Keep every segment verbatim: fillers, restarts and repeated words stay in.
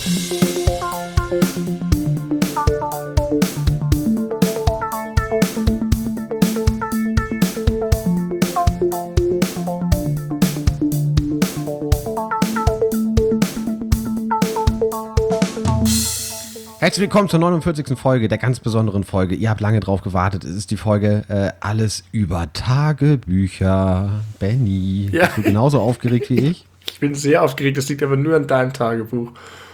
Herzlich willkommen zur neunundvierzigsten Folge, der ganz besonderen Folge. Ihr habt lange drauf gewartet. Es ist die Folge äh, Alles über Tagebücher. Benny, Ja. bist du genauso aufgeregt wie ich? Ich bin sehr aufgeregt, das liegt aber nur an deinem Tagebuch.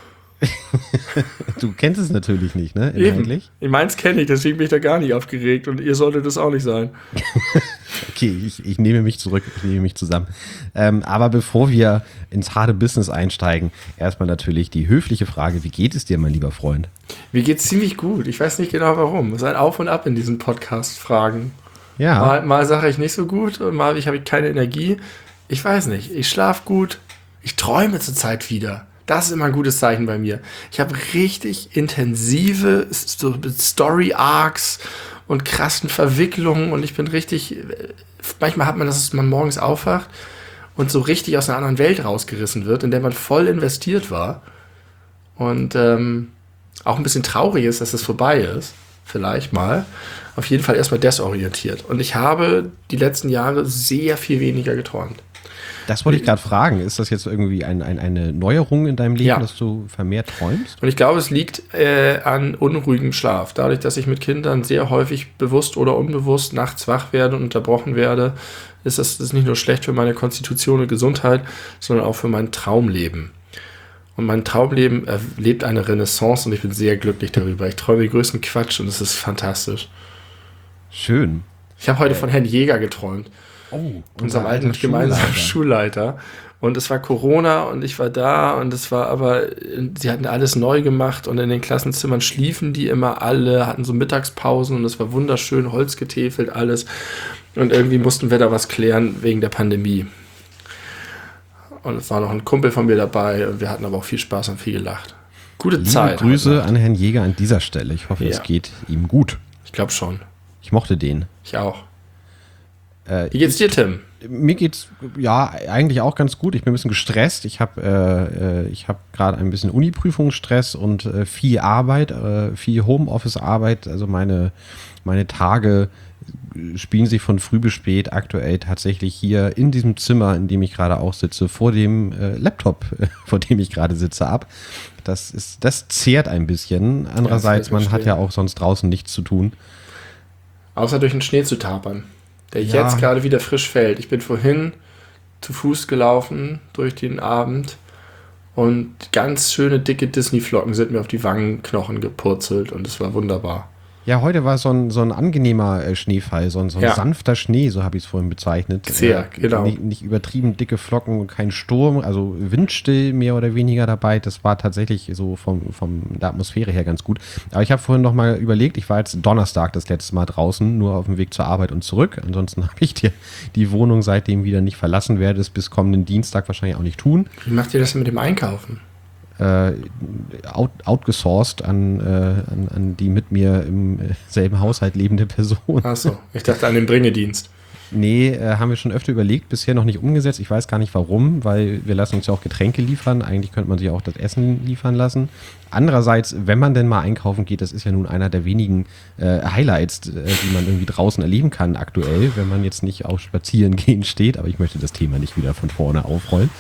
Du kennst es natürlich nicht, ne? Eben. Inhaltlich. Meins kenne ich, deswegen bin ich da gar nicht aufgeregt und ihr solltet es auch nicht sein. Okay, ich, ich nehme mich zurück, ich nehme mich zusammen. Ähm, aber bevor wir ins harte Business einsteigen, erstmal natürlich die höfliche Frage, wie geht es dir, mein lieber Freund? Mir geht's ziemlich gut, ich weiß nicht genau warum. Es ist ein Auf und Ab in diesen Podcast-Fragen. Ja. Mal, mal sage ich nicht so gut und mal ich habe keine Energie. Ich weiß nicht, ich schlafe gut, ich träume zurzeit wieder. Das ist immer ein gutes Zeichen bei mir. Ich habe richtig intensive so Story-Arcs und krassen Verwicklungen und ich bin richtig, manchmal hat man das, dass man morgens aufwacht und so richtig aus einer anderen Welt rausgerissen wird, in der man voll investiert war und ähm, auch ein bisschen traurig ist, dass es vorbei ist, vielleicht mal. Auf jeden Fall erstmal desorientiert. Und ich habe die letzten Jahre sehr viel weniger geträumt. Das wollte ich gerade fragen. Ist das jetzt irgendwie ein, ein, eine Neuerung in deinem Leben, Ja. dass du vermehrt träumst? Und ich glaube, es liegt äh, an unruhigem Schlaf. Dadurch, dass ich mit Kindern sehr häufig bewusst oder unbewusst nachts wach werde und unterbrochen werde, ist das, das ist nicht nur schlecht für meine Konstitution und Gesundheit, sondern auch für mein Traumleben. Und mein Traumleben erlebt eine Renaissance und ich bin sehr glücklich darüber. Ich träume den größten Quatsch und es ist fantastisch. Schön. Ich habe heute von Herrn Jäger geträumt. Oh, Unserem alten gemeinsamen Schulleiter. Und es war Corona und ich war da und es war aber, sie hatten alles neu gemacht und in den Klassenzimmern schliefen die immer alle, hatten so Mittagspausen und es war wunderschön, Holz getäfelt, alles. Und irgendwie mussten wir da was klären wegen der Pandemie. Und es war noch ein Kumpel von mir dabei und wir hatten aber auch viel Spaß und viel gelacht. Gute Liebe Zeit. Grüße an Herrn Jäger an dieser Stelle. Ich hoffe, Ja. es geht ihm gut. Ich glaube schon. Ich mochte den. Ich auch. Äh, Wie geht's dir, Tim? Mir geht's ja eigentlich auch ganz gut. Ich bin ein bisschen gestresst. Ich habe äh, äh, ich habe gerade ein bisschen Uni-Prüfungsstress und äh, viel Arbeit, äh, viel Homeoffice-Arbeit. Also meine, meine Tage spielen sich von früh bis spät aktuell tatsächlich hier in diesem Zimmer, in dem ich gerade auch sitze, vor dem äh, Laptop, vor dem ich gerade sitze, ab. Das ist, das zehrt ein bisschen. Andererseits, Ja, das kann ich man hat verstehen. ja auch sonst draußen nichts zu tun. Außer durch den Schnee zu tapern, der Ja. jetzt gerade wieder frisch fällt. Ich bin vorhin zu Fuß gelaufen durch den Abend und ganz schöne dicke Disney-Flocken sind mir auf die Wangenknochen gepurzelt und es war wunderbar. Ja, heute war so ein, so ein angenehmer äh, Schneefall, so ein, so ein Ja. sanfter Schnee, so habe ich es vorhin bezeichnet. Sehr, Äh, genau. Nicht, nicht übertrieben dicke Flocken und kein Sturm, also windstill mehr oder weniger dabei. Das war tatsächlich so vom, vom der Atmosphäre her ganz gut. Aber ich habe vorhin noch mal überlegt, ich war jetzt Donnerstag das letzte Mal draußen, nur auf dem Weg zur Arbeit und zurück. Ansonsten habe ich die, die Wohnung seitdem wieder nicht verlassen, werde es bis kommenden Dienstag wahrscheinlich auch nicht tun. Wie macht ihr das denn mit dem Einkaufen? Äh, out, outgesourced an, äh, an, an die mit mir im äh, selben Haushalt lebende Person. Achso, ich dachte an den Bringedienst. Nee, äh, haben wir schon öfter überlegt, bisher noch nicht umgesetzt. Ich weiß gar nicht warum, weil wir lassen uns ja auch Getränke liefern. Eigentlich könnte man sich auch das Essen liefern lassen. Andererseits, wenn man denn mal einkaufen geht, das ist ja nun einer der wenigen äh, Highlights, äh, die man irgendwie draußen erleben kann aktuell, wenn man jetzt nicht auf Spazierengehen steht. Aber ich möchte das Thema nicht wieder von vorne aufrollen.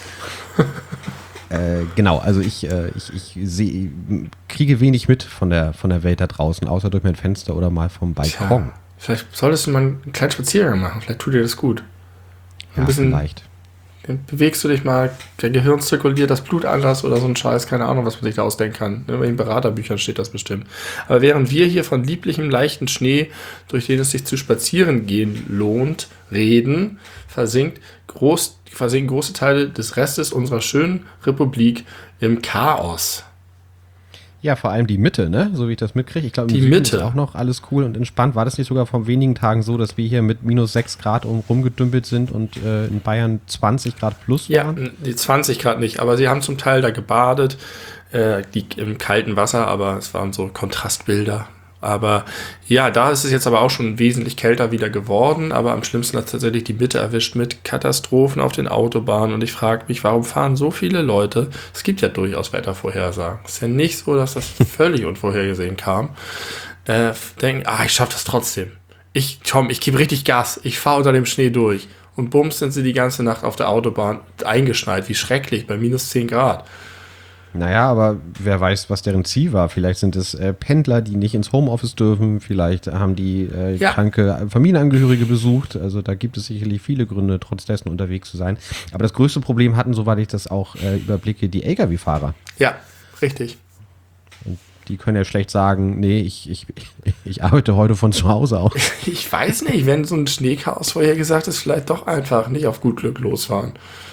Äh, genau, also ich, äh, ich, ich seh, kriege wenig mit von der, von der Welt da draußen, außer durch mein Fenster oder mal vom Balkon. Tja, vielleicht solltest du mal einen kleinen Spaziergang machen, vielleicht tut dir das gut. Ein Ja, bisschen- vielleicht. Dann bewegst du dich mal, der Gehirn zirkuliert das Blut anders oder so ein Scheiß, keine Ahnung, was man sich da ausdenken kann. In den Beraterbüchern steht das bestimmt. Aber während wir hier von lieblichem, leichten Schnee, durch den es sich zu spazieren gehen lohnt, reden, versinkt groß, versinken große Teile des Restes unserer schönen Republik im Chaos. Ja, vor allem die Mitte, ne? So wie ich das mitkriege. Ich glaube, im Die Süden Mitte. ist auch noch alles cool und entspannt. War das nicht sogar vor wenigen Tagen so, dass wir hier mit minus sechs Grad um, rumgedümpelt sind und äh, in Bayern zwanzig Grad plus Ja, waren? die zwanzig Grad nicht, aber sie haben zum Teil da gebadet, äh, die im kalten Wasser, aber es waren so Kontrastbilder. Aber ja, da ist es jetzt aber auch schon wesentlich kälter wieder geworden. Aber am schlimmsten hat tatsächlich die Mitte erwischt mit Katastrophen auf den Autobahnen. Und ich frage mich, warum fahren so viele Leute? Es gibt ja durchaus Wettervorhersagen. Es ist ja nicht so, dass das völlig unvorhergesehen kam. Äh, denken, ah, ich schaffe das trotzdem. Ich, komm, ich gebe richtig Gas. Ich fahre unter dem Schnee durch. Und bums sind sie die ganze Nacht auf der Autobahn eingeschneit. Wie schrecklich, bei minus zehn Grad. Naja, aber wer weiß, was deren Ziel war. Vielleicht sind es äh, Pendler, die nicht ins Homeoffice dürfen. Vielleicht haben die äh, Ja. kranke Familienangehörige besucht. Also da gibt es sicherlich viele Gründe, trotz dessen unterwegs zu sein. Aber das größte Problem hatten, soweit ich das auch äh, überblicke, die L K W-Fahrer. Ja, richtig. Die können ja schlecht sagen, nee, ich, ich, ich arbeite heute von zu Hause aus. Ich weiß nicht, wenn so ein Schneechaos vorhergesagt ist, vielleicht doch einfach nicht auf gut Glück losfahren.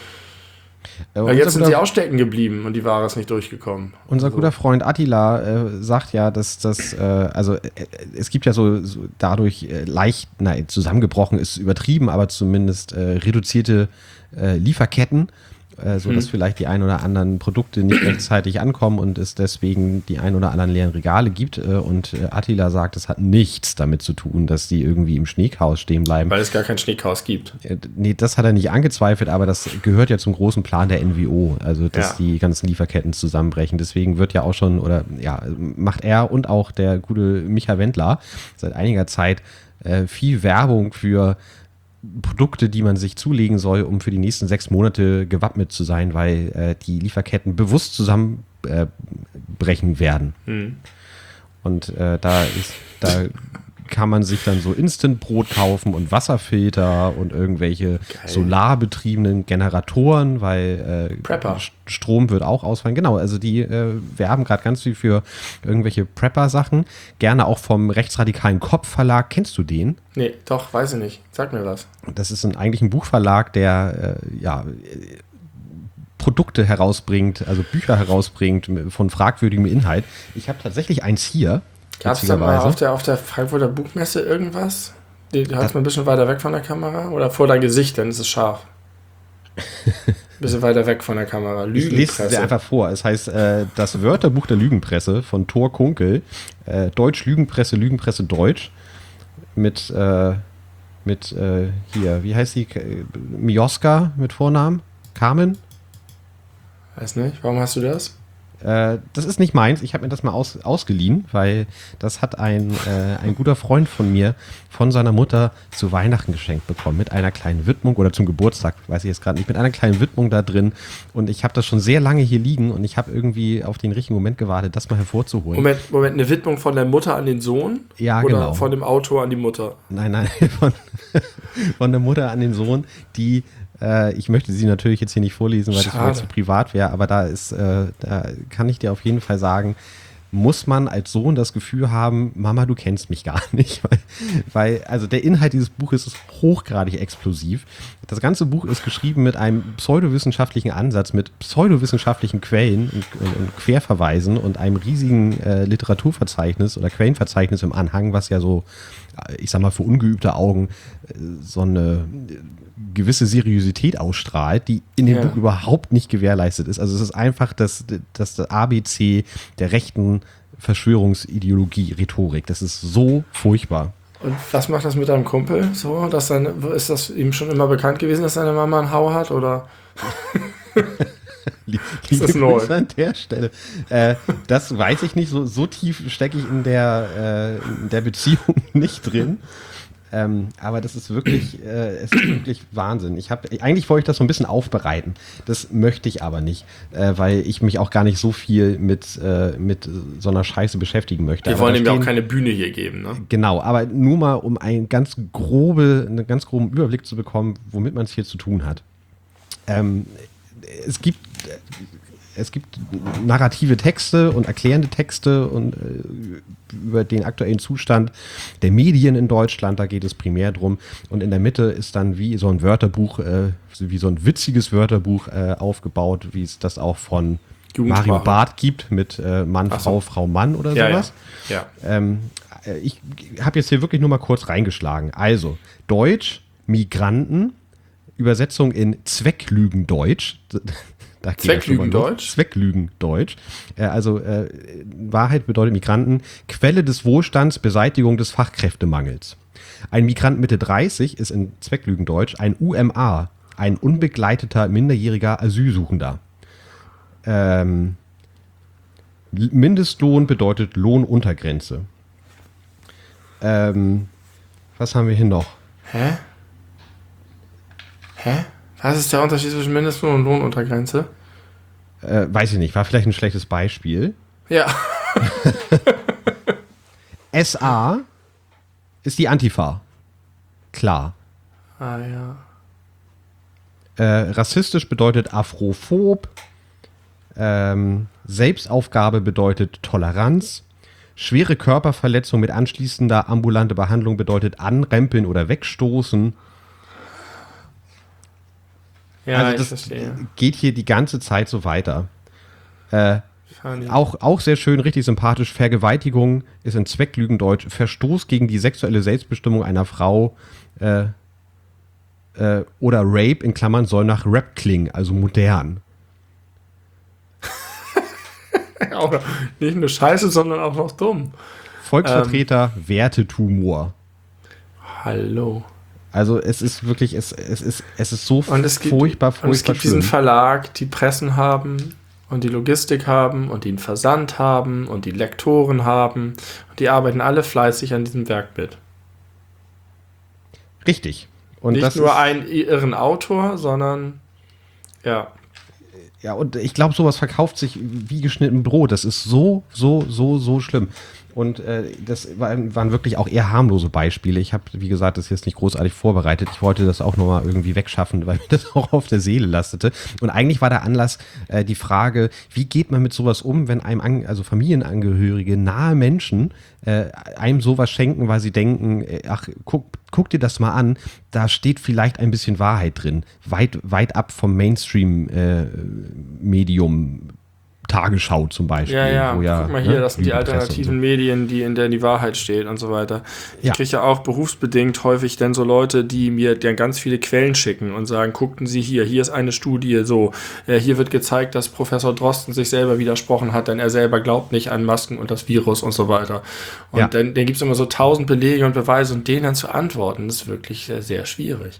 Äh, Weil jetzt unser sind sie guter, auch stecken geblieben und die Ware ist nicht durchgekommen. unser Also, guter Freund Attila äh, sagt ja, dass das, äh, also äh, es gibt ja so, so dadurch äh, leicht, nein, zusammengebrochen ist übertrieben, aber zumindest äh, reduzierte äh, Lieferketten, äh, so dass Hm. vielleicht die ein oder anderen Produkte nicht rechtzeitig ankommen und es deswegen die ein oder anderen leeren Regale gibt. Äh, und äh, Attila sagt, es hat nichts damit zu tun, dass die irgendwie im Schneechaos stehen bleiben. Weil es gar kein Schneechaos gibt. Äh, Nee, das hat er nicht angezweifelt, aber das gehört ja zum großen Plan der N W O, also dass Ja. die ganzen Lieferketten zusammenbrechen. Deswegen wird ja auch schon, oder ja, macht er und auch der gute Micha Wendler seit einiger Zeit äh, viel Werbung für Produkte, die man sich zulegen soll, um für die nächsten sechs Monate gewappnet zu sein, weil äh, die Lieferketten bewusst zusammenbrechen äh, brechen werden. Hm. Und äh, da ist, da kann man sich dann so Instant-Brot kaufen und Wasserfilter und irgendwelche solarbetriebenen Generatoren, weil äh, Prepper. St- Strom wird auch ausfallen. Genau, also die äh, werben gerade ganz viel für irgendwelche Prepper-Sachen. Gerne auch vom rechtsradikalen Kopf-Verlag. Kennst du den? Nee, doch, weiß ich nicht. Sag mir was. Das ist ein, eigentlich ein Buchverlag, der äh, ja, äh, Produkte herausbringt, also Bücher herausbringt mit- von fragwürdigem Inhalt. Ich habe tatsächlich eins hier. Gab es da mal witzigerweise. auf der, auf der Frankfurter Buchmesse irgendwas? Die hältst mal ein bisschen weiter weg von der Kamera? Oder vor dein Gesicht, dann ist es scharf. Ein bisschen weiter weg von der Kamera. Ich lese es dir Lügenpresse. einfach vor. Es heißt äh, das Wörterbuch der Lügenpresse von Thor Kunkel. Äh, Deutsch Lügenpresse, Lügenpresse Deutsch. Mit, äh, mit äh, hier, wie heißt die? Äh, Mioska mit Vornamen? Carmen? Weiß nicht, warum hast du das? Äh, das ist nicht meins. Ich habe mir das mal aus, ausgeliehen, weil das hat ein, äh, ein guter Freund von mir von seiner Mutter zu Weihnachten geschenkt bekommen. Mit einer kleinen Widmung oder zum Geburtstag, weiß ich jetzt gerade nicht, mit einer kleinen Widmung da drin. Und ich habe das schon sehr lange hier liegen und ich habe irgendwie auf den richtigen Moment gewartet, das mal hervorzuholen. Moment, Moment, eine Widmung von der Mutter an den Sohn? Ja, Oder genau. von dem Autor an die Mutter? Nein, nein, von, von der Mutter an den Sohn, die, äh, ich möchte sie natürlich jetzt hier nicht vorlesen, weil das Schade. vielleicht zu privat wäre, aber da ist, äh, da kann ich dir auf jeden Fall sagen, muss man als Sohn das Gefühl haben, Mama, du kennst mich gar nicht. Weil, weil also der Inhalt dieses Buches ist hochgradig explosiv. Das ganze Buch ist geschrieben mit einem pseudowissenschaftlichen Ansatz, mit pseudowissenschaftlichen Quellen und, und, und Querverweisen und einem riesigen äh, Literaturverzeichnis oder Quellenverzeichnis im Anhang, was ja so, äh, ich sag mal, für ungeübte Augen äh, so eine äh, gewisse Seriosität ausstrahlt, die in dem Ja. Buch überhaupt nicht gewährleistet ist. Also es ist einfach das, das A B C der rechten Verschwörungsideologie, Rhetorik. Das ist so furchtbar. Und was macht das mit deinem Kumpel? So, dass seine, ist das ihm schon immer bekannt gewesen, dass seine Mama einen Hau hat? Oder? Lie- Ist das liebe neu? Grüße an der Stelle. Äh, das weiß ich nicht. So, so tief stecke ich in der, äh, in der Beziehung nicht drin. Ähm, aber das ist wirklich, äh, es ist wirklich Wahnsinn. Ich habe eigentlich wollte ich das so ein bisschen aufbereiten. Das möchte ich aber nicht, äh, weil ich mich auch gar nicht so viel mit, äh, mit so einer Scheiße beschäftigen möchte. Wir Aber wollen da ihm ja auch stehen- keine Bühne hier geben, ne? Genau, aber nur mal, um einen ganz grobe, einen ganz groben Überblick zu bekommen, womit man es hier zu tun hat. Ähm, es gibt es gibt narrative Texte und erklärende Texte und äh, über den aktuellen Zustand der Medien in Deutschland, da geht es primär drum. Und in der Mitte ist dann wie so ein Wörterbuch, äh, wie so ein witziges Wörterbuch äh, aufgebaut, wie es das auch von Jugendsprache. Mario Barth gibt mit äh, Mann, Ach so. Frau, Frau, Mann oder Ja, sowas. ja. ja. Ähm, äh, ich habe jetzt hier wirklich nur mal kurz reingeschlagen. Also, Deutsch, Migranten, Übersetzung in Zwecklügendeutsch. Da geht das schon mal los. Zwecklügendeutsch? Zwecklügendeutsch. Äh, also äh, Wahrheit bedeutet Migranten, Quelle des Wohlstands, Beseitigung des Fachkräftemangels. Ein Migrant Mitte dreißig ist in Zwecklügendeutsch ein U M A, ein unbegleiteter minderjähriger Asylsuchender. Ähm, Mindestlohn bedeutet Lohnuntergrenze. Ähm, was haben wir hier noch? Hä? Hä? Was ist der Unterschied zwischen Mindestlohn und Lohnuntergrenze? Äh, weiß ich nicht, war vielleicht ein schlechtes Beispiel. Ja. S A ist die Antifa. Klar. Ah ja. Äh, rassistisch bedeutet Afrophob. Ähm, Selbstaufgabe bedeutet Toleranz. Schwere Körperverletzung mit anschließender ambulante Behandlung bedeutet anrempeln oder wegstoßen. Ja, also ich das verstehe. geht hier die ganze Zeit so weiter. Äh, Funny. auch, auch sehr schön, richtig sympathisch. Vergewaltigung ist in Zwecklügendeutsch Verstoß gegen die sexuelle Selbstbestimmung einer Frau. Äh, äh, oder Rape in Klammern soll nach Rap klingen, also modern. Auch noch, nicht nur scheiße, sondern auch noch dumm. Volksvertreter, ähm, Wertetumor. Hallo. Also es ist wirklich, es, es, ist, es ist so und es gibt, furchtbar, furchtbar und es gibt schlimm. diesen Verlag, die Pressen haben und die Logistik haben und den Versand haben und die Lektoren haben. Und die arbeiten alle fleißig an diesem Werk mit. Richtig. Und nicht das nur ist, einen irren Autor, sondern ja. Ja, und ich glaube, sowas verkauft sich wie geschnitten Brot. Das ist so, so, so, so schlimm. Und äh, das waren, waren wirklich auch eher harmlose Beispiele. Ich habe, wie gesagt, das jetzt nicht großartig vorbereitet. Ich wollte das auch nochmal irgendwie wegschaffen, weil mir das auch auf der Seele lastete. Und eigentlich war der Anlass äh, die Frage, wie geht man mit sowas um, wenn einem, an, also Familienangehörige, nahe Menschen äh, einem sowas schenken, weil sie denken, äh, ach, guck, guck dir das mal an, da steht vielleicht ein bisschen Wahrheit drin. Weit, weit ab vom Mainstream-Medium. Äh, Tagesschau zum Beispiel. Ja, ja, wo ja, guck mal hier, ne, das sind die Lügenpresse alternativen und so. Medien, die, in der die Wahrheit steht und so weiter. Ich Ja. kriege ja auch berufsbedingt häufig dann so Leute, die mir dann ganz viele Quellen schicken und sagen, guckten Sie hier, hier ist eine Studie, so, äh, hier wird gezeigt, dass Professor Drosten sich selber widersprochen hat, denn er selber glaubt nicht an Masken und das Virus und so weiter. Und Ja. dann, dann gibt es immer so tausend Belege und Beweise und denen dann zu antworten, das ist wirklich sehr, sehr schwierig.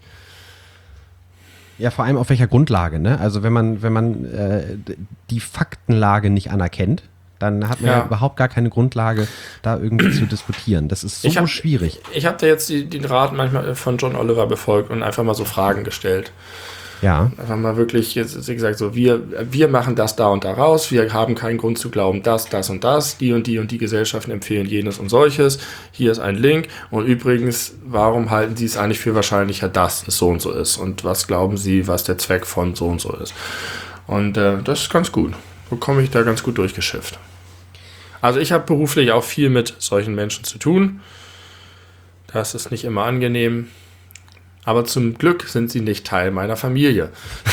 Ja, vor allem auf welcher Grundlage, ne? Also wenn man, wenn man äh, die Faktenlage nicht anerkennt, dann hat man ja. Ja. überhaupt gar keine Grundlage, da irgendwie zu diskutieren. Das ist so Ich hab- schwierig. Ich habe da jetzt die, den Rat manchmal von John Oliver befolgt und einfach mal so Fragen gestellt. Ja, Einfach mal wirklich, jetzt, wie gesagt, so, wir, wir machen das da und da raus, wir haben keinen Grund zu glauben, das, das und das, die und die und die Gesellschaften empfehlen jenes und solches, hier ist ein Link und übrigens, warum halten Sie es eigentlich für wahrscheinlicher, dass es so und so ist und was glauben Sie, was der Zweck von so und so ist. Und äh, das ist ganz gut, so komme ich da ganz gut durchgeschifft. Also ich habe beruflich auch viel mit solchen Menschen zu tun, das ist nicht immer angenehm. Aber zum Glück sind sie nicht Teil meiner Familie.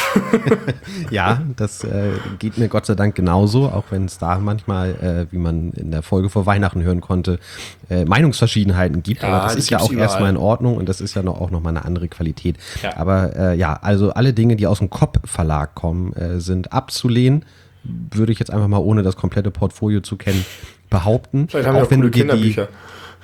ja, das äh, geht mir Gott sei Dank genauso, auch wenn es da manchmal, äh, wie man in der Folge vor Weihnachten hören konnte, äh, Meinungsverschiedenheiten gibt. Ja, aber das das ist ja gibt's auch erstmal in überall. Ordnung und das ist ja noch, auch nochmal eine andere Qualität. Ja. Aber äh, ja, also alle Dinge, die aus dem Kopp-Verlag kommen, äh, sind abzulehnen. Würde ich jetzt einfach mal, ohne das komplette Portfolio zu kennen, behaupten. Vielleicht haben wir auch wenn coole du dir die, Kinderbücher.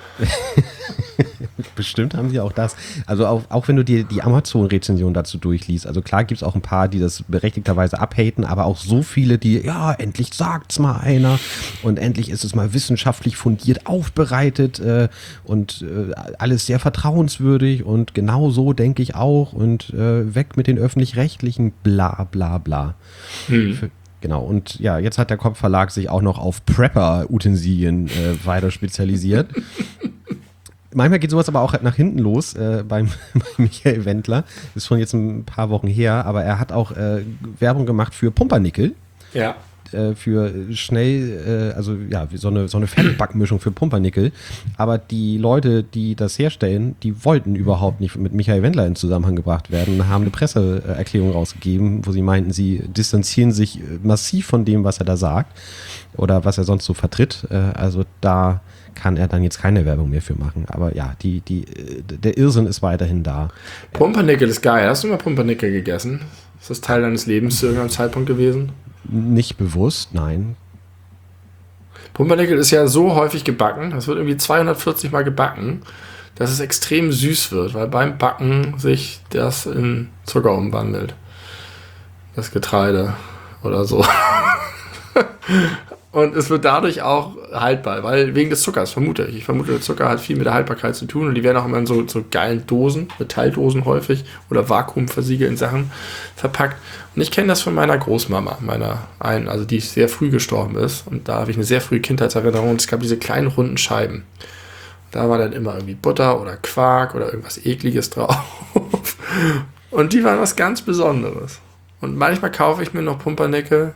Bestimmt haben sie auch das. Also auch, auch wenn du dir die Amazon-Rezension dazu durchliest, also klar gibt es auch ein paar, die das berechtigterweise abhaten, aber auch so viele, die, ja, endlich sagt's mal einer und endlich ist es mal wissenschaftlich fundiert aufbereitet äh, und äh, alles sehr vertrauenswürdig und genau so denke ich auch und äh, weg mit den Öffentlich-Rechtlichen, bla bla bla. Hm. Für, Genau, und ja, jetzt hat der Kopf-Verlag sich auch noch auf Prepper-Utensilien äh, weiter spezialisiert. Manchmal geht sowas aber auch nach hinten los äh, beim, bei Michael Wendler. Ist schon jetzt ein paar Wochen her, aber er hat auch äh, Werbung gemacht für Pumpernickel. Ja. Äh, für schnell, äh, also ja, wie so eine, so eine Fettbackmischung für Pumpernickel. Aber die Leute, die das herstellen, die wollten überhaupt nicht mit Michael Wendler in Zusammenhang gebracht werden, haben eine Presseerklärung rausgegeben, wo sie meinten, sie distanzieren sich massiv von dem, was er da sagt oder was er sonst so vertritt. Äh, also da kann er dann jetzt keine Werbung mehr für machen. Aber ja, die, die, der Irrsinn ist weiterhin da. Pumpernickel ist geil. Hast du mal Pumpernickel gegessen? Ist das Teil deines Lebens zu irgendeinem Zeitpunkt gewesen? Nicht bewusst, nein. Pumpernickel ist ja so häufig gebacken, das wird irgendwie zweihundertvierzig Mal gebacken, dass es extrem süß wird, weil beim Backen sich das in Zucker umwandelt. Das Getreide oder so. Und es wird dadurch auch haltbar, weil wegen des Zuckers, vermute ich. Ich vermute, der Zucker hat viel mit der Haltbarkeit zu tun und die werden auch immer in so, so geilen Dosen, Metalldosen häufig oder vakuumversiegelten Sachen verpackt. Und ich kenne das von meiner Großmama, meiner einen, also die sehr früh gestorben ist. Und da habe ich eine sehr frühe Kindheitserinnerung. Und es gab diese kleinen runden Scheiben. Da war dann immer irgendwie Butter oder Quark oder irgendwas Ekliges drauf. Und die waren was ganz Besonderes. Und manchmal kaufe ich mir noch Pumpernickel.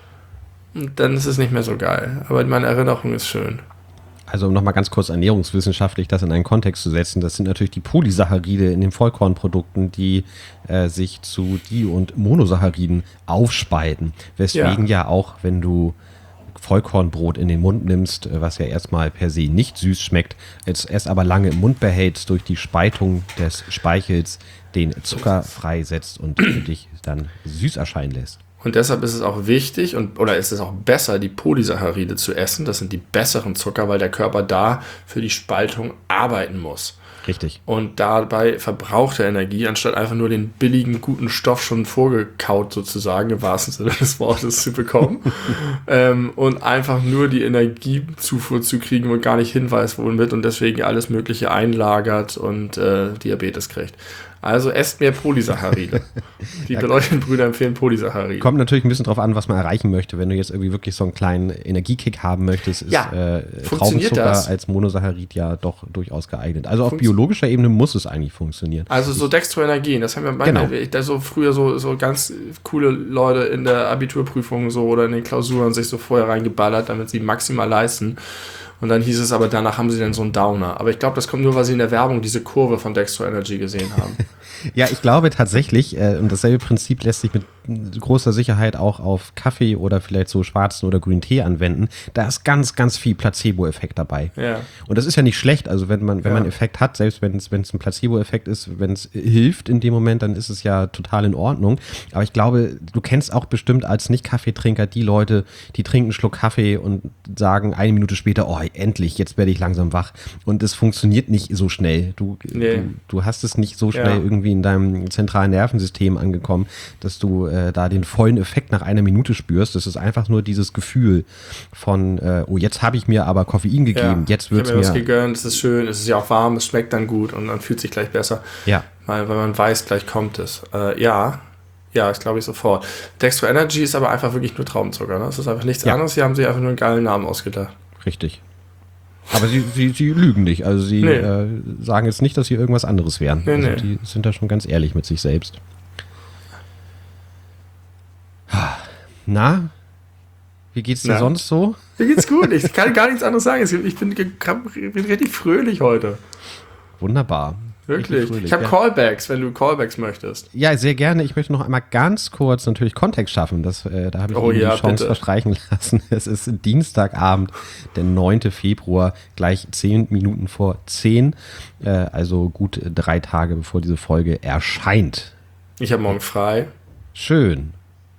Und dann ist es nicht mehr so geil. Aber meine Erinnerung ist schön. Also um nochmal ganz kurz ernährungswissenschaftlich das in einen Kontext zu setzen, das sind natürlich die Polysaccharide in den Vollkornprodukten, die äh, sich zu Di- und Monosacchariden aufspalten. Weswegen ja. ja auch, wenn du Vollkornbrot in den Mund nimmst, was ja erstmal per se nicht süß schmeckt, es, es aber lange im Mund behältst, durch die Spaltung des Speichels den Zucker freisetzt und für dich dann süß erscheinen lässt. Und deshalb ist es auch wichtig und oder ist es auch besser, die Polysaccharide zu essen. Das sind die besseren Zucker, weil der Körper da für die Spaltung arbeiten muss. Richtig. Und dabei verbraucht er Energie, anstatt einfach nur den billigen, guten Stoff schon vorgekaut sozusagen, im wahrsten Sinne des Wortes zu bekommen. ähm, und einfach nur die Energiezufuhr zu kriegen und gar nicht hinweist, womit und deswegen alles Mögliche einlagert und äh, Diabetes kriegt. Also esst mehr Polysaccharide. Die ja, beleuchteten Brüder empfehlen Polysaccharide. Kommt natürlich ein bisschen drauf an, was man erreichen möchte. Wenn du jetzt irgendwie wirklich so einen kleinen Energiekick haben möchtest, ist ja, äh, Traubenzucker das? als Monosaccharid ja doch durchaus geeignet. Also auf biologischer Ebene muss es eigentlich funktionieren. Also so Dextroenergien, das haben wir manchmal, genau. da so früher so, so ganz coole Leute in der Abiturprüfung so oder in den Klausuren sich so vorher reingeballert, damit sie maximal leisten. Und dann hieß es aber, danach haben sie dann so einen Downer. Aber ich glaube, das kommt nur, weil sie in der Werbung diese Kurve von Dextro Energy gesehen haben. Ja, ich glaube tatsächlich, äh, und dasselbe Prinzip lässt sich mit großer Sicherheit auch auf Kaffee oder vielleicht so schwarzen oder grünen Tee anwenden. Da ist ganz, ganz viel Placebo-Effekt dabei. Ja. Und das ist ja nicht schlecht. Also wenn man, wenn ja. man Effekt hat, selbst wenn es, wenn es ein Placebo-Effekt ist, wenn es hilft in dem Moment, dann ist es ja total in Ordnung. Aber ich glaube, du kennst auch bestimmt als Nicht-Kaffeetrinker die Leute, die trinken einen Schluck Kaffee und sagen eine Minute später, oh, endlich, jetzt werde ich langsam wach. Und es funktioniert nicht so schnell. Du, nee. du, du hast es nicht so schnell ja. irgendwie in deinem zentralen Nervensystem angekommen, dass du äh, da den vollen Effekt nach einer Minute spürst. Das ist einfach nur dieses Gefühl von, äh, oh, jetzt habe ich mir aber Koffein gegeben, ja. jetzt wird es mir... Ich habe mir was gegönnt, es ist schön, es ist ja auch warm, es schmeckt dann gut und man fühlt sich gleich besser. Ja. Weil, weil man weiß, gleich kommt es. Äh, ja, ja, das glaube ich sofort. Dextro Energy ist aber einfach wirklich nur Traubenzucker. Ne? Das ist einfach nichts ja. anderes. Sie haben sich einfach nur einen geilen Namen ausgedacht. Richtig. Aber sie, sie, sie lügen nicht. Also sie nee. äh, sagen jetzt nicht, dass sie irgendwas anderes wären. Nee, also nee. Die sind da schon ganz ehrlich mit sich selbst. Na? Wie geht's dir Na? sonst so? Mir geht's gut. Ich kann gar nichts anderes sagen. Ich bin, ich bin richtig fröhlich heute. Wunderbar. Wirklich. Fröhlich, ich habe ja. Callbacks, wenn du Callbacks möchtest. Ja, sehr gerne. Ich möchte noch einmal ganz kurz natürlich Kontext schaffen. Das, äh, da habe ich oh, ja, die Chance bitte. verstreichen lassen. Es ist Dienstagabend, der neunten Februar, gleich zehn Minuten vor zehn. Äh, also gut drei Tage, bevor diese Folge erscheint. Ich habe morgen frei. Schön.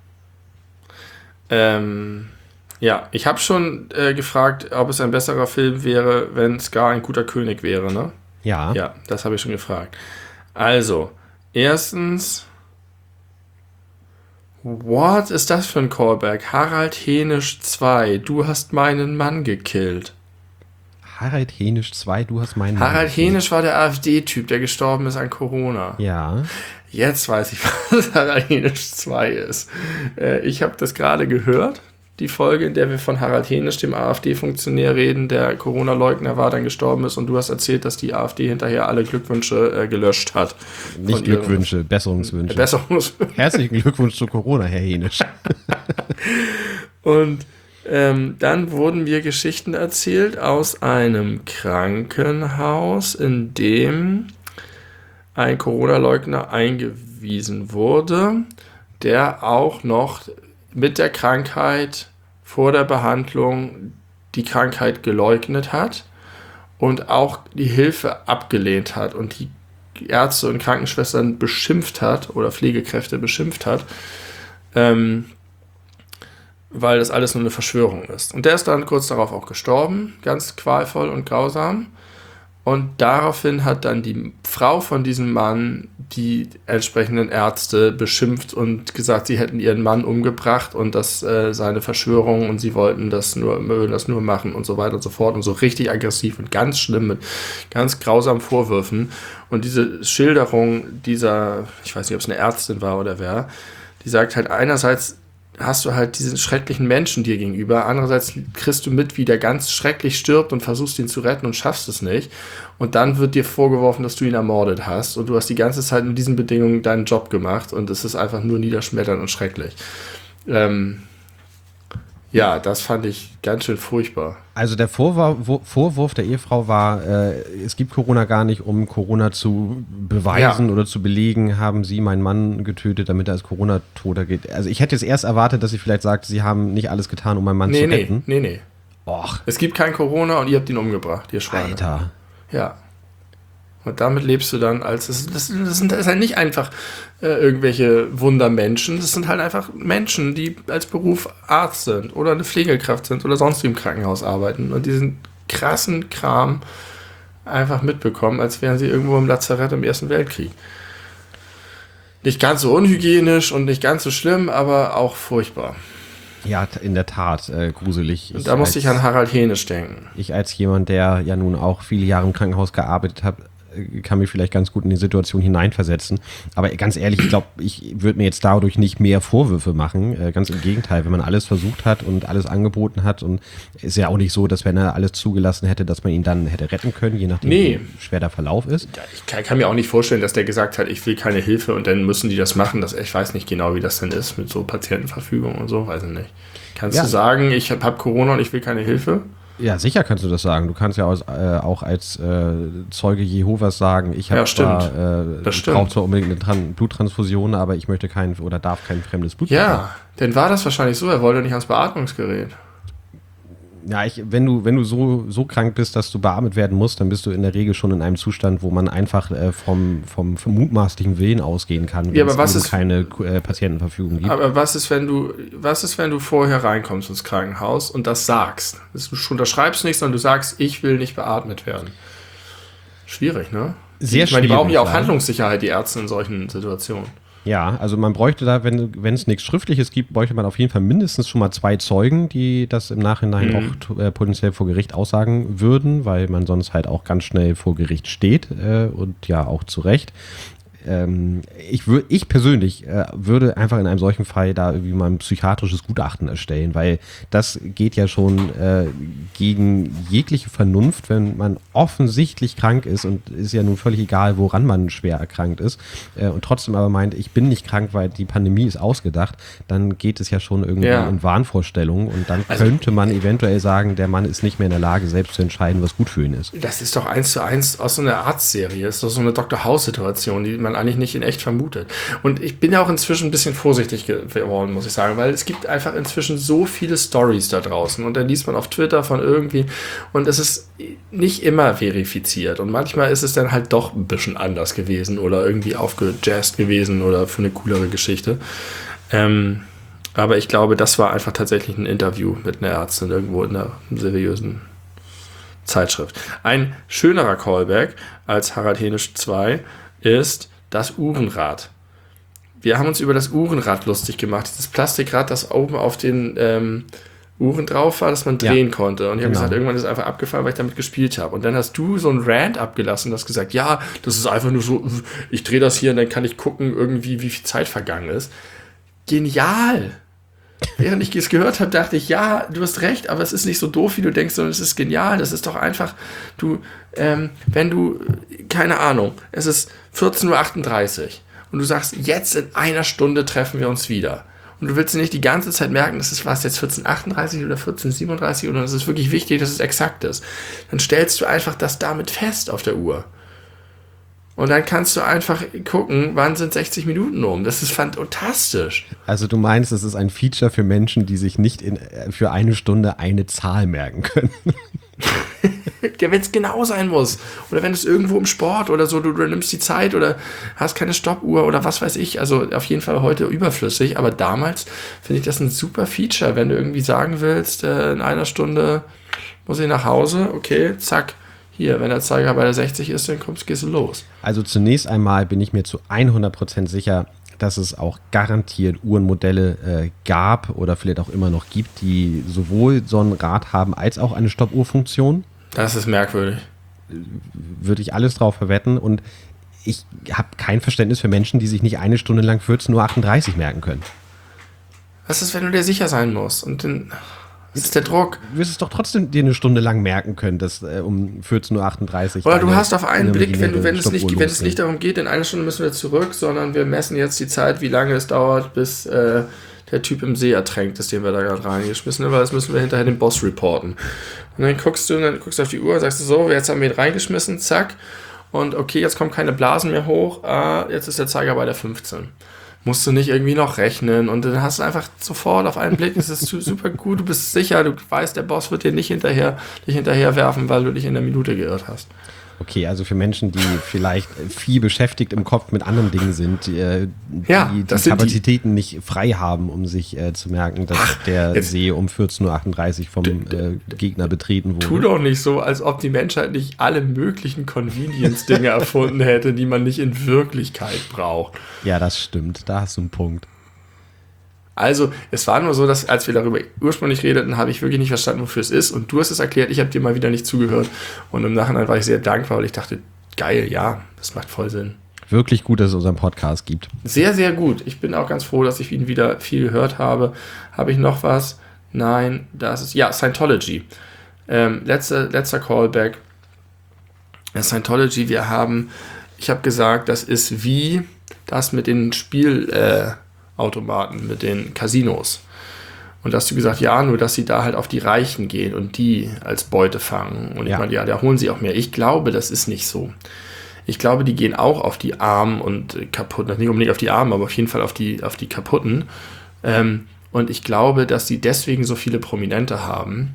Ähm, ja, ich habe schon äh, gefragt, ob es ein besserer Film wäre, wenn Scar ein guter König wäre, ne? Ja. Ja, das habe ich schon gefragt. Also, erstens, what ist das für ein Callback? Harald Hänisch zwei, du hast meinen Mann gekillt. Harald Hänisch zwei, du hast meinen Mann Harald gekillt. Hänisch war der AfD-Typ, der gestorben ist an Corona. Ja. Jetzt weiß ich, was Harald Hänisch zwei ist. Äh, ich habe das gerade gehört. Die Folge, in der wir von Harald Hänisch, dem AfD-Funktionär, reden, der Corona-Leugner war, dann gestorben ist und du hast erzählt, dass die AfD hinterher alle Glückwünsche äh, gelöscht hat. Nicht Glückwünsche, Besserungswünsche. Besserungswünsche. Herzlichen Glückwunsch zu Corona, Herr Hänisch. Und ähm, dann wurden mir Geschichten erzählt aus einem Krankenhaus, in dem ein Corona-Leugner eingewiesen wurde, der auch noch mit der Krankheit vor der Behandlung die Krankheit geleugnet hat und auch die Hilfe abgelehnt hat. Und die Ärzte und Krankenschwestern beschimpft hat oder Pflegekräfte beschimpft hat, ähm, weil das alles nur eine Verschwörung ist. Und der ist dann kurz darauf auch gestorben, ganz qualvoll und grausam. Und daraufhin hat dann die Frau von diesem Mann die entsprechenden Ärzte beschimpft und gesagt, sie hätten ihren Mann umgebracht und das äh, sei eine Verschwörung und sie wollten das nur, würden das nur machen und so weiter und so fort und so richtig aggressiv und ganz schlimm mit ganz grausamen Vorwürfen. Und diese Schilderung dieser, ich weiß nicht, ob es eine Ärztin war oder wer, die sagt halt einerseits, hast du halt diesen schrecklichen Menschen dir gegenüber. Andererseits kriegst du mit, wie der ganz schrecklich stirbt und versuchst ihn zu retten und schaffst es nicht. Und dann wird dir vorgeworfen, dass du ihn ermordet hast. Und du hast die ganze Zeit mit diesen Bedingungen deinen Job gemacht. Und es ist einfach nur niederschmetternd und schrecklich. Ähm, ja, das fand ich ganz schön furchtbar. Also der Vorwurf, Vorwurf der Ehefrau war, äh, es gibt Corona gar nicht, um Corona zu beweisen ja. oder zu belegen, haben Sie meinen Mann getötet, damit er als Corona-Toter geht. Also ich hätte jetzt erst erwartet, dass sie vielleicht sagt, Sie haben nicht alles getan, um meinen Mann nee, zu nee, retten. Nee, nee, nee. Och. Es gibt kein Corona und ihr habt ihn umgebracht, ihr Schweine. Alter. Ja. Und damit lebst du dann als, das, das, das sind das ist halt nicht einfach äh, irgendwelche Wundermenschen, das sind halt einfach Menschen, die als Beruf Arzt sind oder eine Pflegekraft sind oder sonst wie im Krankenhaus arbeiten und diesen krassen Kram einfach mitbekommen, als wären sie irgendwo im Lazarett im Ersten Weltkrieg. Nicht ganz so unhygienisch und nicht ganz so schlimm, aber auch furchtbar. Ja, in der Tat, äh, gruselig. Und da musste ich an Harald Henisch denken. Ich als jemand, der ja nun auch viele Jahre im Krankenhaus gearbeitet hat, kann mich vielleicht ganz gut in die Situation hineinversetzen. Aber ganz ehrlich, ich glaube, ich würde mir jetzt dadurch nicht mehr Vorwürfe machen. Äh, ganz im Gegenteil, wenn man alles versucht hat und alles angeboten hat und ist ja auch nicht so, dass wenn er alles zugelassen hätte, dass man ihn dann hätte retten können, je nachdem, nee. wie schwer der Verlauf ist. Ja, ich kann, kann mir auch nicht vorstellen, dass der gesagt hat, ich will keine Hilfe und dann müssen die das machen. Das, ich weiß nicht genau, wie das denn ist mit so Patientenverfügung und so, weiß ich nicht. Kannst ja. du sagen, ich habe hab Corona und ich will keine Hilfe? Ja, sicher kannst du das sagen. Du kannst ja aus, äh, auch als äh, Zeuge Jehovas sagen, ich habe ja, zwar, äh, ich brauche zwar unbedingt eine Tran- Bluttransfusion, aber ich möchte kein oder darf kein fremdes Blut Ja, bekommen. Denn war das wahrscheinlich so, er wollte nicht ans Beatmungsgerät. Ja, ich, wenn du, wenn du so, so krank bist, dass du beatmet werden musst, dann bist du in der Regel schon in einem Zustand, wo man einfach äh, vom, vom, vom mutmaßlichen Willen ausgehen kann, wenn ja, aber es was ist, keine äh, Patientenverfügung gibt. Aber was ist, wenn du, was ist, wenn du vorher reinkommst ins Krankenhaus und das sagst? Du unterschreibst nichts, sondern du sagst, ich will nicht beatmet werden. Schwierig, ne? Sehr ich meine, die brauchen ja auch leider. Handlungssicherheit, die Ärzte in solchen Situationen. Ja, also man bräuchte da, wenn wenn es nichts Schriftliches gibt, bräuchte man auf jeden Fall mindestens schon mal zwei Zeugen, die das im Nachhinein Mhm. auch äh, potenziell vor Gericht aussagen würden, weil man sonst halt auch ganz schnell vor Gericht steht äh, und ja auch zu Recht. Ähm, ich, wür- ich persönlich äh, würde einfach in einem solchen Fall da irgendwie mal ein psychiatrisches Gutachten erstellen, weil das geht ja schon äh, gegen jegliche Vernunft, wenn man offensichtlich krank ist und ist ja nun völlig egal, woran man schwer erkrankt ist äh, und trotzdem aber meint, ich bin nicht krank, weil die Pandemie ist ausgedacht, dann geht es ja schon irgendwie Ja. in Wahnvorstellungen und dann Also- könnte man eventuell sagen, der Mann ist nicht mehr in der Lage, selbst zu entscheiden, was gut für ihn ist. Das ist doch eins zu eins aus so einer Arztserie. Das ist doch so eine Doktor House-Situation, die man eigentlich nicht in echt vermutet. Und ich bin ja auch inzwischen ein bisschen vorsichtig geworden, muss ich sagen, weil es gibt einfach inzwischen so viele Stories da draußen und dann liest man auf Twitter von irgendwie und es ist nicht immer verifiziert und manchmal ist es dann halt doch ein bisschen anders gewesen oder irgendwie aufgejazzt gewesen oder für eine coolere Geschichte. Ähm, aber ich glaube, das war einfach tatsächlich ein Interview mit einer Ärztin irgendwo in einer seriösen Zeitschrift. Ein schönerer Callback als Harald Henisch zwei ist das Uhrenrad. Wir haben uns über das Uhrenrad lustig gemacht. Dieses Plastikrad, das oben auf den ähm, Uhren drauf war, dass man drehen Ja, konnte. Und ich habe genau. gesagt, irgendwann ist es einfach abgefallen, weil ich damit gespielt habe. Und dann hast du so einen Rant abgelassen und hast gesagt, ja, das ist einfach nur so, ich drehe das hier und dann kann ich gucken, irgendwie, wie viel Zeit vergangen ist. Genial! Während ich es gehört habe, dachte ich, ja, du hast recht, aber es ist nicht so doof, wie du denkst, sondern es ist genial. Das ist doch einfach, du, ähm, wenn du, keine Ahnung, es ist vierzehn Uhr achtunddreißig und du sagst, jetzt in einer Stunde treffen wir uns wieder. Und du willst nicht die ganze Zeit merken, das ist was jetzt vierzehn Uhr achtunddreißig oder vierzehn Uhr siebenunddreißig oder es ist wirklich wichtig, dass es exakt ist. Dann stellst du einfach das damit fest auf der Uhr. Und dann kannst du einfach gucken, wann sind sechzig Minuten um. Das ist fantastisch. Also du meinst, es ist ein Feature für Menschen, die sich nicht in, für eine Stunde eine Zahl merken können. wenn es genau sein muss. Oder wenn es irgendwo im Sport oder so, du, du nimmst die Zeit oder hast keine Stoppuhr oder was weiß ich. Also auf jeden Fall heute überflüssig. Aber damals finde ich das ein super Feature, wenn du irgendwie sagen willst, äh, in einer Stunde muss ich nach Hause. Okay, zack. Hier, wenn der Zeiger bei der sechzig ist, dann kommst, gehst du los. Also zunächst einmal bin ich mir zu hundert Prozent sicher, dass es auch garantiert Uhrenmodelle äh, gab oder vielleicht auch immer noch gibt, die sowohl so ein Rad haben als auch eine Stoppuhrfunktion. Das ist merkwürdig. Würde ich alles drauf verwetten und ich habe kein Verständnis für Menschen, die sich nicht eine Stunde lang vierzehn Uhr achtunddreißig merken können. Was ist, wenn du dir sicher sein musst? Und dann das ist der Druck. Du wirst es doch trotzdem dir eine Stunde lang merken können, dass äh, um vierzehn Uhr achtunddreißig Oder du eine, hast auf einen Blick, wenn, du, wenn, es nicht, wenn es nicht darum geht, in einer Stunde müssen wir zurück, sondern wir messen jetzt die Zeit, wie lange es dauert, bis äh, der Typ im See ertränkt ist, den wir da gerade reingeschmissen haben, weil das müssen wir hinterher dem Boss reporten. Und dann guckst du, dann guckst du auf die Uhr, sagst du so, jetzt haben wir ihn reingeschmissen, zack. Und okay, jetzt kommen keine Blasen mehr hoch, ah, jetzt ist der Zeiger bei der fünfzehn. Musst du nicht irgendwie noch rechnen und dann hast du einfach sofort auf einen Blick, es ist super gut, du bist sicher, du weißt, der Boss wird dir nicht hinterher, dich hinterher werfen, weil du dich in der Minute geirrt hast. Okay, also für Menschen, die vielleicht viel beschäftigt im Kopf mit anderen Dingen sind, die, ja, die, die Kapazitäten die. nicht frei haben, um sich äh, zu merken, dass Ach, der See um vierzehn Uhr achtunddreißig vom äh, Gegner betreten wurde. Tu doch nicht so, als ob die Menschheit nicht alle möglichen Convenience-Dinge erfunden hätte, die man nicht in Wirklichkeit braucht. Ja, das stimmt. Da hast du einen Punkt. Also, es war nur so, dass als wir darüber ursprünglich redeten, habe ich wirklich nicht verstanden, wofür es ist. Und du hast es erklärt, ich habe dir mal wieder nicht zugehört. Und im Nachhinein war ich sehr dankbar, weil ich dachte, geil, ja, das macht voll Sinn. Wirklich gut, dass es unseren Podcast gibt. Sehr, sehr gut. Ich bin auch ganz froh, dass ich ihn wieder viel gehört habe. Habe ich noch was? Nein, das ist, ja, Scientology. Ähm, letzter, letzter Callback. Scientology, wir haben, ich habe gesagt, das ist wie das mit den Spiel... Äh, Automaten, mit den Casinos. Und da hast du gesagt, ja, nur dass sie da halt auf die Reichen gehen und die als Beute fangen. Und ja. ich meine, ja, da holen sie auch mehr. Ich glaube, das ist nicht so. Ich glaube, die gehen auch auf die Armen und kaputten, nicht unbedingt auf die Armen, aber auf jeden Fall auf die, auf die kaputten. Ähm, und ich glaube, dass sie deswegen so viele Prominente haben,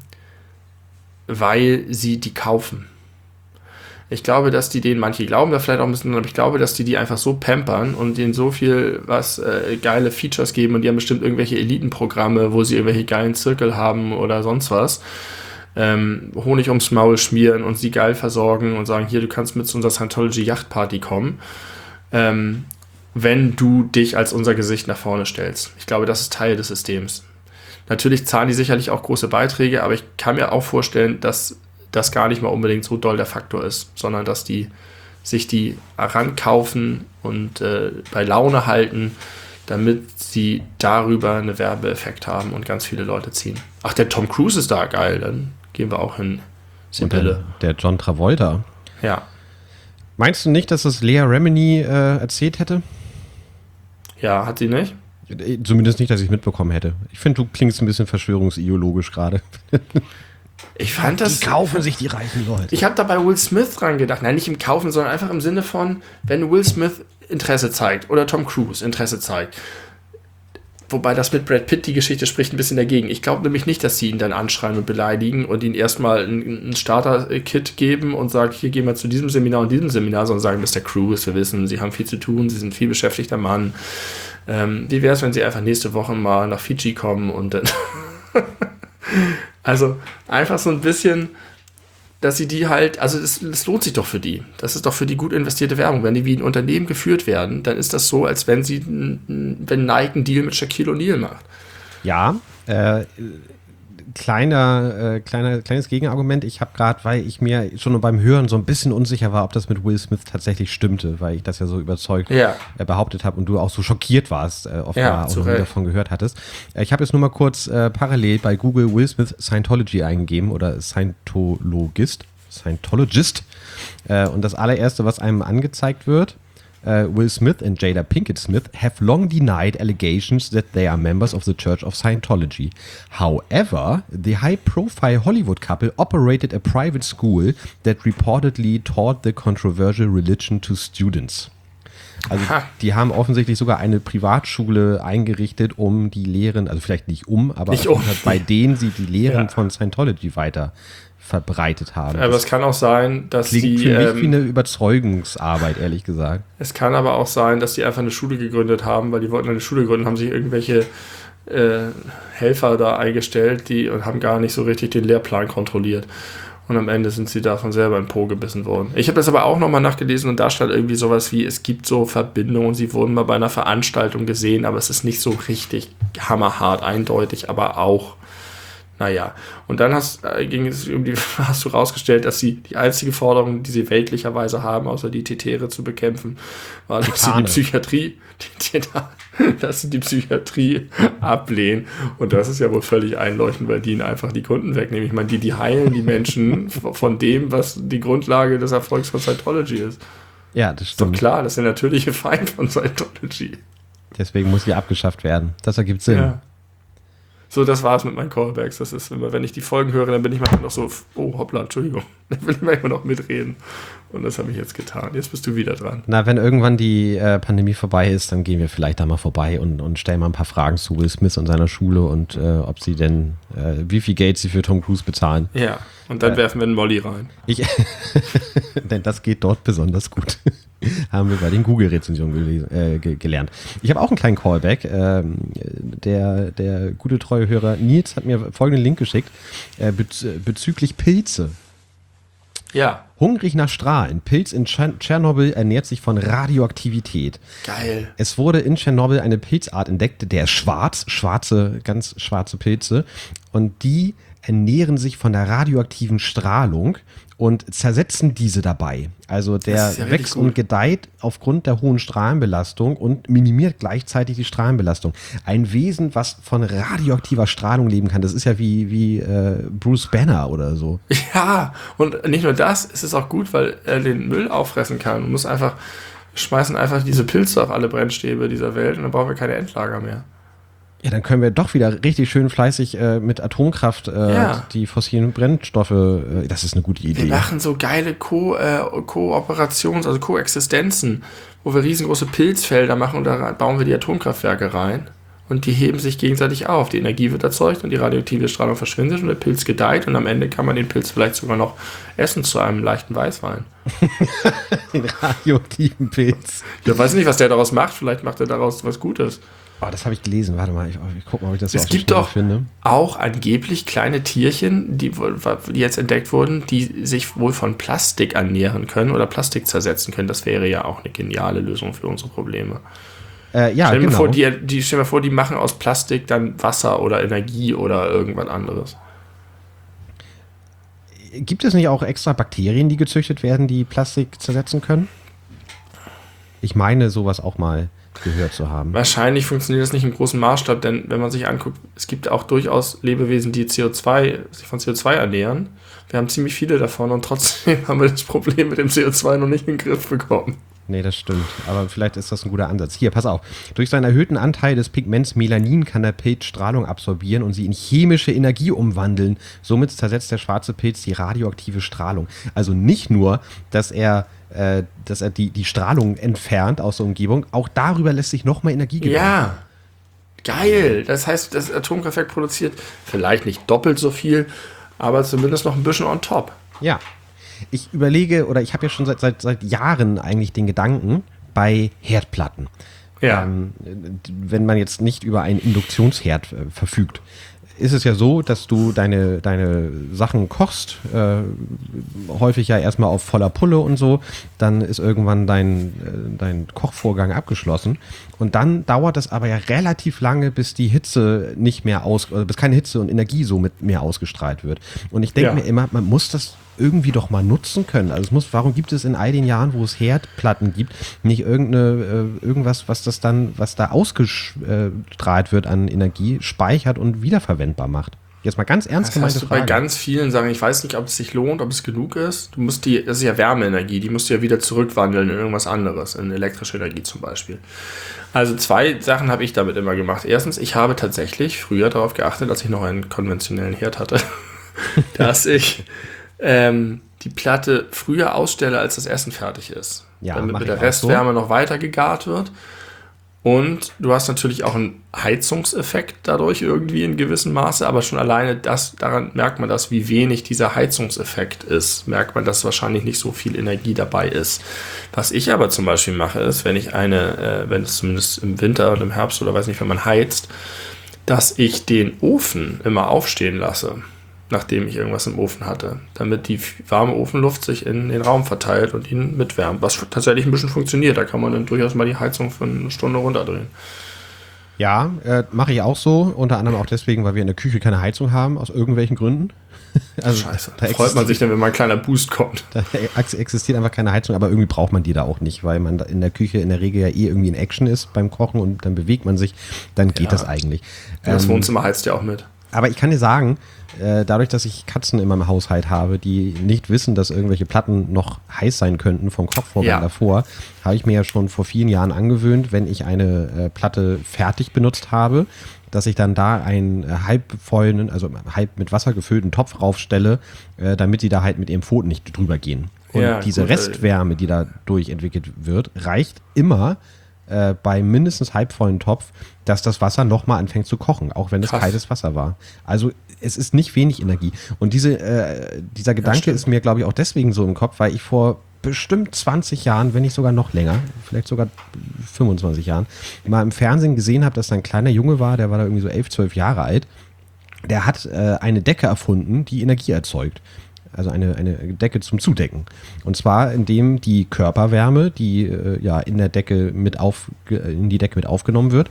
weil sie die kaufen. Ich glaube, dass die denen, manche glauben da vielleicht auch ein bisschen, aber ich glaube, dass die die einfach so pampern und denen so viel was äh, geile Features geben und die haben bestimmt irgendwelche Elitenprogramme, wo sie irgendwelche geilen Zirkel haben oder sonst was. Ähm, Honig ums Maul schmieren und sie geil versorgen und sagen, hier, du kannst mit zu unserer Scientology Yachtparty kommen, ähm, wenn du dich als unser Gesicht nach vorne stellst. Ich glaube, das ist Teil des Systems. Natürlich zahlen die sicherlich auch große Beiträge, aber ich kann mir auch vorstellen, dass das gar nicht mal unbedingt so doll der Faktor ist, sondern dass die sich die rankaufen und äh, bei Laune halten, damit sie darüber einen Werbeeffekt haben und ganz viele Leute ziehen. Ach, der Tom Cruise ist da, geil, dann gehen wir auch hin. Sibylle. Der John Travolta. Ja. Meinst du nicht, dass das Leah Remini äh, erzählt hätte? Ja, hat sie nicht? Zumindest nicht, dass ich mitbekommen hätte. Ich finde, du klingst ein bisschen verschwörungsideologisch gerade. Ich fand das. Die kaufen sich die reichen Leute. Ich habe da bei Will Smith dran gedacht. Nein, nicht im Kaufen, sondern einfach im Sinne von, wenn Will Smith Interesse zeigt oder Tom Cruise Interesse zeigt. Wobei das mit Brad Pitt, die Geschichte spricht ein bisschen dagegen. Ich glaube nämlich nicht, dass sie ihn dann anschreien und beleidigen und ihn erstmal ein, ein Starter-Kit geben und sagen, hier gehen wir zu diesem Seminar und diesem Seminar, sondern sagen, Mister Cruise, wir wissen, Sie haben viel zu tun, Sie sind ein viel beschäftigter Mann. Ähm, wie wäre es, wenn Sie einfach nächste Woche mal nach Fidschi kommen und dann... Also einfach so ein bisschen, dass sie die halt, also es, es lohnt sich doch für die. Das ist doch für die gut investierte Werbung. Wenn die wie ein Unternehmen geführt werden, dann ist das so, als wenn sie, wenn Nike einen Deal mit Shaquille O'Neal macht. Ja, äh, kleiner, äh, kleiner, kleines Gegenargument. Ich habe gerade, weil ich mir schon beim Hören so ein bisschen unsicher war, ob das mit Will Smith tatsächlich stimmte, weil ich das ja so überzeugt ja. äh, behauptet habe und du auch so schockiert warst, äh, offenbar ja, auch noch nie davon gehört hattest. Äh, ich habe jetzt nur mal kurz äh, parallel bei Google Will Smith Scientology eingegeben oder Scientologist, Scientologist. Äh, und das allererste, was einem angezeigt wird, Uh, Will Smith and Jada Pinkett Smith have long denied allegations that they are members of the Church of Scientology. However, the high-profile Hollywood couple operated a private school that reportedly taught the controversial religion to students. Also Aha. die haben offensichtlich sogar eine Privatschule eingerichtet, um die Lehren, also vielleicht nicht um, aber Nicht um. bei denen sie die Lehren Ja. von Scientology weiter verbreitet haben. Aber Das es kann auch sein, dass klingt die. für mich ähm, wie eine Überzeugungsarbeit, ehrlich gesagt. Es kann aber auch sein, dass die einfach eine Schule gegründet haben, weil die wollten eine Schule gründen, haben sich irgendwelche äh, Helfer da eingestellt, die und haben gar nicht so richtig den Lehrplan kontrolliert. Und am Ende sind sie davon selber in den Po gebissen worden. Ich habe das aber auch nochmal nachgelesen und da stand irgendwie sowas wie, es gibt so Verbindungen, sie wurden mal bei einer Veranstaltung gesehen, aber es ist nicht so richtig hammerhart eindeutig, aber auch, naja. Und dann hast, äh, ging es um die, hast du rausgestellt, dass sie die einzige Forderung, die sie weltlicherweise haben, außer die Tetere zu bekämpfen, war, dass sie die Titane. Psychiatrie, die, die, dass sie die Psychiatrie ablehnen. Und das ist ja wohl völlig einleuchtend, weil die ihnen einfach die Kunden wegnehmen. Ich meine, die, die heilen die Menschen von dem, was die Grundlage des Erfolgs von Scientology ist. Ja, das Ist doch stimmt. klar, das ist der natürliche Feind von Scientology. Deswegen muss sie abgeschafft werden. Das ergibt Sinn. Ja. So, das war's mit meinen Callbacks. Das ist immer, wenn ich die Folgen höre, dann bin ich manchmal noch so, oh hoppla, Entschuldigung. Dann will ich manchmal noch mitreden. Und das habe ich jetzt getan. Jetzt bist du wieder dran. Na, wenn irgendwann die äh, Pandemie vorbei ist, dann gehen wir vielleicht da mal vorbei und, und stellen mal ein paar Fragen zu Will Smith und seiner Schule und äh, ob sie denn, äh, wie viel Geld sie für Tom Cruise bezahlen. Ja, und dann Äh. werfen wir einen Molly rein. Ich, denn das geht dort besonders gut. Haben wir bei den Google-Rezensionen gelesen, äh, ge gelernt. Ich habe auch einen kleinen Callback. Ähm, der, der gute treue Hörer Nils hat mir folgenden Link geschickt äh, bez bezüglich Pilze. Ja, Hungrig nach Strahlen. Pilz in Tschern- Tschernobyl ernährt sich von Radioaktivität. geil. Es wurde in Tschernobyl eine Pilzart entdeckt, der ist schwarz, schwarze, ganz schwarze Pilze. Und die ernähren sich von der radioaktiven Strahlung und zersetzen diese dabei. Also der Das ist ja richtig wächst gut. und gedeiht aufgrund der hohen Strahlenbelastung und minimiert gleichzeitig die Strahlenbelastung. Ein Wesen, was von radioaktiver Strahlung leben kann. Das ist ja wie, wie äh, Bruce Banner oder so. Ja, und nicht nur das, es ist auch gut, weil er den Müll auffressen kann. Du musst einfach, schmeißen einfach diese Pilze auf alle Brennstäbe dieser Welt und dann brauchen wir keine Endlager mehr. Ja, dann können wir doch wieder richtig schön fleißig äh, mit Atomkraft äh, Ja. die fossilen Brennstoffe, äh, das ist eine gute Wir Idee. machen so geile Ko äh, Kooperations-, also Koexistenzen, wo wir riesengroße Pilzfelder machen und da bauen wir die Atomkraftwerke rein. Und die heben sich gegenseitig auf. Die Energie wird erzeugt und die radioaktive Strahlung verschwindet und der Pilz gedeiht und am Ende kann man den Pilz vielleicht sogar noch essen zu einem leichten Weißwein. Den radioaktiven Pilz. Ich weiß nicht, was der daraus macht. Vielleicht macht er daraus was Gutes. Oh, das habe ich gelesen. Warte mal, ich, ich guck mal, ob ich das so Es auf die gibt Schnelle doch finde. auch angeblich kleine Tierchen, die, wohl- die jetzt entdeckt wurden, die sich wohl von Plastik ernähren können oder Plastik zersetzen können. Das wäre ja auch eine geniale Lösung für unsere Probleme. Äh, ja, Stell dir genau. vor, die, die, stell dir mal vor, die machen aus Plastik dann Wasser oder Energie oder irgendwas anderes. Gibt es nicht auch extra Bakterien, die gezüchtet werden, die Plastik zersetzen können? Ich meine, sowas auch mal gehört zu haben. Wahrscheinlich funktioniert das nicht im großen Maßstab, denn wenn man sich anguckt, es gibt auch durchaus Lebewesen, die C O zwei, sich von C O zwei ernähren. Wir haben ziemlich viele davon und trotzdem haben wir das Problem mit dem C O zwei noch nicht in den Griff bekommen. Nee, das stimmt. Aber vielleicht ist das ein guter Ansatz. Hier, pass auf. Durch seinen erhöhten Anteil des Pigments Melanin kann der Pilz Strahlung absorbieren und sie in chemische Energie umwandeln. Somit zersetzt der schwarze Pilz die radioaktive Strahlung. Also nicht nur, dass er, äh, dass er die, die Strahlung entfernt aus der Umgebung, auch darüber lässt sich nochmal Energie gewinnen. Ja, geil. Das heißt, das Atomkraftwerk produziert vielleicht nicht doppelt so viel, aber zumindest noch ein bisschen on top. Ja. Ich überlege, oder ich habe ja schon seit, seit, seit Jahren eigentlich den Gedanken bei Herdplatten. Ja. Ähm, wenn man jetzt nicht über einen Induktionsherd äh, verfügt, ist es ja so, dass du deine, deine Sachen kochst, äh, häufig ja erstmal auf voller Pulle und so, dann ist irgendwann dein, äh, dein Kochvorgang abgeschlossen und dann dauert es aber ja relativ lange, bis die Hitze nicht mehr aus, oder bis keine Hitze und Energie so mit mehr ausgestrahlt wird. Und ich denke Ja. mir immer, man muss das irgendwie doch mal nutzen können. Also es muss, warum gibt es in all den Jahren, wo es Herdplatten gibt, nicht irgendeine, äh, irgendwas, was das dann, was da ausgestrahlt wird an Energie, speichert und wiederverwendbar macht? Jetzt mal ganz ernst Das gemeinte hast du bei Frage. ganz vielen Sachen. Ich weiß nicht, ob es sich lohnt, ob es genug ist. Du musst die, das ist ja Wärmeenergie, die musst du ja wieder zurückwandeln in irgendwas anderes, in elektrische Energie zum Beispiel. Also zwei Sachen habe ich damit immer gemacht. Erstens, ich habe tatsächlich früher darauf geachtet, als ich noch einen konventionellen Herd hatte, dass ich ähm, die Platte früher ausstelle, als das Essen fertig ist. Ja, damit mach mit ich der auch Restwärme noch weiter gegart wird. Und du hast natürlich auch einen Heizungseffekt dadurch irgendwie in gewissem Maße, aber schon alleine das, daran merkt man das, wie wenig dieser Heizungseffekt ist, merkt man, dass wahrscheinlich nicht so viel Energie dabei ist. Was ich aber zum Beispiel mache, ist, wenn ich eine, äh, wenn es zumindest im Winter oder im Herbst oder weiß nicht, wenn man heizt, dass ich den Ofen immer aufstehen lasse, nachdem ich irgendwas im Ofen hatte, damit die warme Ofenluft sich in den Raum verteilt und ihn mitwärmt, was tatsächlich ein bisschen funktioniert. Da kann man dann durchaus mal die Heizung für eine Stunde runterdrehen. Ja, äh, mache ich auch so, unter anderem auch deswegen, weil wir in der Küche keine Heizung haben, aus irgendwelchen Gründen. Also, Scheiße, da freut man sich dann, wenn mal ein kleiner Boost kommt. Da existiert einfach keine Heizung, aber irgendwie braucht man die da auch nicht, weil man in der Küche in der Regel ja eh irgendwie in Action ist beim Kochen und dann bewegt man sich, dann geht ja. das eigentlich. Ja, das ähm, Wohnzimmer heizt ja auch mit. Aber ich kann dir sagen, äh, dadurch, dass ich Katzen in meinem Haushalt habe, die nicht wissen, dass irgendwelche Platten noch heiß sein könnten vom Kochvorgang ja. davor, habe ich mir ja schon vor vielen Jahren angewöhnt, wenn ich eine äh, Platte fertig benutzt habe, dass ich dann da einen äh, halb vollen, also halb mit Wasser gefüllten Topf raufstelle, äh, damit die da halt mit ihrem Pfoten nicht drüber gehen. Und ja, diese gut, Restwärme, die dadurch entwickelt wird, reicht immer äh, bei mindestens halbvollen Topf, dass das Wasser nochmal anfängt zu kochen, auch wenn es Krass. kaltes Wasser war. Also es ist nicht wenig Energie. Und diese, äh, dieser Gedanke ja, ist mir, glaube ich, auch deswegen so im Kopf, weil ich vor bestimmt zwanzig Jahren, wenn nicht sogar noch länger, vielleicht sogar fünfundzwanzig Jahren, mal im Fernsehen gesehen habe, dass da ein kleiner Junge war, der war da irgendwie so elf, zwölf Jahre alt, der hat äh, eine Decke erfunden, die Energie erzeugt. Also eine, eine Decke zum Zudecken. Und zwar, indem die Körperwärme, die äh, ja in der Decke mit auf, in die Decke mit aufgenommen wird,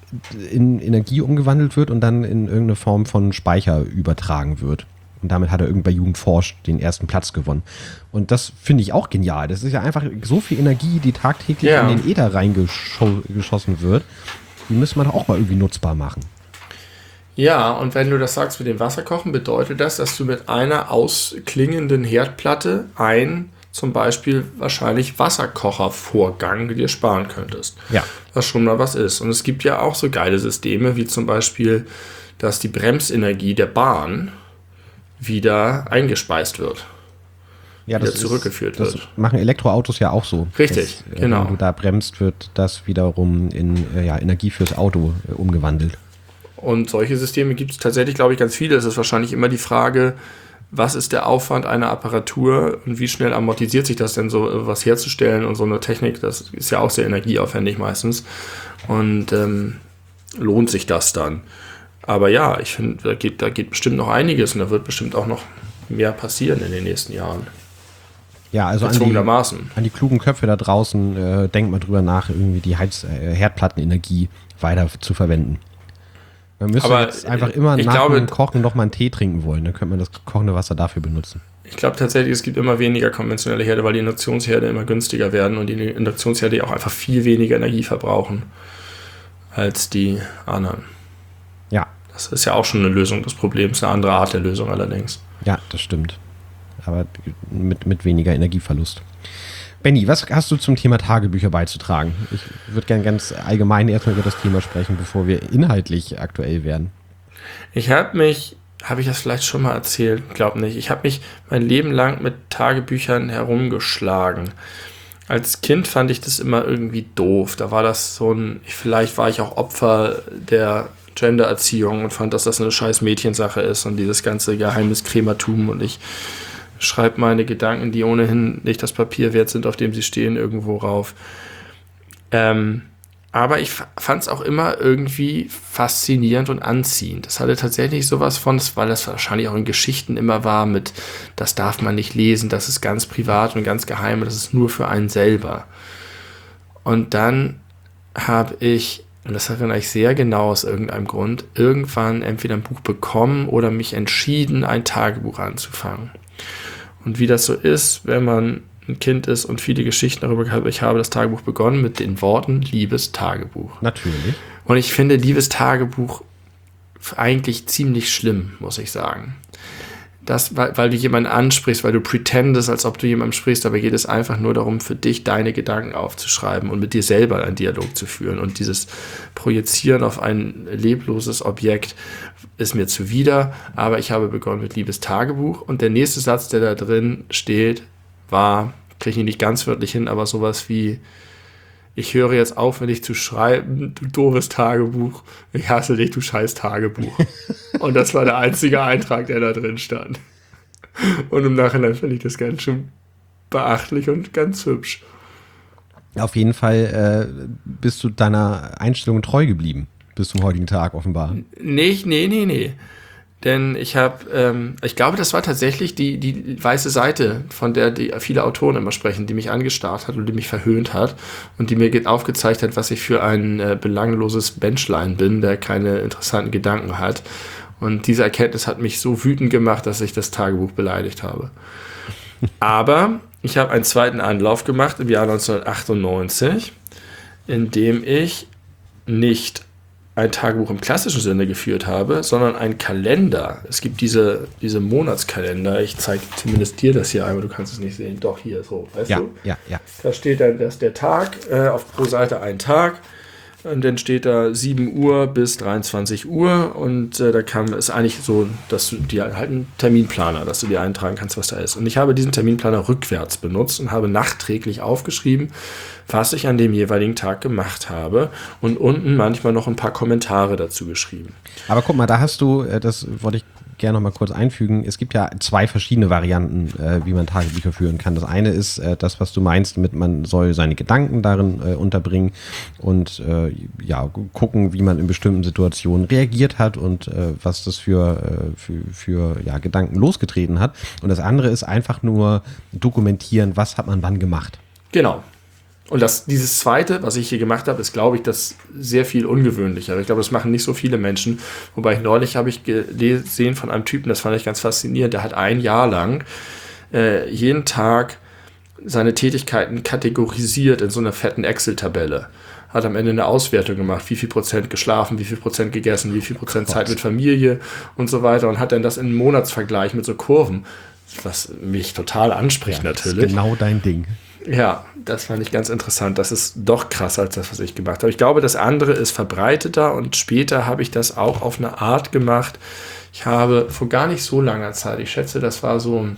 in Energie umgewandelt wird und dann in irgendeine Form von Speicher übertragen wird. Und damit hat er irgend bei Jugend forscht den ersten Platz gewonnen. Und das finde ich auch genial. Das ist ja einfach so viel Energie, die tagtäglich ja. in den Äther reingeschossen wird. Die müsste man auch mal irgendwie nutzbar machen. Ja, und wenn du das sagst mit dem Wasserkochen, bedeutet das, dass du mit einer ausklingenden Herdplatte ein zum Beispiel wahrscheinlich Wasserkochervorgang dir sparen könntest. Ja. Was schon mal was ist. Und es gibt ja auch so geile Systeme, wie zum Beispiel, dass die Bremsenergie der Bahn wieder eingespeist wird. Ja, das wieder zurückgeführt ist, das wird. Machen Elektroautos ja auch so. Richtig, dass, genau. Wenn du da bremst, wird das wiederum in ja, Energie fürs Auto äh, umgewandelt. Und solche Systeme gibt es tatsächlich, glaube ich, ganz viele. Es ist wahrscheinlich immer die Frage, was ist der Aufwand einer Apparatur und wie schnell amortisiert sich das denn, so was herzustellen und so eine Technik, das ist ja auch sehr energieaufwendig meistens. Und ähm, lohnt sich das dann? Aber ja, ich finde, da geht, da geht bestimmt noch einiges und da wird bestimmt auch noch mehr passieren in den nächsten Jahren. Ja, also an die, an die klugen Köpfe da draußen, äh, denkt mal drüber nach, irgendwie die Heiz- äh, Herdplattenenergie weiter zu verwenden. Man müsste Aber jetzt einfach immer nach glaube, dem Kochen noch mal einen Tee trinken wollen. Dann könnte man das kochende Wasser dafür benutzen. Ich glaube tatsächlich, es gibt immer weniger konventionelle Herde, weil die Induktionsherde immer günstiger werden und die Induktionsherde auch einfach viel weniger Energie verbrauchen als die anderen. Ja. Das ist ja auch schon eine Lösung des Problems, eine andere Art der Lösung allerdings. Ja, das stimmt. Aber mit, mit weniger Energieverlust. Benni, was hast du zum Thema Tagebücher beizutragen? Ich würde gerne ganz allgemein erstmal über das Thema sprechen, bevor wir inhaltlich aktuell werden. Ich habe mich, habe ich das vielleicht schon mal erzählt? Glaube nicht. Ich habe mich mein Leben lang mit Tagebüchern herumgeschlagen. Als Kind fand ich das immer irgendwie doof. Da war das so ein, vielleicht war ich auch Opfer der Gendererziehung und fand, dass das eine scheiß Mädchensache ist und dieses ganze Geheimniskrämertum und ich schreibe meine Gedanken, die ohnehin nicht das Papier wert sind, auf dem sie stehen, irgendwo rauf. Ähm, aber ich fand es auch immer irgendwie faszinierend und anziehend. Das hatte tatsächlich sowas von, weil das wahrscheinlich auch in Geschichten immer war mit, das darf man nicht lesen, das ist ganz privat und ganz geheim, das ist nur für einen selber. Und dann habe ich, und das erinnere ich sehr genau aus irgendeinem Grund, irgendwann entweder ein Buch bekommen oder mich entschieden, ein Tagebuch anzufangen. Und wie das so ist, wenn man ein Kind ist und viele Geschichten darüber gehabt, ich habe das Tagebuch begonnen mit den Worten Liebes Tagebuch. Natürlich. Und ich finde Liebes Tagebuch eigentlich ziemlich schlimm, muss ich sagen. das, weil, weil du jemanden ansprichst, weil du pretendest, als ob du jemandem sprichst, aber geht es einfach nur darum, für dich deine Gedanken aufzuschreiben und mit dir selber einen Dialog zu führen. Und dieses Projizieren auf ein lebloses Objekt ist mir zuwider, aber ich habe begonnen mit Liebes Tagebuch und der nächste Satz, der da drin steht, war, kriege ich ihn nicht ganz wörtlich hin, aber sowas wie: Ich höre jetzt auf, mit dich zu schreiben, du doofes Tagebuch. Ich hasse dich, du scheiß Tagebuch. Und das war der einzige Eintrag, der da drin stand. Und im Nachhinein finde ich das ganz schön beachtlich und ganz hübsch. Auf jeden Fall äh, bist du deiner Einstellung treu geblieben, bis zum heutigen Tag offenbar. Nee, nee, nee, nee. Denn ich habe, ähm, ich glaube, das war tatsächlich die, die weiße Seite, von der die viele Autoren immer sprechen, die mich angestarrt hat und die mich verhöhnt hat und die mir aufgezeigt hat, was ich für ein äh, belangloses Benchlein bin, der keine interessanten Gedanken hat. Und diese Erkenntnis hat mich so wütend gemacht, dass ich das Tagebuch beleidigt habe. Aber ich habe einen zweiten Anlauf gemacht im Jahr neunzehnhundertachtundneunzig, in dem ich nicht ein Tagebuch im klassischen Sinne geführt habe, sondern ein Kalender. Es gibt diese, diese Monatskalender. Ich zeige zumindest dir das hier einmal, du kannst es nicht sehen. Doch, hier so, weißt ja, du? Ja, ja. Da steht dann, dass der Tag, äh, auf pro Seite ein Tag. Und dann steht da sieben Uhr bis dreiundzwanzig Uhr und äh, da kann ist eigentlich so, dass du dir halt einen Terminplaner, dass du dir eintragen kannst, was da ist. Und ich habe diesen Terminplaner rückwärts benutzt und habe nachträglich aufgeschrieben, was ich an dem jeweiligen Tag gemacht habe und unten manchmal noch ein paar Kommentare dazu geschrieben. Aber guck mal, da hast du, das wollte ich gerne noch mal kurz einfügen, es gibt ja zwei verschiedene Varianten, äh, wie man Tagebücher führen kann. Das eine ist äh, das, was du meinst, mit man soll seine Gedanken darin äh, unterbringen und äh, ja, gucken, wie man in bestimmten Situationen reagiert hat und äh, was das für, äh, für, für ja, Gedanken losgetreten hat. Und das andere ist einfach nur dokumentieren, was hat man wann gemacht. Genau. Und das, dieses Zweite, was ich hier gemacht habe, ist, glaube ich, das sehr viel ungewöhnlicher. Ich glaube, das machen nicht so viele Menschen. Wobei ich neulich habe ich gesehen von einem Typen, das fand ich ganz faszinierend, der hat ein Jahr lang äh, jeden Tag seine Tätigkeiten kategorisiert in so einer fetten Excel-Tabelle. Hat am Ende eine Auswertung gemacht, wie viel Prozent geschlafen, wie viel Prozent gegessen, wie viel Prozent Zeit mit Familie und so weiter. Und hat dann das in Monatsvergleich mit so Kurven, was mich total anspricht, ja, natürlich. Das ist genau dein Ding. Ja, das fand ich ganz interessant. Das ist doch krasser als das, was ich gemacht habe. Ich glaube, das andere ist verbreiteter und später habe ich das auch auf eine Art gemacht. Ich habe vor gar nicht so langer Zeit, ich schätze, das war so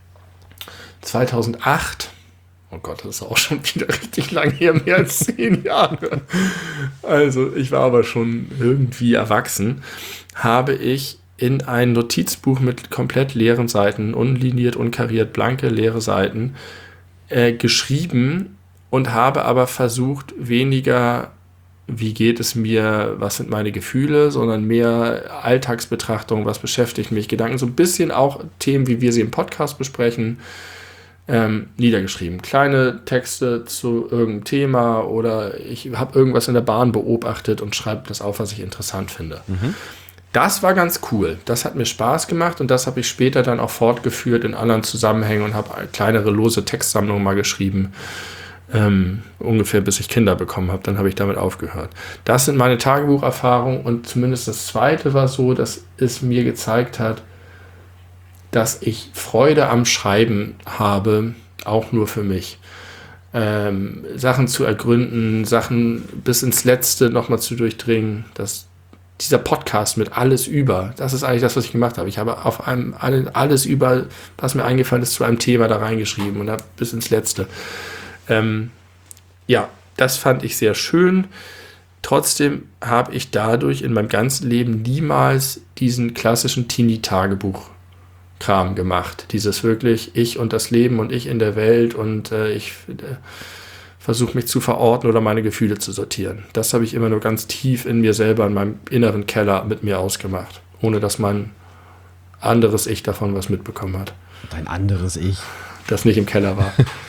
zweitausendacht, oh Gott, das ist auch schon wieder richtig lang her, mehr als zehn Jahre. Also ich war aber schon irgendwie erwachsen, habe ich in ein Notizbuch mit komplett leeren Seiten, unliniert, unkariert, blanke, leere Seiten, Äh, geschrieben und habe aber versucht, weniger, wie geht es mir, was sind meine Gefühle, sondern mehr Alltagsbetrachtung, was beschäftigt mich, Gedanken, so ein bisschen auch Themen, wie wir sie im Podcast besprechen, ähm, niedergeschrieben. Kleine Texte zu irgendeinem Thema oder ich habe irgendwas in der Bahn beobachtet und schreibe das auf, was ich interessant finde. Mhm. Das war ganz cool. Das hat mir Spaß gemacht und das habe ich später dann auch fortgeführt in anderen Zusammenhängen und habe kleinere lose Textsammlungen mal geschrieben, ähm, ungefähr bis ich Kinder bekommen habe. Dann habe ich damit aufgehört. Das sind meine Tagebucherfahrungen und zumindest das Zweite war so, dass es mir gezeigt hat, dass ich Freude am Schreiben habe, auch nur für mich. Ähm, Sachen zu ergründen, Sachen bis ins Letzte nochmal zu durchdringen, das dieser Podcast mit alles über, das ist eigentlich das, was ich gemacht habe. Ich habe auf einem alles über, was mir eingefallen ist, zu einem Thema da reingeschrieben und habe bis ins Letzte. Ähm, ja, das fand ich sehr schön. Trotzdem habe ich dadurch in meinem ganzen Leben niemals diesen klassischen Teenie-Tagebuch-Kram gemacht. Dieses wirklich ich und das Leben und ich in der Welt und äh, ich äh, versuche mich zu verorten oder meine Gefühle zu sortieren. Das habe ich immer nur ganz tief in mir selber, in meinem inneren Keller mit mir ausgemacht, ohne dass mein anderes Ich davon was mitbekommen hat. Dein anderes Ich. Das nicht im Keller war.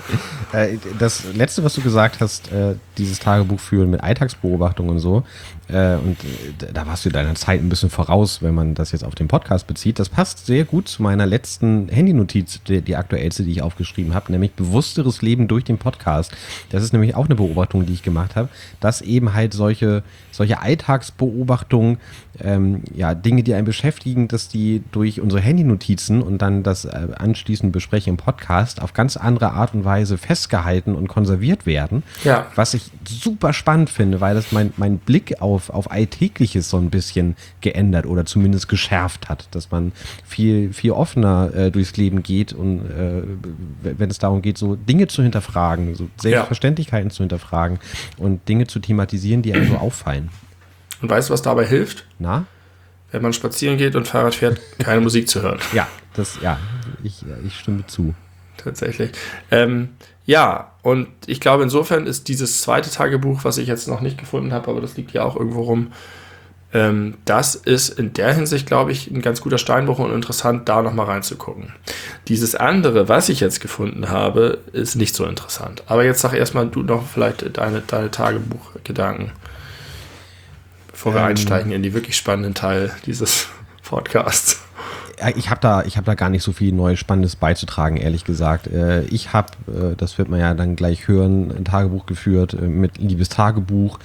Äh, das Letzte, was du gesagt hast, äh, dieses Tagebuch führen mit Alltagsbeobachtungen und so, äh, und äh, da warst du deiner Zeit ein bisschen voraus, wenn man das jetzt auf den Podcast bezieht. Das passt sehr gut zu meiner letzten Handynotiz, die, die aktuellste, die ich aufgeschrieben habe, nämlich bewussteres Leben durch den Podcast. Das ist nämlich auch eine Beobachtung, die ich gemacht habe, dass eben halt solche, solche Alltagsbeobachtungen, ähm, ja, Dinge, die einen beschäftigen, dass die durch unsere Handynotizen und dann das äh, anschließend Besprechen im Podcast auf ganz andere Art und Weise festgehalten und konserviert werden. Ja. Was ich super spannend finde, weil das mein, mein Blick auf, auf Alltägliches so ein bisschen geändert oder zumindest geschärft hat, dass man viel, viel offener äh, durchs Leben geht und äh, wenn es darum geht, so Dinge zu hinterfragen, so Selbstverständlichkeiten ja. zu hinterfragen und Dinge zu thematisieren, die einem so auffallen. Und weißt du, was dabei hilft? Na? Wenn man spazieren geht und Fahrrad fährt, keine Musik zu hören. Ja, das, ja, ich, ich stimme zu. Tatsächlich. Ähm, ja, und ich glaube, insofern ist dieses zweite Tagebuch, was ich jetzt noch nicht gefunden habe, aber das liegt ja auch irgendwo rum, ähm, das ist in der Hinsicht, glaube ich, ein ganz guter Steinbruch und interessant, da nochmal reinzugucken. Dieses andere, was ich jetzt gefunden habe, ist nicht so interessant. Aber jetzt sag erstmal du noch vielleicht deine, deine Tagebuchgedanken, bevor wir ähm, einsteigen in die wirklich spannenden Teil dieses Podcasts. Ich habe da, ich hab da gar nicht so viel Neues Spannendes beizutragen, ehrlich gesagt. Ich habe, das wird man ja dann gleich hören, ein Tagebuch geführt mit Liebestagebuch,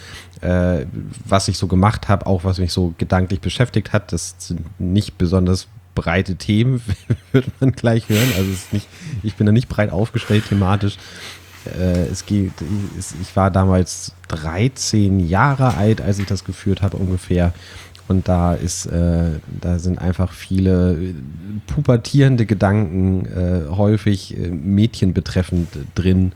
was ich so gemacht habe, auch was mich so gedanklich beschäftigt hat. Das sind nicht besonders breite Themen, wird man gleich hören. Also es ist nicht, ich bin da nicht breit aufgestellt thematisch. Es geht, ich war damals dreizehn Jahre alt, als ich das geführt habe ungefähr. Und da ist, äh, da sind einfach viele pubertierende Gedanken, äh, häufig äh, Mädchen betreffend äh, drin.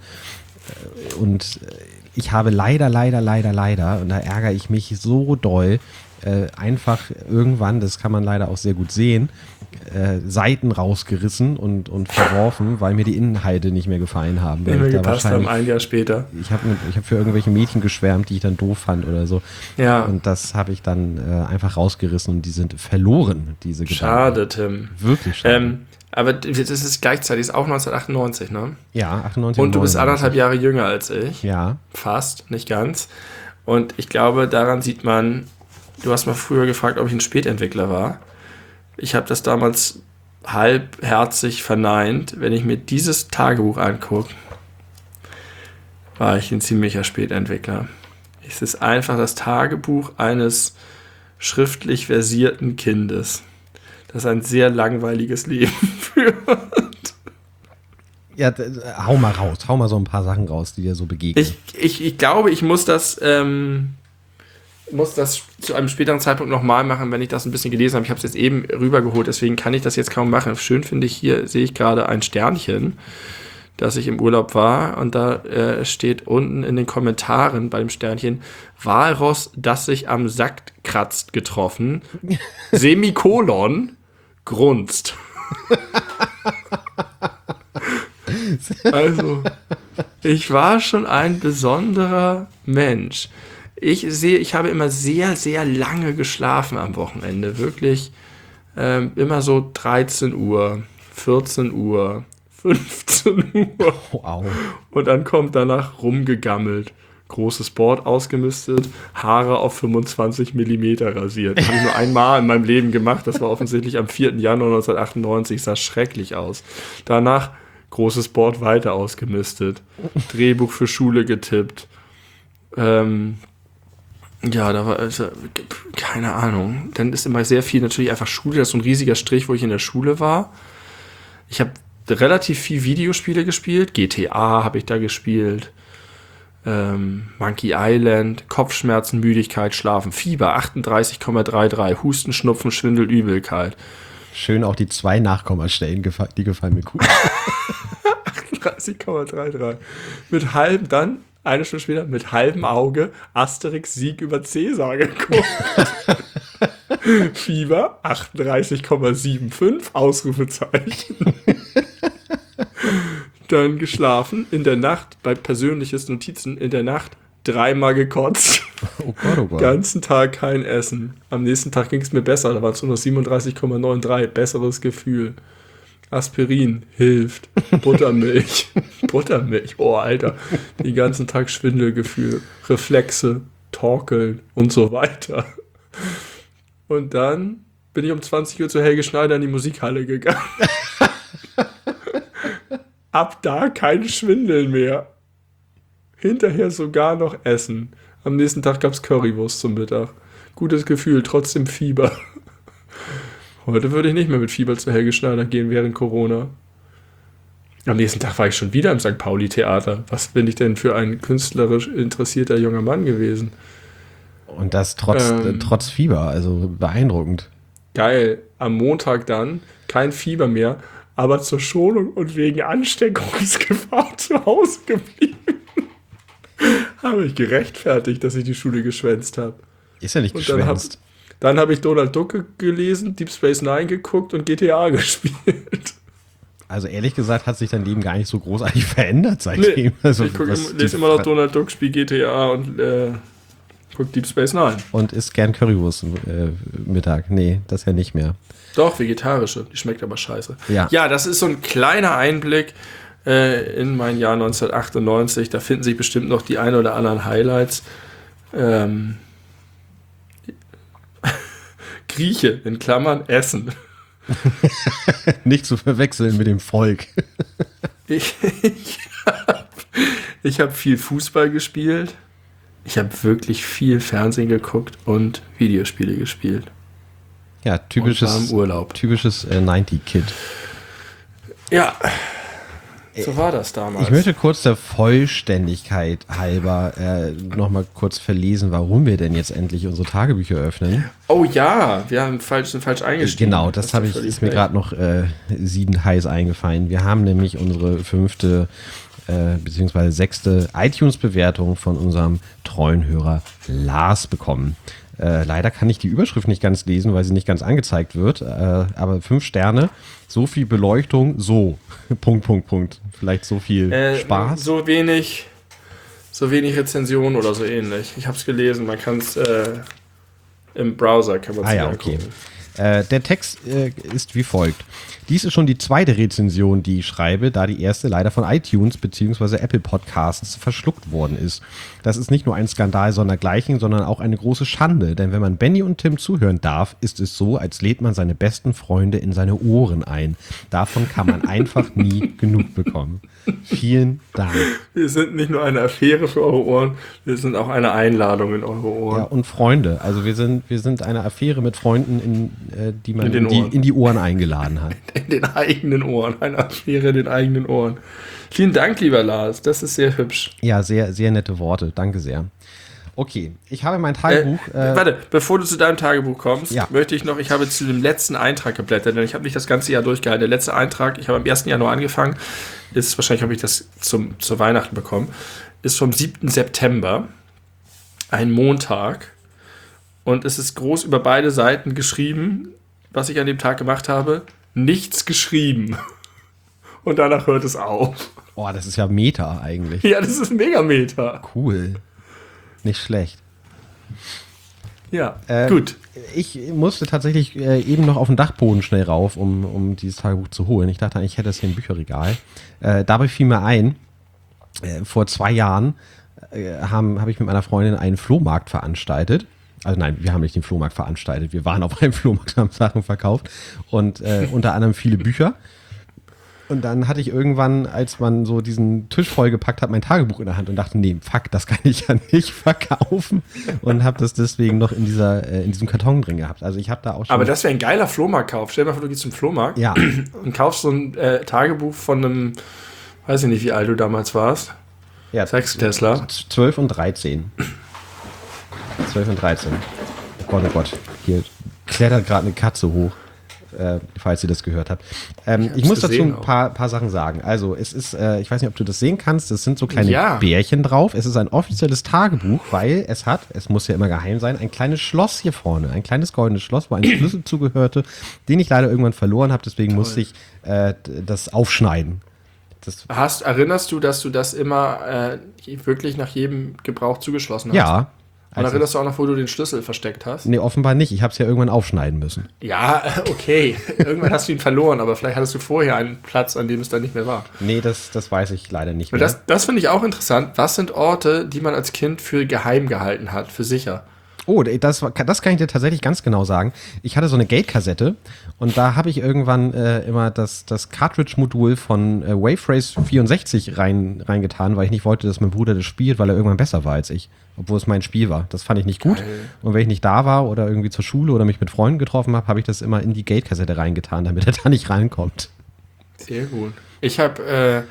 Und ich habe leider, leider, leider, leider, und da ärgere ich mich so doll, äh, einfach irgendwann, das kann man leider auch sehr gut sehen, äh, Seiten rausgerissen und, und verworfen, weil mir die Inhalte nicht mehr gefallen haben. Nicht mehr gepasst haben, ein Jahr später. Ich habe ich hab für irgendwelche Mädchen geschwärmt, die ich dann doof fand oder so. Ja. Und das habe ich dann äh, einfach rausgerissen und die sind verloren, diese Gedanken. Schade, Tim. Wirklich schade. Ähm, aber das ist gleichzeitig, ist auch neunzehnhundertachtundneunzig, ne? Ja, achtundneunzig. Und du bist anderthalb Jahre jünger als ich. Ja. Fast, nicht ganz. Und ich glaube, daran sieht man, du hast mal früher gefragt, ob ich ein Spätentwickler war. Ich habe das damals halbherzig verneint. Wenn ich mir dieses Tagebuch angucke, war ich ein ziemlicher Spätentwickler. Es ist einfach das Tagebuch eines schriftlich versierten Kindes, das ein sehr langweiliges Leben führt. Ja, hau mal raus, hau mal so ein paar Sachen raus, die dir so begegnen. Ich, ich, ich glaube, ich muss das... Ähm, muss das zu einem späteren Zeitpunkt nochmal machen, wenn ich das ein bisschen gelesen habe. Ich habe es jetzt eben rübergeholt, deswegen kann ich das jetzt kaum machen. Schön finde ich, hier sehe ich gerade ein Sternchen, dass ich im Urlaub war und da äh, steht unten in den Kommentaren bei dem Sternchen Walross, das sich am Sack kratzt, getroffen, Semikolon, grunzt. Also, ich war schon ein besonderer Mensch. Ich sehe, ich habe immer sehr, sehr lange geschlafen am Wochenende. Wirklich ähm, immer so dreizehn Uhr, vierzehn Uhr, fünfzehn Uhr. Wow. Und dann kommt danach rumgegammelt. Großes Board ausgemistet, Haare auf fünfundzwanzig Millimeter rasiert. Das habe ich nur einmal in meinem Leben gemacht. Das war offensichtlich am vierten Januar neunzehnhundertachtundneunzig. Sah schrecklich aus. Danach großes Board weiter ausgemistet. Drehbuch für Schule getippt. Ähm... Ja, da war, also, keine Ahnung. Dann ist immer sehr viel natürlich einfach Schule. Das ist so ein riesiger Strich, wo ich in der Schule war. Ich habe relativ viel Videospiele gespielt. G T A habe ich da gespielt. Ähm, Monkey Island, Kopfschmerzen, Müdigkeit, Schlafen, Fieber, achtunddreißig Komma dreiunddreißig, Husten, Schnupfen, Schwindel, Übelkeit. Schön auch die zwei Nachkommastellen, die gefallen mir gut. achtunddreißig Komma dreiunddreißig. Mit halbem dann... Eine Stunde später mit halbem Auge Asterix Sieg über Cäsar geguckt. Fieber achtunddreißig Komma fünfundsiebzig, Ausrufezeichen. Dann geschlafen, in der Nacht, bei persönliches Notizen, in der Nacht dreimal gekotzt. Oh Gott, oh Gott. Ganzen Tag kein Essen. Am nächsten Tag ging es mir besser, da war es nur noch siebenunddreißig Komma dreiundneunzig, besseres Gefühl. Aspirin hilft. Buttermilch. Buttermilch. Oh, Alter. Den ganzen Tag Schwindelgefühl, Reflexe, Torkeln und so weiter. Und dann bin ich um zwanzig Uhr zu Helge Schneider in die Musikhalle gegangen. Ab da kein Schwindeln mehr. Hinterher sogar noch Essen. Am nächsten Tag gab es Currywurst zum Mittag. Gutes Gefühl, trotzdem Fieber. Heute würde ich nicht mehr mit Fieber zu Helge Schneider gehen während Corona. Am nächsten Tag war ich schon wieder im Sankt Pauli-Theater. Was bin ich denn für ein künstlerisch interessierter junger Mann gewesen? Und das trotz, ähm, äh, trotz Fieber, also beeindruckend. Geil. Am Montag dann kein Fieber mehr, aber zur Schonung und wegen Ansteckungsgefahr zu Hause geblieben. Habe ich gerechtfertigt, dass ich die Schule geschwänzt habe. Ist ja nicht und geschwänzt. Dann habe hab ich Donald Duck gelesen, Deep Space Nine geguckt und G T A gespielt. Also ehrlich gesagt hat sich dein Leben gar nicht so großartig verändert seitdem. Nee, also, ich guck, lese immer noch Donald Duck, spiele G T A und äh, guck Deep Space Nine. Und isst gern Currywurst äh, Mittag. Nee, das ja nicht mehr. Doch, vegetarische. Die schmeckt aber scheiße. Ja, ja, das ist so ein kleiner Einblick äh, in mein Jahr neunzehnhundertachtundneunzig. Da finden sich bestimmt noch die ein oder anderen Highlights. Ähm, Grieche, in Klammern, Essen. Nicht zu verwechseln mit dem Volk. ich ich habe ich hab viel Fußball gespielt. Ich habe wirklich viel Fernsehen geguckt und Videospiele gespielt. Ja, typisches, und war im Urlaub. typisches äh, neunzig-Kid. Ja, so war das damals. Ich möchte kurz der Vollständigkeit halber äh, nochmal kurz verlesen, warum wir denn jetzt endlich unsere Tagebücher öffnen. Oh ja, wir haben falsch, sind falsch eingestiegen. Genau, das, das habe ich, ist mir gerade noch äh, sieden heiß eingefallen. Wir haben nämlich unsere fünfte äh, beziehungsweise sechste iTunes-Bewertung von unserem treuen Hörer Lars bekommen. Äh, leider kann ich die Überschrift nicht ganz lesen, weil sie nicht ganz angezeigt wird. Äh, aber fünf Sterne, so viel Beleuchtung, so. Punkt, Punkt, Punkt. Vielleicht so viel äh, Spaß. So wenig, so wenig Rezension oder so ähnlich. Ich habe es gelesen, man kann es äh, im Browser kann man es ah, ja, okay. Äh, der Text äh, ist wie folgt. Dies ist schon die zweite Rezension, die ich schreibe, da die erste leider von iTunes bzw. Apple Podcasts verschluckt worden ist. Das ist nicht nur ein Skandal sondergleichen, sondern auch eine große Schande, denn wenn man Benny und Tim zuhören darf, ist es so, als lädt man seine besten Freunde in seine Ohren ein. Davon kann man einfach nie genug bekommen. Vielen Dank. Wir sind nicht nur eine Affäre für eure Ohren, wir sind auch eine Einladung in eure Ohren. Ja, und Freunde. Also wir sind, wir sind eine Affäre mit Freunden, in, äh, die man in, in, die, in die Ohren eingeladen hat. In den eigenen Ohren. Eine Affäre in den eigenen Ohren. Vielen Dank, lieber Lars. Das ist sehr hübsch. Ja, sehr, sehr nette Worte. Danke sehr. Okay, ich habe mein Tagebuch. Äh, äh, warte, bevor du zu deinem Tagebuch kommst, ja. möchte ich noch, ich habe zu dem letzten Eintrag geblättert, denn ich habe nicht das ganze Jahr durchgehalten. Der letzte Eintrag, ich habe am ersten Januar angefangen, ist, wahrscheinlich habe ich das zum, zu Weihnachten bekommen, ist vom siebten September, ein Montag. Und es ist groß über beide Seiten geschrieben, was ich an dem Tag gemacht habe. Nichts geschrieben. Und danach hört es auf. Oh, das ist ja Meta eigentlich. Ja, das ist mega Meta. Cool. Nicht schlecht. Ja, äh, gut. Ich musste tatsächlich äh, eben noch auf den Dachboden schnell rauf, um, um dieses Tagebuch zu holen. Ich dachte, ich hätte das hier im Bücherregal. Äh, dabei fiel mir ein, äh, vor zwei Jahren äh, habe hab ich mit meiner Freundin einen Flohmarkt veranstaltet. Also nein, wir haben nicht den Flohmarkt veranstaltet. Wir waren auf einem Flohmarkt, haben Sachen verkauft und äh, unter anderem viele Bücher. Und dann hatte ich irgendwann, als man so diesen Tisch vollgepackt hat, mein Tagebuch in der Hand und dachte, nee, fuck, das kann ich ja nicht verkaufen. Und habe das deswegen noch in dieser äh, in diesem Karton drin gehabt. Also ich habe da auch schon... Aber das wäre ein geiler Flohmarktkauf. Stell dir mal vor, du gehst zum Flohmarkt ja. und kaufst so ein äh, Tagebuch von einem, weiß ich nicht, wie alt du damals warst. Ja, Sechs-Tesla. zwölf und dreizehn. zwölf und dreizehn. Oh Gott, oh Gott. Hier klettert gerade eine Katze hoch. Äh, falls ihr das gehört habt. Ähm, ich, ich muss dazu ein paar, paar Sachen sagen. Also es ist, äh, ich weiß nicht, ob du das sehen kannst, es sind so kleine ja. Bärchen drauf. Es ist ein offizielles Tagebuch, weil es hat, es muss ja immer geheim sein, ein kleines Schloss hier vorne, ein kleines goldenes Schloss, wo ein Schlüssel zugehörte, den ich leider irgendwann verloren habe, deswegen Toll. musste ich äh, das aufschneiden. Das Hast, erinnerst du, dass du das immer äh, wirklich nach jedem Gebrauch zugeschlossen hast? Ja. Und erinnerst du auch noch, wo du den Schlüssel versteckt hast? Nee, offenbar nicht. Ich habe es ja irgendwann aufschneiden müssen. Ja, okay. Irgendwann hast du ihn verloren, aber vielleicht hattest du vorher einen Platz, an dem es dann nicht mehr war. Nee, das, das weiß ich leider nicht mehr. Das, das finde ich auch interessant. Was sind Orte, die man als Kind für geheim gehalten hat, für sicher? Oh, das, das kann ich dir tatsächlich ganz genau sagen. Ich hatte so eine Gate-Kassette und da habe ich irgendwann äh, immer das, das Cartridge-Modul von äh, Wave Race vierundsechzig rein, reingetan, weil ich nicht wollte, dass mein Bruder das spielt, weil er irgendwann besser war als ich. Obwohl es mein Spiel war. Das fand ich nicht gut. Geil. Und wenn ich nicht da war oder irgendwie zur Schule oder mich mit Freunden getroffen habe, habe ich das immer in die Gate-Kassette reingetan, damit er da nicht reinkommt. Sehr gut. Ich habe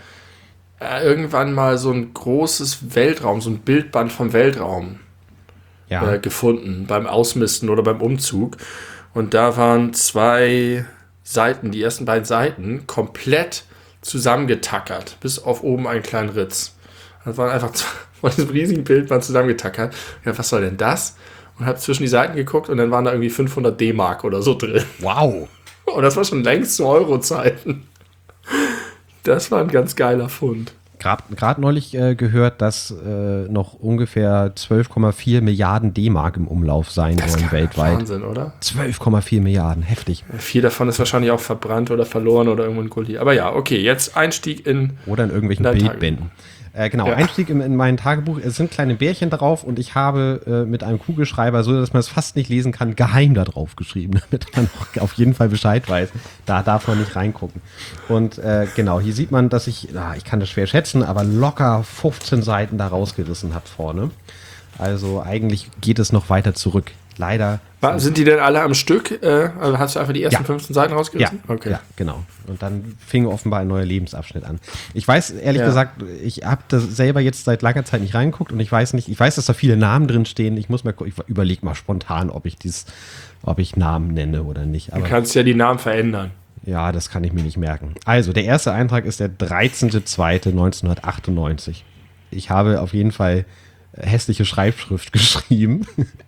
äh, irgendwann mal so ein großes Weltraum, so ein Bildband vom Weltraum ja. äh, gefunden beim Ausmisten oder beim Umzug. Und da waren zwei Seiten, die ersten beiden Seiten, komplett zusammengetackert, bis auf oben einen kleinen Ritz. Das waren einfach von diesem riesigen Bildband zusammengetackert. Ja, was soll denn das? Und habe zwischen die Seiten geguckt und dann waren da irgendwie fünfhundert D-Mark oder so drin. Wow! Und das war schon längst zu Euro-Zeiten. Das war ein ganz geiler Fund. Gerade neulich äh, gehört, dass äh, noch ungefähr zwölf Komma vier Milliarden D-Mark im Umlauf sein sollen weltweit. Wahnsinn, oder? zwölf Komma vier Milliarden, heftig. Viel davon ist wahrscheinlich auch verbrannt oder verloren oder irgendwo in Gully. Aber ja, okay, jetzt Einstieg in... Oder in irgendwelchen Bildbänden. Äh, genau, ja. Einstieg in, in mein Tagebuch. Es sind kleine Bärchen drauf und ich habe äh, mit einem Kugelschreiber, so dass man es fast nicht lesen kann, geheim da drauf geschrieben, damit man auch auf jeden Fall Bescheid weiß. Da darf man nicht reingucken. Und äh, genau, hier sieht man, dass ich, na, ich kann das schwer schätzen, aber locker fünfzehn Seiten da rausgerissen habe vorne. Also eigentlich geht es noch weiter zurück. Leider. War, sind die denn alle am Stück? Äh, also hast du einfach die ersten ja. fünfzehn Seiten rausgerissen? Ja, okay. Ja, genau. Und dann fing offenbar ein neuer Lebensabschnitt an. Ich weiß, ehrlich ja. gesagt, ich habe da selber jetzt seit langer Zeit nicht reingeguckt und ich weiß nicht, ich weiß, dass da viele Namen drin stehen. Ich muss mal, ich überlege mal spontan, ob ich dies, ob ich Namen nenne oder nicht. Aber du kannst ja die Namen verändern. Ja, das kann ich mir nicht merken. Also, der erste Eintrag ist der dreizehnter zweiter neunzehnhundertachtundneunzig. Ich habe auf jeden Fall hässliche Schreibschrift geschrieben.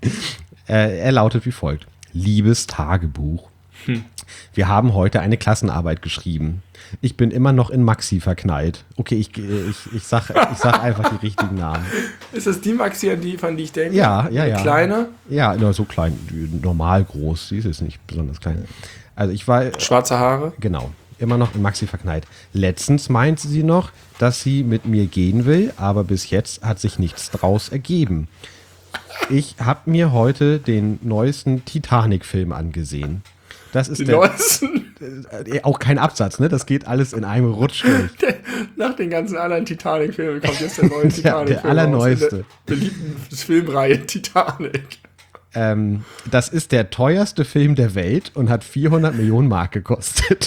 Er lautet wie folgt. Liebes Tagebuch. Hm. Wir haben heute eine Klassenarbeit geschrieben. Ich bin immer noch in Maxi verknallt. Okay, ich, ich, ich, sag, ich sag einfach die richtigen Namen. Ist das die Maxi, an die, von die ich denke? Ja, ja, ja. Kleine? Ja, nur so klein, normal groß. Sie ist jetzt nicht besonders klein. Also ich war... Schwarze Haare? Genau. Immer noch in Maxi verknallt. Letztens meinte sie noch, dass sie mit mir gehen will, aber bis jetzt hat sich nichts draus ergeben. Ich habe mir heute den neuesten Titanic-Film angesehen. Das ist die der, neuesten? Äh, auch kein Absatz, ne? Das geht alles in einem Rutsch durch. Der, nach den ganzen anderen Titanic-Filmen kommt jetzt der neue Titanic-Film. Der, der allerneueste. Der beliebten Filmreihe Titanic. Ähm, das ist der teuerste Film der Welt und hat vierhundert Millionen Mark gekostet.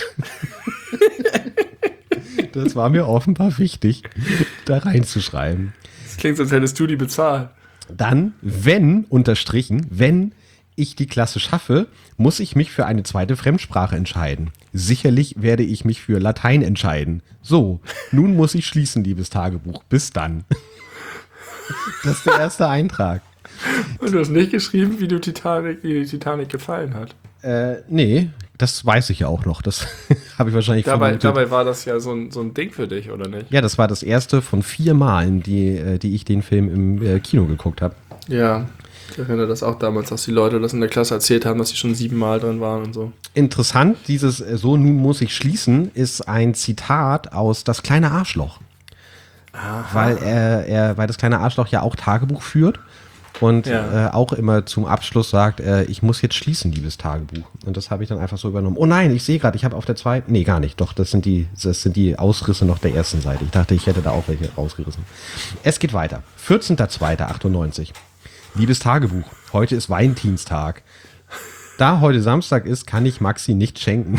Das war mir offenbar wichtig, da reinzuschreiben. Das klingt, als hättest du die bezahlt. Dann, wenn, unterstrichen, wenn ich die Klasse schaffe, muss ich mich für eine zweite Fremdsprache entscheiden. Sicherlich werde ich mich für Latein entscheiden. So, nun muss ich schließen, liebes Tagebuch. Bis dann. Das ist der erste Eintrag. Und du hast nicht geschrieben, wie, du Titanic, wie die Titanic gefallen hat. Äh, nee, das weiß ich ja auch noch. Das habe ich wahrscheinlich dabei, dabei war das ja so ein, so ein Ding für dich, oder nicht? Ja, das war das erste von vier Malen, die, die ich den Film im äh, Kino geguckt habe. Ja, ich erinnere das auch damals, dass die Leute das in der Klasse erzählt haben, dass sie schon sieben Mal drin waren und so. Interessant, dieses äh, So, nun muss ich schließen, ist ein Zitat aus Das kleine Arschloch. Aha. Weil, er, er, weil das kleine Arschloch ja auch Tagebuch führt. Und ja. äh, auch immer zum Abschluss sagt, äh, ich muss jetzt schließen, liebes Tagebuch. Und das habe ich dann einfach so übernommen. Oh nein, ich sehe gerade, ich habe auf der zweiten, nee, gar nicht, doch, das sind die, das sind die Ausrisse noch der ersten Seite. Ich dachte, ich hätte da auch welche rausgerissen. Es geht weiter. vierzehnter zweiter achtundneunzig. Liebes Tagebuch, heute ist Valentinstag. Da heute Samstag ist, kann ich Maxi nicht schenken.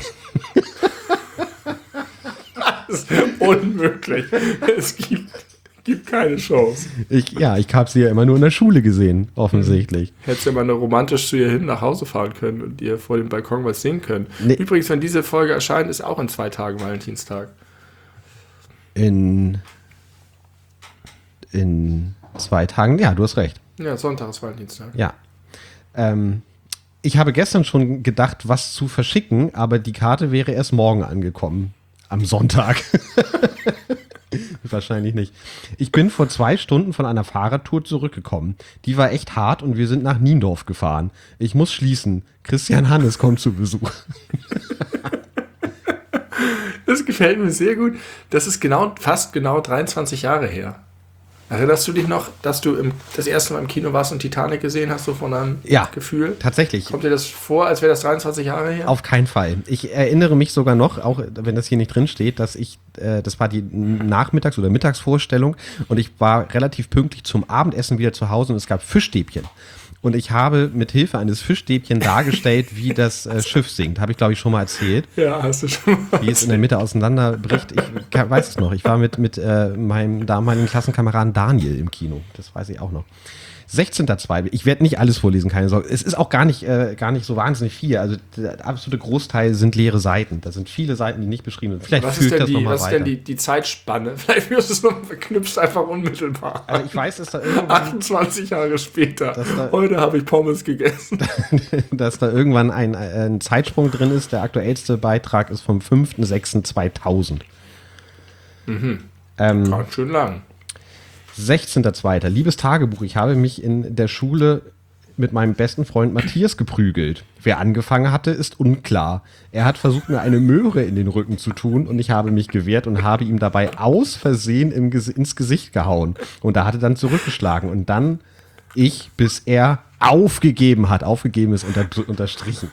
Das ist unmöglich. Es gibt... Gibt keine Chance. Ich, ja, ich habe sie ja immer nur in der Schule gesehen, offensichtlich. Hättest ja mal eine romantisch zu ihr hin nach Hause fahren können und ihr vor dem Balkon was singen können. Nee. Übrigens, wenn diese Folge erscheint, ist auch in zwei Tagen Valentinstag. In, in zwei Tagen, ja, du hast recht. Ja, Sonntag ist Valentinstag. Ja. Ähm, ich habe gestern schon gedacht, was zu verschicken, aber die Karte wäre erst morgen angekommen. Am Sonntag. Wahrscheinlich nicht. Ich bin vor zwei Stunden von einer Fahrradtour zurückgekommen. Die war echt hart und wir sind nach Niendorf gefahren. Ich muss schließen. Christian Hannes kommt zu Besuch. Das gefällt mir sehr gut. Das ist genau, fast genau dreiundzwanzig Jahre her. Erinnerst du dich noch, dass du im, das erste Mal im Kino warst und Titanic gesehen hast, so von einem Ja, Gefühl? Tatsächlich. Kommt dir das vor, als wäre das dreiundzwanzig Jahre her? Auf keinen Fall. Ich erinnere mich sogar noch, auch wenn das hier nicht drin steht, dass ich, äh, das war die Nachmittags- oder Mittagsvorstellung und ich war relativ pünktlich zum Abendessen wieder zu Hause und es gab Fischstäbchen. Und ich habe mit Hilfe eines Fischstäbchen dargestellt, wie das äh, Schiff sinkt. Habe ich, glaube ich, schon mal erzählt. Ja, hast du schon mal. Wie es in der Mitte auseinanderbricht. Ich kann- weiß es noch. Ich war mit, mit äh, meinem damaligen Klassenkameraden Daniel im Kino. Das weiß ich auch noch. sechzehnter zweiter Ich werde nicht alles vorlesen, keine Sorge. Es ist auch gar nicht, äh, gar nicht so wahnsinnig viel. Also der absolute Großteil sind leere Seiten. Da sind viele Seiten, die nicht beschrieben sind. Vielleicht Was führe ist ich denn, das die, nochmal was ist weiter. denn die, die Zeitspanne? Vielleicht wirst du es noch verknüpft einfach unmittelbar. Also ich weiß, dass da irgendwann, achtundzwanzig Jahre später. da- Heute habe ich Pommes gegessen. dass da irgendwann ein, ein Zeitsprung drin ist. Der aktuellste Beitrag ist vom fünfter sechster zweitausend Mhm. Ähm, Ganz schön lang. sechzehnter zweiter Liebes Tagebuch, ich habe mich in der Schule mit meinem besten Freund Matthias geprügelt. Wer angefangen hatte, ist unklar. Er hat versucht, mir eine Möhre in den Rücken zu tun und ich habe mich gewehrt und habe ihm dabei aus Versehen im Ges- ins Gesicht gehauen. Und er hatte dann zurückgeschlagen und dann ich, bis er aufgegeben hat. Aufgegeben ist unter, unterstrichen.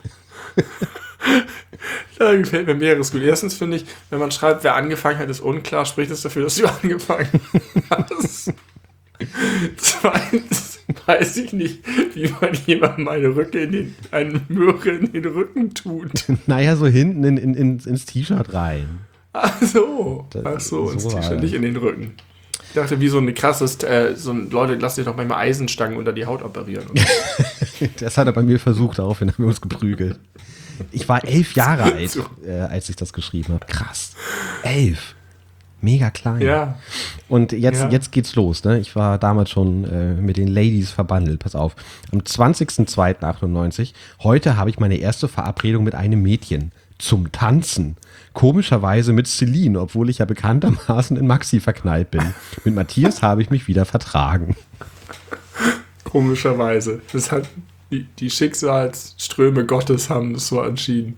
Da gefällt mir mehreres gut. Erstens finde ich, wenn man schreibt, wer angefangen hat, ist unklar, spricht es dafür, dass du angefangen hast. Zweitens weiß ich nicht, wie man jemandem eine Rücke in den, eine Möhre in den Rücken tut. Naja, so hinten in, in, ins, ins T-Shirt rein. Ach so, ach so, So ins war T-Shirt, das. nicht in den Rücken. Ich dachte, wie so ein krasses, äh, so ein, Leute, lasst sich doch manchmal Eisenstangen unter die Haut operieren. Und so. Das hat er bei mir versucht, daraufhin haben wir uns geprügelt. Ich war elf Jahre alt, So. äh, als ich das geschrieben habe. Krass. Elf. Mega klein. Ja, Und jetzt, Ja. jetzt geht's los. Ne? Ich war damals schon äh, mit den Ladies verbandelt. Pass auf. Am zwanzigster zweiter achtundneunzig Heute habe ich meine erste Verabredung mit einem Mädchen. Zum Tanzen. Komischerweise mit Celine, obwohl ich ja bekanntermaßen in Maxi verknallt bin. Mit Matthias habe ich mich wieder vertragen. komischerweise. Das hat die, die Schicksalsströme Gottes haben das so entschieden.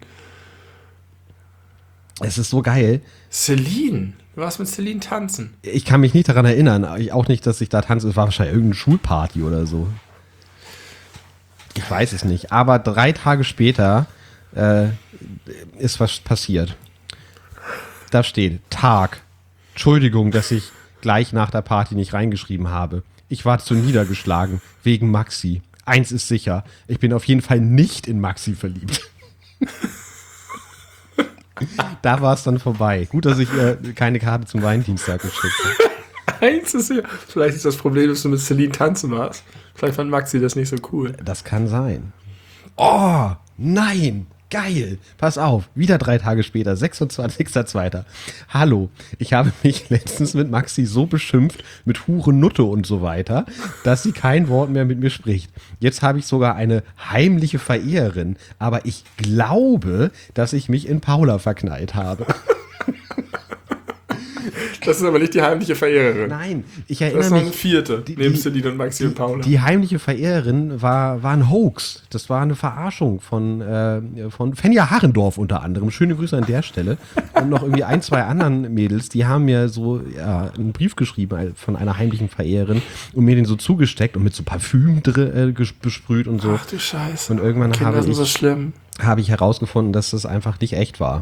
Es ist so geil. Celine. Du warst mit Celine tanzen. Ich kann mich nicht daran erinnern. Ich auch nicht, dass ich da tanze. Es war wahrscheinlich irgendeine Schulparty oder so. Ich weiß es nicht. Aber drei Tage später äh, ist was passiert. Da steht Tag. Entschuldigung, dass ich gleich nach der Party nicht reingeschrieben habe. Ich war zu niedergeschlagen. Wegen Maxi. Eins ist sicher. Ich bin auf jeden Fall nicht in Maxi verliebt. Da war es dann vorbei. Gut, dass ich äh, keine Karte zum Valentinstag geschickt habe. Eins ist ja. Vielleicht ist das Problem, dass du mit Celine tanzen warst. Vielleicht fand Maxi das nicht so cool. Das kann sein. Oh, nein. Geil. Pass auf. Wieder drei Tage später, sechsundzwanzigster zweiter Hallo. Ich habe mich letztens mit Maxi so beschimpft, mit Hure, Nutte und so weiter, dass sie kein Wort mehr mit mir spricht. Jetzt habe ich sogar eine heimliche Verehrerin, aber ich glaube, dass ich mich in Paula verknallt habe. Das ist aber nicht die heimliche Verehrerin. Nein, ich Das ist erinnere noch eine mich. vierte. die- neben die- Celine und Maxi und Paula. Die heimliche Verehrerin war, war ein Hoax. Das war eine Verarschung von, äh, von Fenja Harrendorf unter anderem. Schöne Grüße an der Stelle. Und noch irgendwie ein, zwei anderen Mädels, die haben mir so ja, einen Brief geschrieben von einer heimlichen Verehrerin und mir den so zugesteckt und mit so Parfüm dr- äh, ges- besprüht und so. Ach du Scheiße. Und irgendwann Kinder habe sind ich, so schlimm. habe ich herausgefunden, dass das einfach nicht echt war.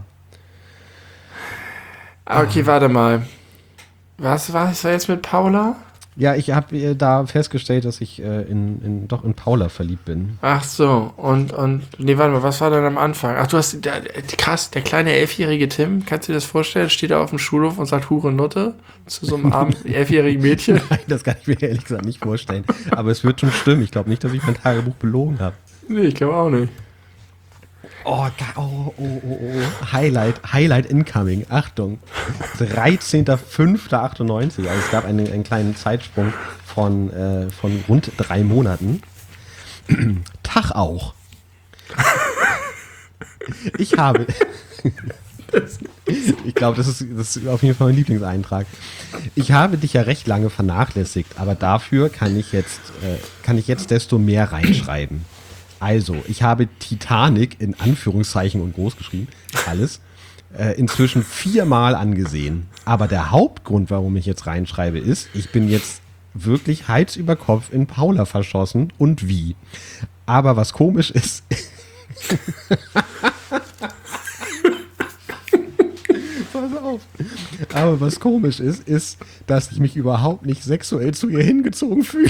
Ah, okay, warte mal. Was war es jetzt mit Paula? Ja, ich habe äh, da festgestellt, dass ich äh, in, in, doch in Paula verliebt bin. Ach so, und, und, nee, warte mal, was war denn am Anfang? Ach, du hast, der, krass, der kleine elfjährige Tim, kannst du dir das vorstellen? Steht da auf dem Schulhof und sagt Hure Nutte zu so einem armen elfjährigen Mädchen? Nein, das kann ich mir ehrlich gesagt nicht vorstellen. Aber es wird schon stimmen. Ich glaube nicht, dass ich mein Tagebuch belogen habe. Nee, ich glaube auch nicht. Oh, ge- oh, oh, oh, oh. Highlight, Highlight incoming. Achtung. dreizehnter fünfter achtundneunzig. Also es gab einen, einen kleinen Zeitsprung von, äh, von rund drei Monaten. Tag auch. Ich habe, Ich glaube, das ist, das ist auf jeden Fall mein Lieblingseintrag. Ich habe dich ja recht lange vernachlässigt, aber dafür kann ich jetzt, äh, kann ich jetzt desto mehr reinschreiben. Also, ich habe Titanic in Anführungszeichen und groß geschrieben, alles, äh, inzwischen viermal angesehen. Aber der Hauptgrund, warum ich jetzt reinschreibe, ist, ich bin jetzt wirklich Hals über Kopf in Paula verschossen und wie. Aber was komisch ist, pass auf. Aber was komisch ist, ist, dass ich mich überhaupt nicht sexuell zu ihr hingezogen fühle.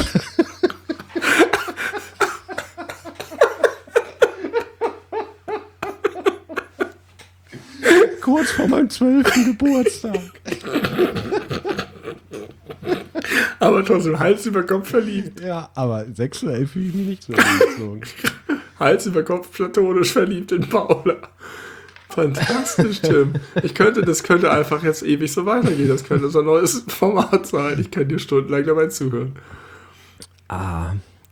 Kurz vor meinem zwölften Geburtstag. Aber trotzdem Hals über Kopf verliebt. Ja, aber sexuell fühle ich mich nicht so hingezogen. Hals über Kopf platonisch verliebt in Paula. Fantastisch, Tim. Ich könnte, das könnte einfach jetzt ewig so weitergehen. Das könnte so ein neues Format sein. Ich kann dir stundenlang dabei zuhören. Ah.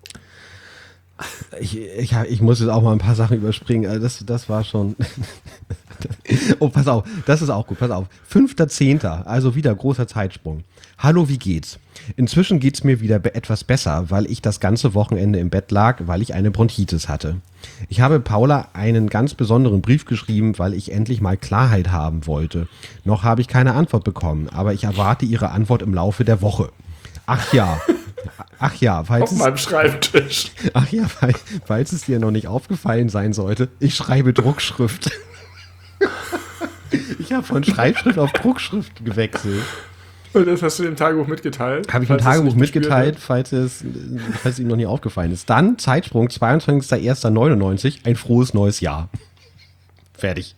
Ich, ich, ich muss jetzt auch mal ein paar Sachen überspringen. Also das, das war schon... Oh, pass auf, das ist auch gut, pass auf. fünfter zehnter, also wieder großer Zeitsprung. Hallo, wie geht's? Inzwischen geht's mir wieder be- etwas besser, weil ich das ganze Wochenende im Bett lag, weil ich eine Bronchitis hatte. Ich habe Paula einen ganz besonderen Brief geschrieben, weil ich endlich mal Klarheit haben wollte. Noch habe ich keine Antwort bekommen, aber ich erwarte ihre Antwort im Laufe der Woche. Ach ja. Ach ja, falls Auf meinem Schreibtisch. Es, ach ja, falls, falls es dir noch nicht aufgefallen sein sollte, ich schreibe Druckschrift. Ich habe von Schreibschrift auf Druckschrift gewechselt. Und das hast du im Tagebuch mitgeteilt? Habe ich im Tagebuch mitgeteilt, falls es, falls es ihm noch nie aufgefallen ist. Dann Zeitsprung, zweiundzwanzigster erster neunundneunzig, ein frohes neues Jahr. Fertig.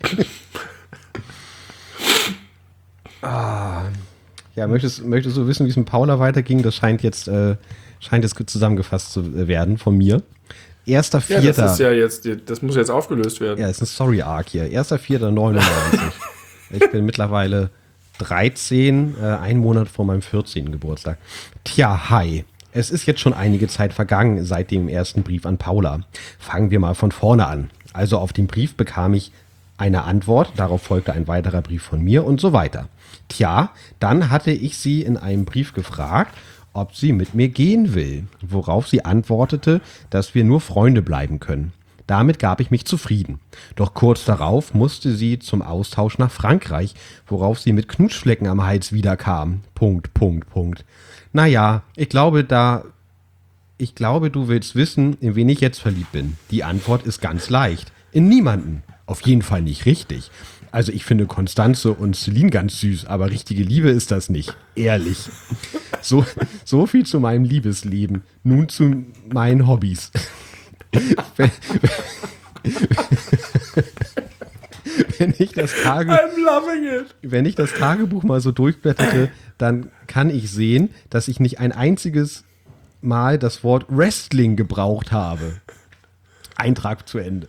ah. Ja, möchtest, möchtest du wissen, wie es mit Paula weiterging? Das scheint jetzt, äh, scheint jetzt zusammengefasst zu werden von mir. Erster Vierter. Ja, das ist ja jetzt, das muss jetzt aufgelöst werden. Ja, ist ein Story-Arc hier. Erster Vierter neunundneunzig. Ich bin mittlerweile dreizehn, äh, ein Monat vor meinem vierzehnten Geburtstag. Tja, hi. Es ist jetzt schon einige Zeit vergangen seit dem ersten Brief an Paula. Fangen wir mal von vorne an. Also auf den Brief bekam ich eine Antwort, darauf folgte ein weiterer Brief von mir und so weiter. Tja, dann hatte ich sie in einem Brief gefragt, ob sie mit mir gehen will, worauf sie antwortete, dass wir nur Freunde bleiben können. Damit gab ich mich zufrieden. Doch kurz darauf musste sie zum Austausch nach Frankreich, worauf sie mit Knutschflecken am Hals wiederkam. Punkt, Punkt, Punkt. Naja, ich glaube, da... Ich glaube, du willst wissen, in wen ich jetzt verliebt bin. Die Antwort ist ganz leicht. In niemanden. Auf jeden Fall nicht richtig. Also ich finde Konstanze und Celine ganz süß, aber richtige Liebe ist das nicht. Ehrlich. So, so viel zu meinem Liebesleben. Nun zu meinen Hobbys. Wenn, wenn, ich das Tage, I'm loving it. wenn ich das Tagebuch mal so durchblätterte, dann kann ich sehen, dass ich nicht ein einziges Mal das Wort Wrestling gebraucht habe. Eintrag zu Ende.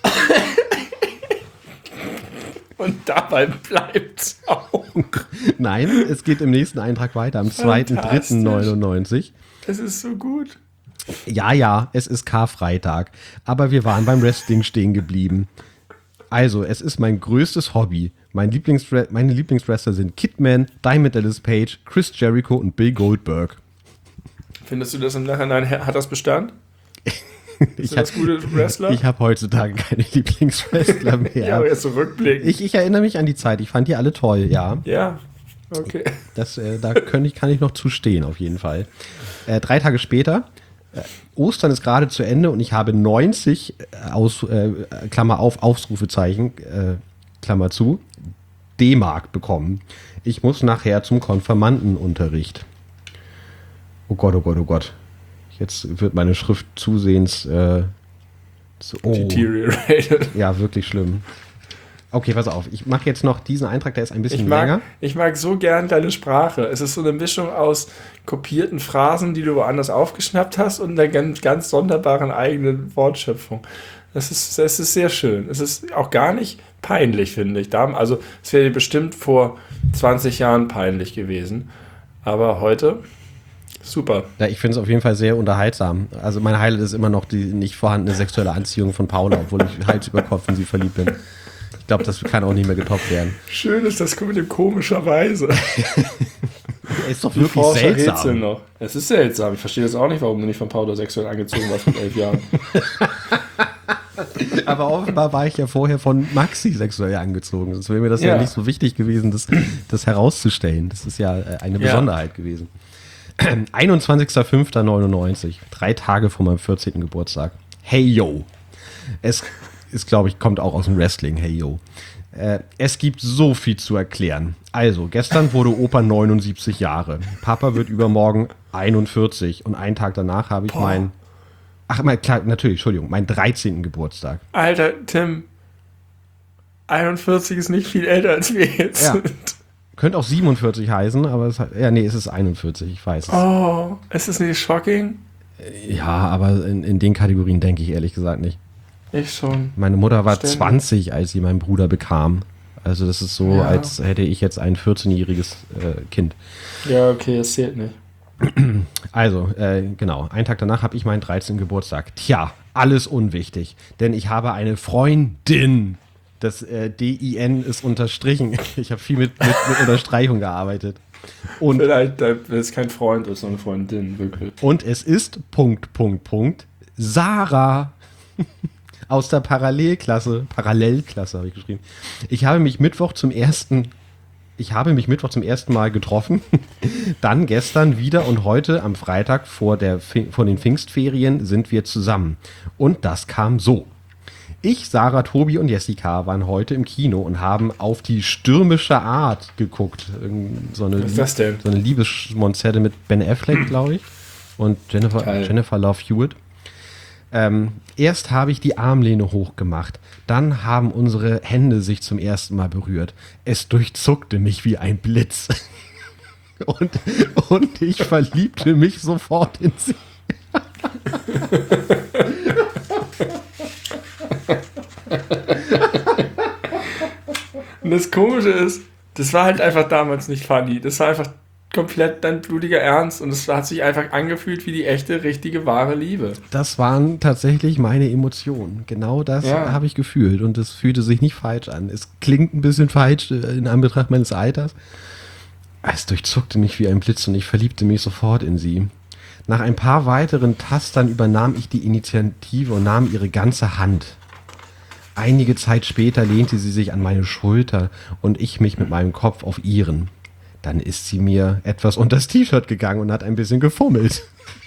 Und dabei bleibt's auch. Nein, es geht im nächsten Eintrag weiter, am zweiter dritter neunundneunzig. Es ist so gut. Ja, ja, es ist Karfreitag, aber wir waren beim Wrestling stehen geblieben. Also, es ist mein größtes Hobby. Mein Lieblingsre- meine Lieblingswrestler sind Kidman, Diamond Dallas Page, Chris Jericho und Bill Goldberg. Findest du das im Nachhinein, hat das Bestand? Ist ich das gute Wrestler? Ich habe heutzutage keine Lieblingswrestler mehr. Ja, aber jetzt zurückblicken. Ich, ich erinnere mich an die Zeit, ich fand die alle toll, ja. Ja, okay. Das, äh, da kann ich, kann ich noch zustehen, auf jeden Fall. Äh, drei Tage später, äh, Ostern ist gerade zu Ende und ich habe neunzig, äh, aus, äh, Klammer auf, Ausrufezeichen, äh, Klammer zu, D-Mark bekommen. Ich muss nachher zum Konfirmandenunterricht. Oh Gott, oh Gott, oh Gott. Jetzt wird meine Schrift zusehends äh, so, oh. deteriorated. Ja, wirklich schlimm. Okay, pass auf. Ich mache jetzt noch diesen Eintrag, der ist ein bisschen Ich mag, länger. ich mag so gern deine Sprache. Es ist so eine Mischung aus kopierten Phrasen, die du woanders aufgeschnappt hast, und einer ganz, ganz sonderbaren eigenen Wortschöpfung. Das ist, das ist sehr schön. Es ist auch gar nicht peinlich, finde ich. Also es wäre dir bestimmt vor zwanzig Jahren peinlich gewesen. Aber heute... Super. Ja, ich finde es auf jeden Fall sehr unterhaltsam. Also mein Highlight ist immer noch die nicht vorhandene sexuelle Anziehung von Paula, obwohl ich Hals über Kopf in sie verliebt bin. Ich glaube, das kann auch nicht mehr getoppt werden. Schön ist das mit dem komischerweise. Er ist doch wirklich seltsam. Noch. Es ist seltsam. Ich verstehe das auch nicht, warum du nicht von Paolo sexuell angezogen warst mit elf Jahren. Aber offenbar war ich ja vorher von Maxi sexuell angezogen. Sonst wäre mir das ja. ja nicht so wichtig gewesen, das, das herauszustellen. Das ist ja eine Besonderheit ja. gewesen. einundzwanzigster fünfter neunundneunzig, drei Tage vor meinem vierzehnten Geburtstag. Hey yo. Es ist, glaube ich, kommt auch aus dem Wrestling. Hey yo. Äh, es gibt so viel zu erklären. Also, gestern wurde Opa neunundsiebzig Jahre. Papa wird übermorgen einundvierzig und einen Tag danach habe ich Boah. mein Ach, mein, klar, natürlich, Entschuldigung, meinen dreizehnten Geburtstag. Alter, Tim, einundvierzig ist nicht viel älter als wir jetzt ja. sind. Könnte auch siebenundvierzig heißen, aber es hat, ja, nee, es ist einundvierzig, ich weiß es. Oh, ist das nicht shocking? Ja, aber in, in den Kategorien denke ich ehrlich gesagt nicht. Ich schon. Meine Mutter war Ständig. zwanzig, als sie meinen Bruder bekam. Also das ist so, ja. als hätte ich jetzt ein vierzehnjähriges äh, Kind. Ja, okay, das zählt nicht. Also, äh, genau, einen Tag danach habe ich meinen dreizehnten Geburtstag. Tja, alles unwichtig, denn ich habe eine Freundin. Das äh, D I N ist unterstrichen. Ich habe viel mit, mit, mit Unterstreichung gearbeitet. Und Vielleicht, das ist kein Freund, das ist eine Freundin, wirklich. Und es ist Punkt, Punkt, Punkt, Sarah aus der Parallelklasse, Parallelklasse habe ich geschrieben. Ich habe mich Mittwoch zum ersten Ich habe mich Mittwoch zum ersten Mal getroffen, dann gestern wieder und heute am Freitag vor, der, vor den Pfingstferien sind wir zusammen. Und das kam so. Ich, Sarah, Tobi und Jessica waren heute im Kino und haben auf die stürmische Art geguckt. So eine, Was ist das denn? So eine Liebesmonzette mit Ben Affleck, glaube ich, und Jennifer, Jennifer Love Hewitt. Ähm, erst habe ich die Armlehne hochgemacht, dann haben unsere Hände sich zum ersten Mal berührt. Es durchzuckte mich wie ein Blitz. Und, und ich verliebte mich sofort in sie. Und das Komische ist, das war halt einfach damals nicht funny. Das war einfach komplett dein blutiger Ernst und es hat sich einfach angefühlt wie die echte, richtige, wahre Liebe. Das waren tatsächlich meine Emotionen. Genau das ja. habe ich gefühlt und es fühlte sich nicht falsch an. Es klingt ein bisschen falsch in Anbetracht meines Alters. Es durchzuckte mich wie ein Blitz und ich verliebte mich sofort in sie. Nach ein paar weiteren Tastern übernahm ich die Initiative und nahm ihre ganze Hand. Einige Zeit später lehnte sie sich an meine Schulter und ich mich mit meinem Kopf auf ihren. Dann ist sie mir etwas unter das T-Shirt gegangen und hat ein bisschen gefummelt.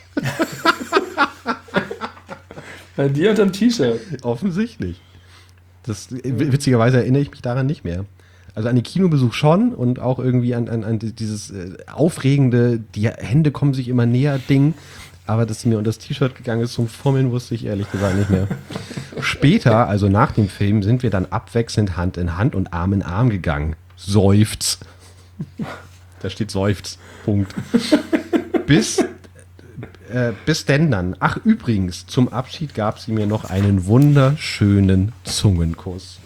Bei dir unterm T-Shirt? Offensichtlich. Das, witzigerweise erinnere ich mich daran nicht mehr. Also an den Kinobesuch schon und auch irgendwie an, an, an dieses äh, aufregende, die Hände kommen sich immer näher Ding. Aber dass sie mir unter das T-Shirt gegangen ist zum Fummeln, wusste ich ehrlich gesagt nicht mehr. Später, also nach dem Film, sind wir dann abwechselnd Hand in Hand und Arm in Arm gegangen. Seufz. Da steht Seufz. Punkt. Bis, äh, bis denn dann. Ach, übrigens, zum Abschied gab sie mir noch einen wunderschönen Zungenkuss.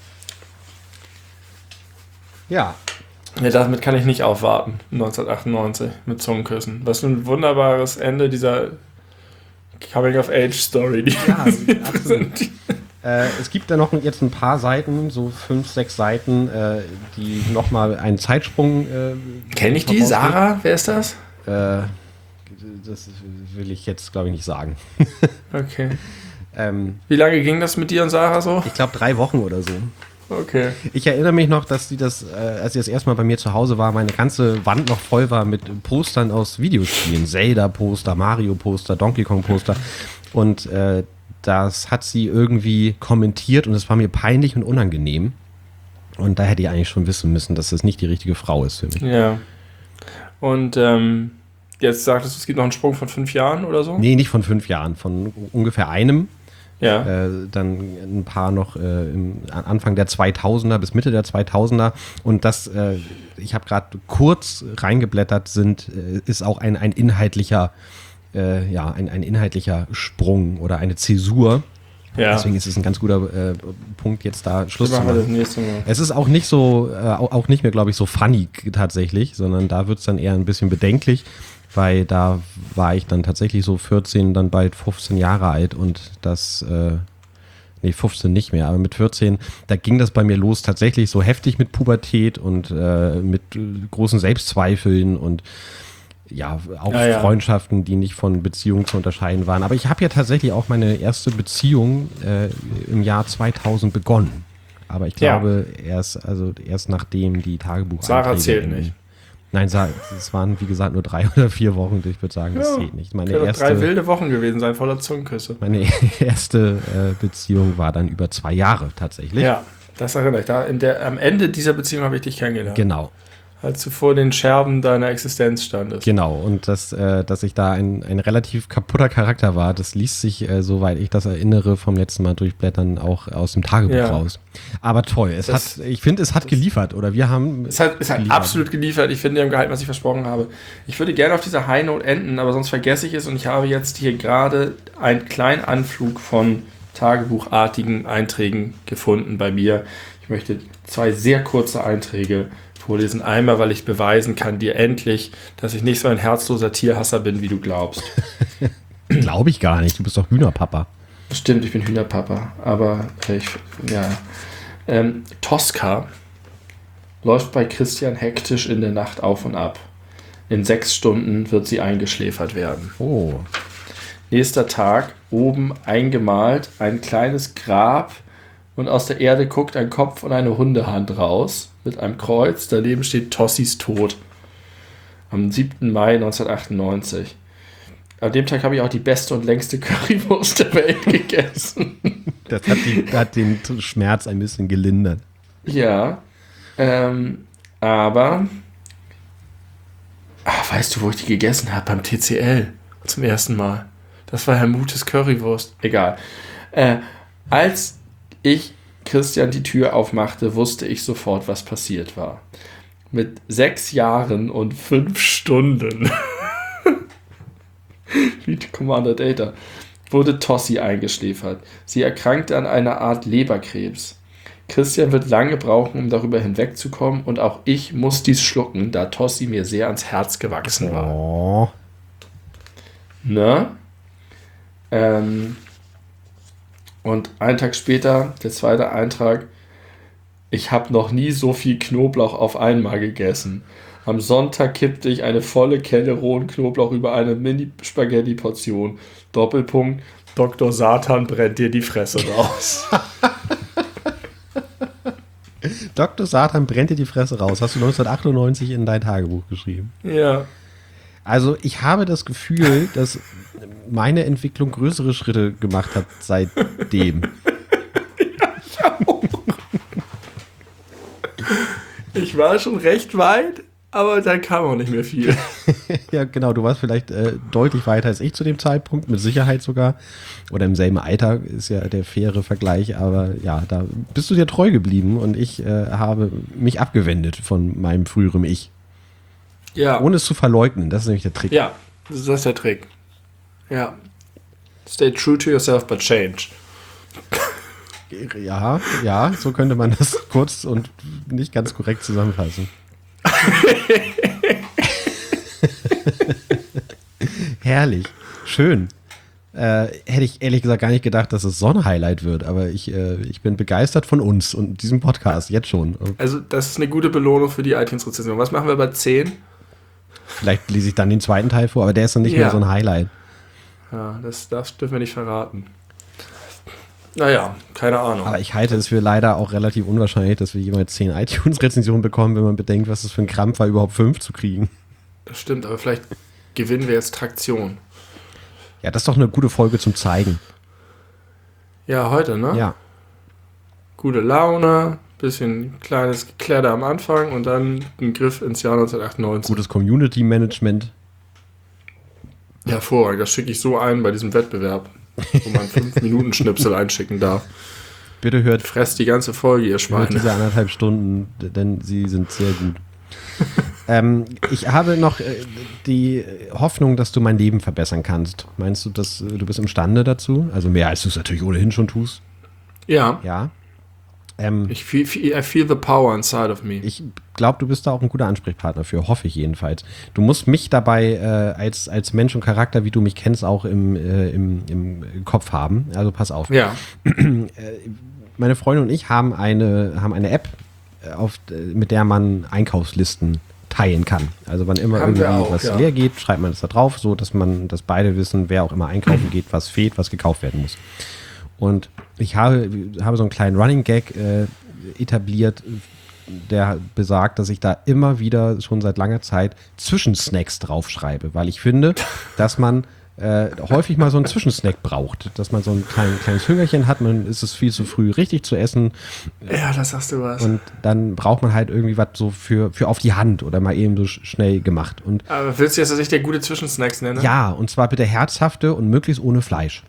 Ja. Ja, damit kann ich nicht aufwarten. neunzehnhundertachtundneunzig mit Zungenküssen. Was für ein wunderbares Ende dieser Coming-of-Age-Story, die ja, präsentiert. Äh, es gibt da noch jetzt ein paar Seiten, so fünf, sechs Seiten, äh, die nochmal einen Zeitsprung. Äh, Kenn ich die? Sarah? Wer ist das? Äh, das will ich jetzt, glaube ich, nicht sagen. Okay. ähm, Wie lange ging das mit dir und Sarah so? Ich glaube, drei Wochen oder so. Okay. Ich erinnere mich noch, dass sie das, äh, als sie das erste Mal bei mir zu Hause war, meine ganze Wand noch voll war mit Postern aus Videospielen. Zelda-Poster, Mario-Poster, Donkey Kong-Poster. Und äh, das hat sie irgendwie kommentiert und es war mir peinlich und unangenehm. Und da hätte ich eigentlich schon wissen müssen, dass das nicht die richtige Frau ist für mich. Ja. Und ähm, jetzt sagtest du, es gibt noch einen Sprung von fünf Jahren oder so? Nee, nicht von fünf Jahren, von ungefähr einem. Ja. Äh, dann ein paar noch äh, im Anfang der zweitausender bis Mitte der zweitausender. Und das, äh, ich habe gerade kurz reingeblättert, sind, äh, ist auch ein, ein inhaltlicher Äh, ja, ein, ein inhaltlicher Sprung oder eine Zäsur. Ja. Deswegen ist es ein ganz guter äh, Punkt, jetzt da Schluss zu machen. Das nächste Mal. Es ist auch nicht so, äh, auch nicht mehr, glaube ich, so funny tatsächlich, sondern da wird es dann eher ein bisschen bedenklich, weil da war ich dann tatsächlich so vierzehn, dann bald fünfzehn Jahre alt und das, äh, Nee, fünfzehn nicht mehr, aber mit vierzehn, da ging das bei mir los, tatsächlich so heftig mit Pubertät und äh, mit äh, großen Selbstzweifeln und ja, auch ja, ja. Freundschaften, die nicht von Beziehungen zu unterscheiden waren. Aber ich habe ja tatsächlich auch meine erste Beziehung äh, im Jahr zweitausend begonnen. Aber ich glaube, ja. erst, also erst nachdem die Tagebucheinträge... Sarah zählt in, nicht. Nein, es waren, wie gesagt, nur drei oder vier Wochen. Ich würde sagen, das ja, zählt nicht. Meine erste, drei wilde Wochen gewesen sein, voller Zungenküsse. Meine erste äh, Beziehung war dann über zwei Jahre tatsächlich. Ja, das erinnere ich. Da in der, am Ende dieser Beziehung habe ich dich kennengelernt. Genau. Als du vor den Scherben deiner Existenz standest. Genau, und das, äh, dass ich da ein, ein relativ kaputter Charakter war, das liest sich, äh, soweit ich das erinnere, vom letzten Mal durchblättern, auch aus dem Tagebuch ja. raus. Aber toll, es das, hat, ich finde, es hat geliefert, oder wir haben... Es hat, es hat absolut geliefert, ich finde, wir haben gehalten, was ich versprochen habe. Ich würde gerne auf dieser High Note enden, aber sonst vergesse ich es und ich habe jetzt hier gerade einen kleinen Anflug von tagebuchartigen Einträgen gefunden bei mir. Ich möchte zwei sehr kurze Einträge vorlesen. Einmal, weil ich beweisen kann dir endlich, dass ich nicht so ein herzloser Tierhasser bin, wie du glaubst. Glaube ich gar nicht. Du bist doch Hühnerpapa. Stimmt, ich bin Hühnerpapa. Aber ich, ja. Ähm, Tosca läuft bei Christian hektisch in der Nacht auf und ab. In sechs Stunden wird sie eingeschläfert werden. Oh. Nächster Tag, oben eingemalt, ein kleines Grab und aus der Erde guckt ein Kopf und eine Hundehand raus mit einem Kreuz. Daneben steht Tossis Tod. Am siebten Mai neunzehnhundertachtundneunzig. An dem Tag habe ich auch die beste und längste Currywurst der Welt gegessen. Das hat, die, hat den Schmerz ein bisschen gelindert. Ja, ähm, aber ach, weißt du, wo ich die gegessen habe? Beim T C L zum ersten Mal. Das war Herr Mutes Currywurst. Egal. Äh, als ich Christian die Tür aufmachte, wusste ich sofort, was passiert war. Mit sechs Jahren und fünf Stunden wie Commander Data wurde Tossi eingeschläfert. Sie erkrankte an einer Art Leberkrebs. Christian wird lange brauchen, um darüber hinwegzukommen und auch ich muss dies schlucken, da Tossi mir sehr ans Herz gewachsen war. Oh. Ne? Ähm... Und einen Tag später, der zweite Eintrag, ich habe noch nie so viel Knoblauch auf einmal gegessen. Am Sonntag kippte ich eine volle Kelle rohen Knoblauch über eine Mini-Spaghetti-Portion. Doppelpunkt, Doktor Satan brennt dir die Fresse raus. Doktor Satan brennt dir die Fresse raus. Hast du neunzehnhundertachtundneunzig in dein Tagebuch geschrieben? Ja. Also ich habe das Gefühl, dass meine Entwicklung größere Schritte gemacht hat seitdem. Ja, ich auch. Ich war schon recht weit, aber dann kam auch nicht mehr viel. Ja, genau. Du warst vielleicht äh, deutlich weiter als ich zu dem Zeitpunkt, mit Sicherheit sogar. Oder im selben Alter ist ja der faire Vergleich. Aber ja, da bist du dir treu geblieben und ich äh, habe mich abgewendet von meinem früheren Ich. Ja. Ohne es zu verleugnen, das ist nämlich der Trick. Ja, das ist der Trick. Ja. Stay true to yourself, but change. Ja, ja, so könnte man das kurz und nicht ganz korrekt zusammenfassen. Herrlich, schön. Äh, hätte ich ehrlich gesagt gar nicht gedacht, dass es so ein Highlight wird, aber ich, äh, ich bin begeistert von uns und diesem Podcast, jetzt schon. Also das ist eine gute Belohnung für die iTunes-Rezension. Was machen wir bei zehn? Vielleicht lese ich dann den zweiten Teil vor, aber der ist dann nicht ja. mehr so ein Highlight. Ja, das, das dürfen wir nicht verraten. Naja, keine Ahnung. Aber ich halte es für leider auch relativ unwahrscheinlich, dass wir jemals zehn iTunes-Rezensionen bekommen, wenn man bedenkt, was das für ein Krampf war, überhaupt fünf zu kriegen. Das stimmt, aber vielleicht gewinnen wir jetzt Traktion. Ja, das ist doch eine gute Folge zum Zeigen. Ja, heute, ne? Ja. Gute Laune, bisschen kleines Gekläder am Anfang und dann ein Griff ins Jahr neunzehnhundertachtundneunzig. Gutes Community-Management. Ja, hervorragend. Das schicke ich so ein bei diesem Wettbewerb, wo man fünf Minuten Schnipsel einschicken darf. Bitte hört. Fresst die ganze Folge, ihr Schweine. Hört diese anderthalb Stunden, denn sie sind sehr gut. ähm, ich habe noch äh, die Hoffnung, dass du mein Leben verbessern kannst. Meinst du, dass äh, du bist imstande dazu? Also mehr, als du es natürlich ohnehin schon tust. Ja. Ja. Ähm, ich feel, feel, I feel the power inside of me. Ich glaube, du bist da auch ein guter Ansprechpartner für, hoffe ich jedenfalls. Du musst mich dabei äh, als, als Mensch und Charakter, wie du mich kennst, auch im, äh, im, im Kopf haben. Also pass auf. Ja. Meine Freundin und ich haben eine, haben eine App, auf, mit der man Einkaufslisten teilen kann. Also wann immer Haben wir irgendwie auch, was ja. leer geht, schreibt man das da drauf, so dass man, dass beide wissen, wer auch immer einkaufen geht, was fehlt, was gekauft werden muss. Und ich habe, habe so einen kleinen Running Gag äh, etabliert, der besagt, dass ich da immer wieder schon seit langer Zeit Zwischensnacks draufschreibe, weil ich finde, dass man äh, häufig mal so einen Zwischensnack braucht, dass man so ein klein, kleines Hüngerchen hat, man ist es viel zu früh richtig zu essen. Ja, da sagst du was. Und dann braucht man halt irgendwie was so für, für auf die Hand oder mal eben so sch- schnell gemacht. Und Aber willst du jetzt, dass ich dir gute Zwischensnacks nenne? ja, und zwar bitte herzhafte und möglichst ohne Fleisch.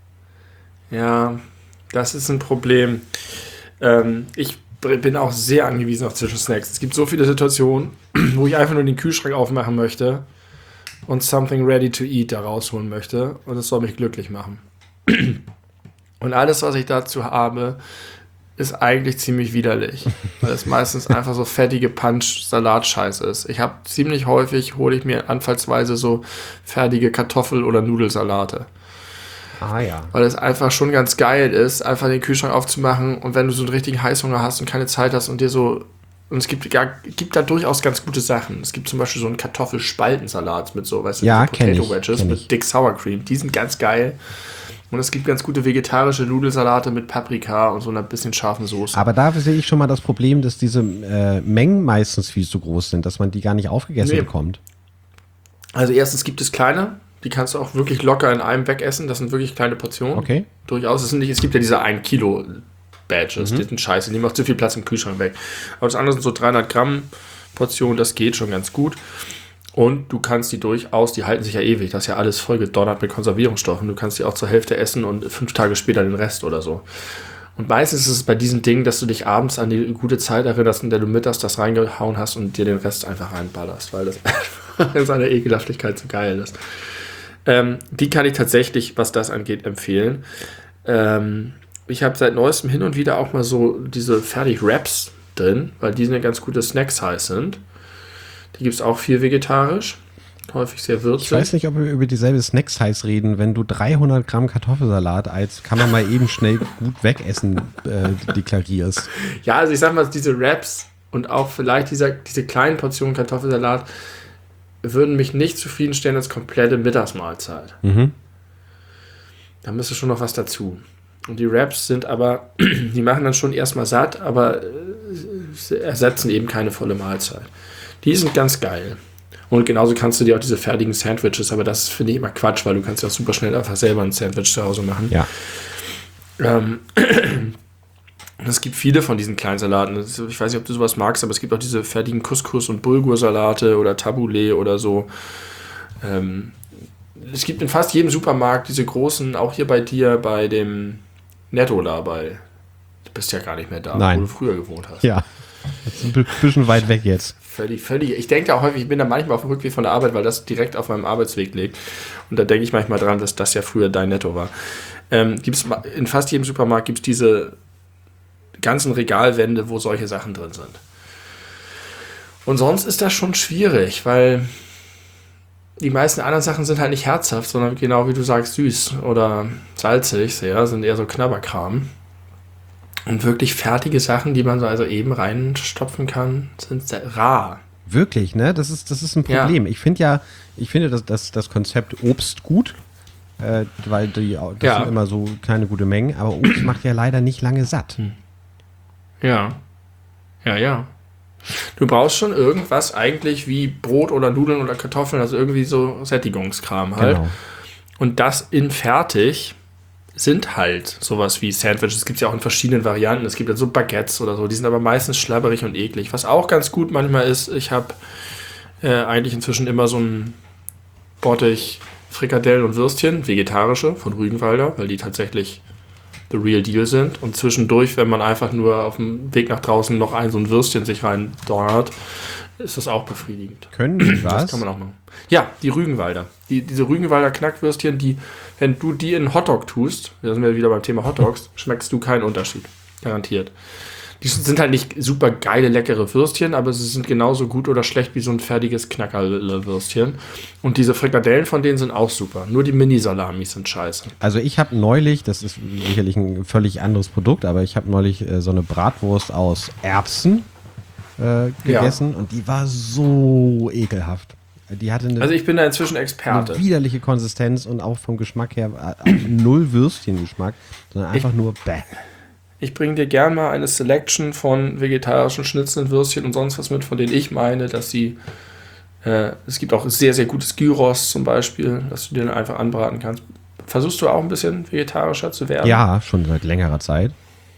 Ja, das ist ein Problem. Ähm, ich bin auch sehr angewiesen auf Zwischensnacks. Es gibt so viele Situationen, wo ich einfach nur den Kühlschrank aufmachen möchte und something ready to eat da rausholen möchte und es soll mich glücklich machen. Und alles, was ich dazu habe, ist eigentlich ziemlich widerlich, weil es meistens einfach so fettige Punch-Salat-Scheiß ist. Ich habe ziemlich häufig, hole ich mir anfallsweise so fertige Kartoffel- oder Nudelsalate. Ah ja. Weil es einfach schon ganz geil ist, einfach den Kühlschrank aufzumachen und wenn du so einen richtigen Heißhunger hast und keine Zeit hast und dir so, und es gibt, ja, gibt da durchaus ganz gute Sachen. Es gibt zum Beispiel so einen Kartoffelspaltensalat mit so, weißt du, Ja, so kenn Potato ich, Wedges kenn mit ich. Dick Sour Cream. Die sind ganz geil. Und es gibt ganz gute vegetarische Nudelsalate mit Paprika und so einer bisschen scharfen Soße. Aber da sehe ich schon mal das Problem, dass diese äh, Mengen meistens viel zu groß sind, dass man die gar nicht aufgegessen Nee. bekommt. Also erstens gibt es kleine, die kannst du auch wirklich locker in einem wegessen. Das sind wirklich kleine Portionen. Okay. Durchaus. Es, sind nicht, es gibt ja diese ein Kilo Badges, die sind scheiße, die machen zu viel Platz im Kühlschrank weg. Aber das andere sind so dreihundert Gramm Portionen, das geht schon ganz gut. Und du kannst die durchaus, die halten sich ja ewig, das ist ja alles voll gedonnert mit Konservierungsstoffen. Du kannst die auch zur Hälfte essen und fünf Tage später den Rest oder so. Und meistens ist es bei diesen Dingen, dass du dich abends an die gute Zeit erinnerst, in der du mittags das reingehauen hast und dir den Rest einfach reinballerst, weil das in seiner Ekelhaftigkeit so geil ist. Ähm, die kann ich tatsächlich, was das angeht, empfehlen. Ähm, ich habe seit neuestem hin und wieder auch mal so diese Fertig-Wraps drin, weil die eine ganz gute Snack-Size sind. Die gibt es auch viel vegetarisch, häufig sehr würzig. Ich weiß nicht, ob wir über dieselbe Snack-Size reden, wenn du dreihundert Gramm Kartoffelsalat als kann man mal eben schnell gut wegessen äh, deklarierst. Ja, also ich sag mal, diese Wraps und auch vielleicht dieser, diese kleinen Portionen Kartoffelsalat würden mich nicht zufriedenstellen als komplette Mittagsmahlzeit. Mhm. Da müsste schon noch was dazu. Und die Wraps sind aber, die machen dann schon erstmal satt, aber äh, ersetzen eben keine volle Mahlzeit. Die sind ganz geil. Und genauso kannst du dir auch diese fertigen Sandwiches, aber das finde ich immer Quatsch, weil du kannst ja auch super schnell einfach selber ein Sandwich zu Hause machen. Ja. Ähm, es gibt viele von diesen kleinen Salaten. Ich weiß nicht, ob du sowas magst, aber es gibt auch diese fertigen Couscous- und Bulgur-Salate oder Tabbouleh oder so. Ähm, es gibt in fast jedem Supermarkt diese großen, auch hier bei dir, bei dem Netto da, bei, du bist ja gar nicht mehr da, Nein. wo du früher gewohnt hast. Ja. Das ist ein bisschen weit weg jetzt. Völlig, völlig. Ich denke auch häufig, ich bin da manchmal auf dem Rückweg von der Arbeit, weil das direkt auf meinem Arbeitsweg liegt. Und da denke ich manchmal dran, dass das ja früher dein Netto war. Ähm, gibt's, in fast jedem Supermarkt gibt es diese ganzen Regalwände, wo solche Sachen drin sind. Und sonst ist das schon schwierig, weil die meisten anderen Sachen sind halt nicht herzhaft, sondern genau wie du sagst, süß oder salzig, sehr, sind eher so Knabberkram. Und wirklich fertige Sachen, die man so also eben reinstopfen kann, sind sehr rar. Wirklich, ne? Das ist, das ist ein Problem. Ja. Ich finde ja, ich finde das, das, das Konzept Obst gut, äh, weil die, das ja. sind immer so keine gute Mengen, aber Obst macht ja leider nicht lange satt. Hm. Ja. Ja, ja. Du brauchst schon irgendwas eigentlich wie Brot oder Nudeln oder Kartoffeln, also irgendwie so Sättigungskram halt. Genau. Und das in fertig sind halt sowas wie Sandwiches. Es gibt ja auch in verschiedenen Varianten. Es gibt ja so Baguettes oder so. Die sind aber meistens schlabberig und eklig. Was auch ganz gut manchmal ist, ich habe äh, eigentlich inzwischen immer so ein Bottich Frikadellen und Würstchen, vegetarische von Rügenwalder, weil die tatsächlich the real deal sind. Und zwischendurch, wenn man einfach nur auf dem Weg nach draußen noch ein so ein Würstchen sich rein donnert, ist das auch befriedigend. Können die was? Das kann man auch machen. Ja, die Rügenwalder. Die, diese Rügenwalder Knackwürstchen, die, wenn du die in Hotdog tust, da sind wir wieder beim Thema Hotdogs, schmeckst du keinen Unterschied. Garantiert. Die sind halt nicht super geile, leckere Würstchen, aber sie sind genauso gut oder schlecht wie so ein fertiges Knackerwürstchen. Und diese Frikadellen von denen sind auch super. Nur die Mini-Salamis sind scheiße. Also ich habe neulich, das ist sicherlich ein völlig anderes Produkt, aber ich habe neulich äh, so eine Bratwurst aus Erbsen äh, gegessen, ja. Und die war so ekelhaft. Die hatte eine, also ich bin da inzwischen Experte. Eine widerliche Konsistenz und auch vom Geschmack her äh, null Würstchengeschmack, sondern einfach ich, nur bäh. Ich bringe dir gern mal eine Selection von vegetarischen Schnitzeln, Würstchen und sonst was mit, von denen ich meine, dass sie äh, es gibt auch sehr, sehr gutes Gyros zum Beispiel, dass du dir dann einfach anbraten kannst. Versuchst du auch ein bisschen vegetarischer zu werden? Ja, schon seit längerer Zeit.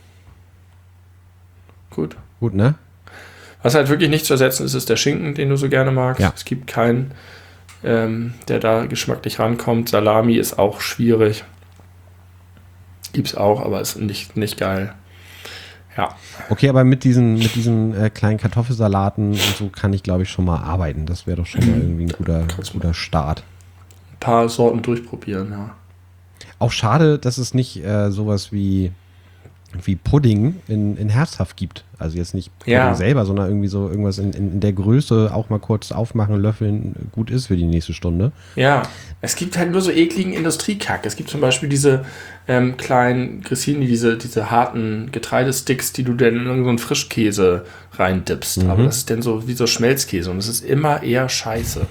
Gut. Gut, ne? Was halt wirklich nicht zu ersetzen ist, ist der Schinken, den du so gerne magst. Ja. Es gibt keinen, ähm, der da geschmacklich rankommt. Salami ist auch schwierig. Gibt's auch, aber ist nicht, nicht geil. Ja. Okay, aber mit diesen, mit diesen äh, kleinen Kartoffelsalaten und so kann ich, glaube ich, schon mal arbeiten. Das wäre doch schon mal irgendwie ein guter, guter Start. Ein paar Sorten durchprobieren, ja. Auch schade, dass es nicht äh, sowas wie, wie Pudding in, in herzhaft gibt. Also jetzt nicht Pudding ja. selber, sondern irgendwie so irgendwas in, in, in der Größe auch mal kurz aufmachen, löffeln, gut ist für die nächste Stunde. Ja, es gibt halt nur so ekligen Industriekack. Es gibt zum Beispiel diese ähm, kleinen Grissini, diese, diese harten Getreidesticks, die du dann in irgendeinen Frischkäse reindippst. Mhm. Aber das ist dann so wie so Schmelzkäse und es ist immer eher scheiße.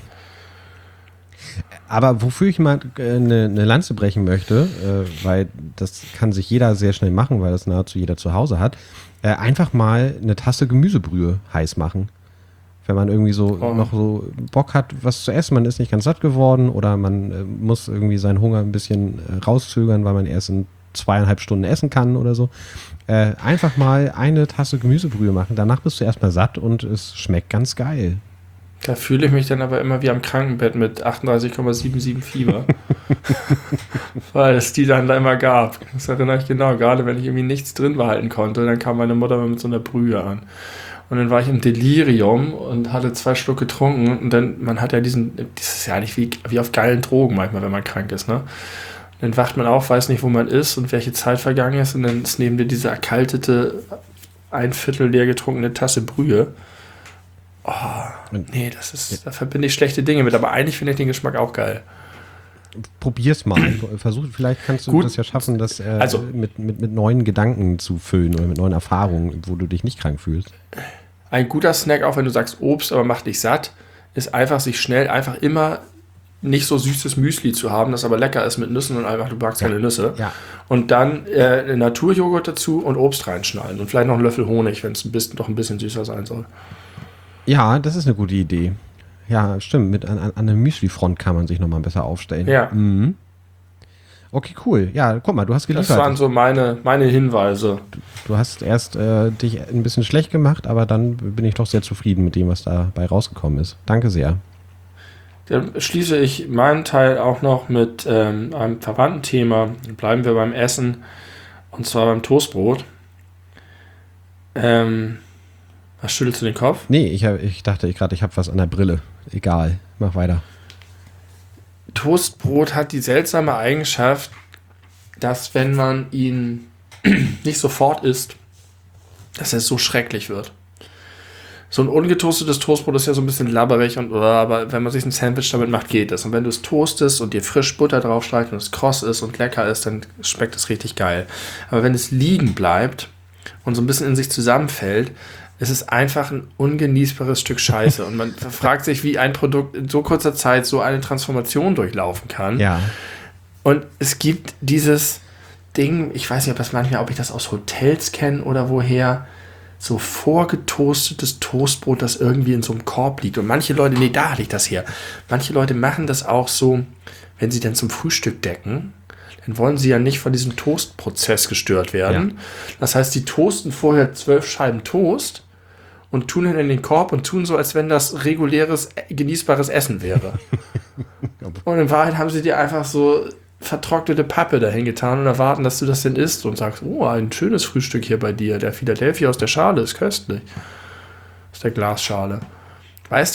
Aber wofür ich mal eine, eine Lanze brechen möchte, äh, weil das kann sich jeder sehr schnell machen, weil das nahezu jeder zu Hause hat, äh, einfach mal eine Tasse Gemüsebrühe heiß machen. Wenn man irgendwie so oh. noch so Bock hat, was zu essen, man ist nicht ganz satt geworden oder man äh, muss irgendwie seinen Hunger ein bisschen äh, rauszögern, weil man erst in zweieinhalb Stunden essen kann oder so. Äh, einfach mal eine Tasse Gemüsebrühe machen, danach bist du erstmal satt und es schmeckt ganz geil. Da fühle ich mich dann aber immer wie am Krankenbett mit achtunddreißig Komma siebenundsiebzig Fieber. Weil es die dann da immer gab. Das erinnere ich genau. Gerade wenn ich irgendwie nichts drin behalten konnte, dann kam meine Mutter mit so einer Brühe an. Und dann war ich im Delirium und hatte zwei Schluck getrunken. Und dann, man hat ja diesen, das ist ja eigentlich wie, wie auf geilen Drogen manchmal, wenn man krank ist, ne? Dann wacht man auf, weiß nicht, wo man ist und welche Zeit vergangen ist. Und dann ist neben dir diese erkaltete, ein Viertel leer getrunkene Tasse Brühe. Oh, nee, das ist, da verbinde ich schlechte Dinge mit, aber eigentlich finde ich den Geschmack auch geil. Probier's mal. Versuch, vielleicht kannst du Gut. das ja schaffen, das äh, also, mit, mit, mit neuen Gedanken zu füllen oder mit neuen Erfahrungen, wo du dich nicht krank fühlst. Ein guter Snack, auch wenn du sagst Obst, aber macht dich satt, ist einfach sich schnell, einfach immer nicht so süßes Müsli zu haben, das aber lecker ist mit Nüssen und einfach, du magst ja. keine Nüsse. Ja. Und dann äh, Naturjoghurt dazu und Obst reinschneiden und vielleicht noch einen Löffel Honig, wenn es ein bisschen, doch ein bisschen süßer sein soll. Ja, das ist eine gute Idee. Ja, stimmt. Mit an, an einer Müsli-Front kann man sich nochmal besser aufstellen. Ja. Mhm. Okay, cool. Ja, guck mal, du hast geliefert. Das waren so meine, meine Hinweise. Du, du hast erst äh, dich ein bisschen schlecht gemacht, aber dann bin ich doch sehr zufrieden mit dem, was dabei rausgekommen ist. Danke sehr. Dann schließe ich meinen Teil auch noch mit ähm, einem verwandten Thema. Bleiben wir beim Essen, und zwar beim Toastbrot. Ähm... Was schüttelst du den Kopf? Nee, ich, hab, ich dachte ich gerade, ich habe was an der Brille. Egal, mach weiter. Toastbrot hat die seltsame Eigenschaft, dass wenn man ihn nicht sofort isst, dass er so schrecklich wird. So ein ungetoastetes Toastbrot ist ja so ein bisschen labberig, und, aber wenn man sich ein Sandwich damit macht, geht es. Und wenn du es toastest und dir frisch Butter drauf streichst und es kross ist und lecker ist, dann schmeckt es richtig geil. Aber wenn es liegen bleibt und so ein bisschen in sich zusammenfällt, es ist einfach ein ungenießbares Stück Scheiße. Und man fragt sich, wie ein Produkt in so kurzer Zeit so eine Transformation durchlaufen kann. Ja. Und es gibt dieses Ding, ich weiß nicht, ob das manchmal, ob ich das aus Hotels kenne oder woher, so vorgetoastetes Toastbrot, das irgendwie in so einem Korb liegt. Und manche Leute, nee, da hatte ich das her. Manche Leute machen das auch so, wenn sie dann zum Frühstück decken, dann wollen sie ja nicht von diesem Toastprozess gestört werden. Ja. Das heißt, die toasten vorher zwölf Scheiben Toast und tun ihn in den Korb und tun so, als wenn das reguläres, genießbares Essen wäre. Und in Wahrheit haben sie dir einfach so vertrocknete Pappe dahin getan und erwarten, dass du das denn isst und sagst, oh, ein schönes Frühstück hier bei dir. Der Philadelphia aus der Schale ist köstlich. Aus der Glasschale. Weißt du?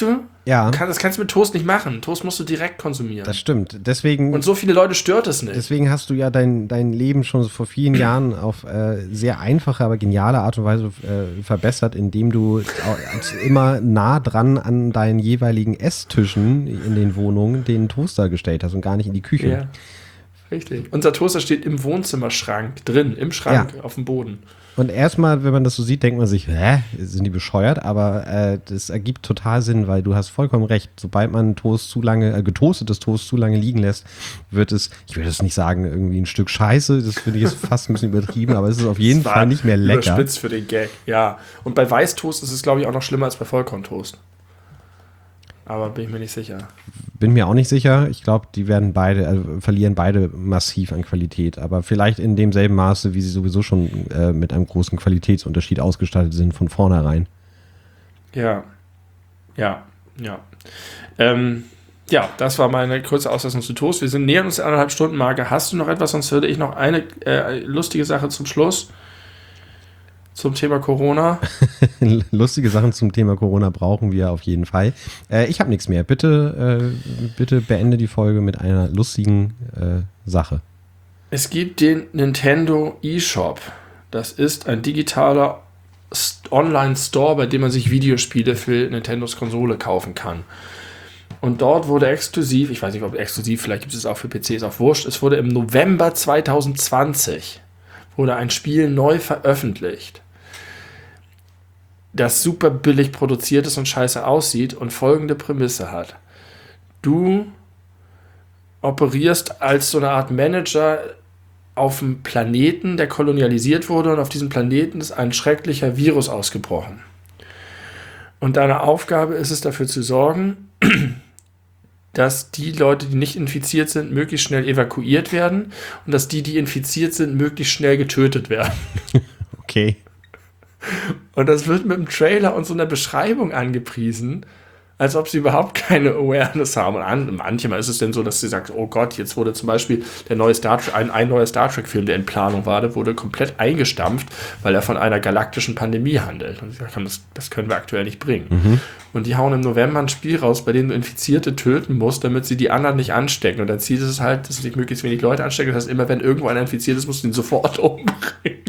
Ja. Kann, das kannst du mit Toast nicht machen. Toast musst du direkt konsumieren. Das stimmt. Deswegen, Und so viele Leute stört es nicht. deswegen hast du ja dein, dein Leben schon vor vielen Jahren auf äh, sehr einfache, aber geniale Art und Weise äh, verbessert, indem du au- immer nah dran an deinen jeweiligen Esstischen in den Wohnungen den Toaster gestellt hast und gar nicht in die Küche. Ja, richtig. Unser Toaster steht im Wohnzimmerschrank drin, im Schrank, Ja. auf dem Boden. Und erstmal, wenn man das so sieht, denkt man sich, hä, sind die bescheuert? Aber äh, das ergibt total Sinn, weil du hast vollkommen recht. Sobald man Toast zu lange, äh, getoastetes Toast zu lange liegen lässt, wird es, ich würde es nicht sagen, irgendwie ein Stück Scheiße. Das finde ich jetzt fast ein bisschen übertrieben, aber es ist auf jeden Das war Fall nicht mehr lecker. Überspitzt für den Gag, ja. Und bei Weißtoast ist es, glaube ich, auch noch schlimmer als bei Vollkorntoast. Aber bin ich mir nicht sicher. Bin mir auch nicht sicher. Ich glaube, die werden beide, also verlieren beide massiv an Qualität. Aber vielleicht in demselben Maße, wie sie sowieso schon äh, mit einem großen Qualitätsunterschied ausgestattet sind von vornherein. Ja. Ja. Ja. Ähm, ja, das war meine kurze Auslassung zu Toast. Wir sind nähern uns der anderthalb Stunden Marke. Hast du noch etwas? Sonst würde ich noch eine äh, lustige Sache zum Schluss. Zum Thema Corona. Lustige Sachen zum Thema Corona brauchen wir auf jeden Fall. Äh, ich habe nichts mehr. Bitte, äh, bitte beende die Folge mit einer lustigen äh, Sache. Es gibt den Nintendo eShop. Das ist ein digitaler St- Online-Store, bei dem man sich Videospiele für Nintendos Konsole kaufen kann. Und dort wurde exklusiv, ich weiß nicht, ob exklusiv, vielleicht gibt es auch für P C, ist auch wurscht, es wurde im November zwanzig zwanzig wurde ein Spiel neu veröffentlicht, das super billig produziert ist und scheiße aussieht und folgende Prämisse hat. Du operierst als so eine Art Manager auf einem Planeten, der kolonialisiert wurde, und auf diesem Planeten ist ein schrecklicher Virus ausgebrochen. Und deine Aufgabe ist es, dafür zu sorgen, dass die Leute, die nicht infiziert sind, möglichst schnell evakuiert werden und dass die, die infiziert sind, möglichst schnell getötet werden. Okay. Und das wird mit dem Trailer und so einer Beschreibung angepriesen, als ob sie überhaupt keine Awareness haben. Und an, manchmal ist es denn so, dass sie sagt, oh Gott, jetzt wurde zum Beispiel der neue Star Trek, ein, ein neuer Star Trek-Film, der in Planung war, der wurde komplett eingestampft, weil er von einer galaktischen Pandemie handelt. Und sie gesagt haben, das, das können wir aktuell nicht bringen. Mhm. Und die hauen im November ein Spiel raus, bei dem du Infizierte töten musst, damit sie die anderen nicht anstecken. Und dann Ziel ist es halt, dass sich möglichst wenig Leute anstecken. Das heißt, immer wenn irgendwo einer infiziert ist, musst du ihn sofort umbringen.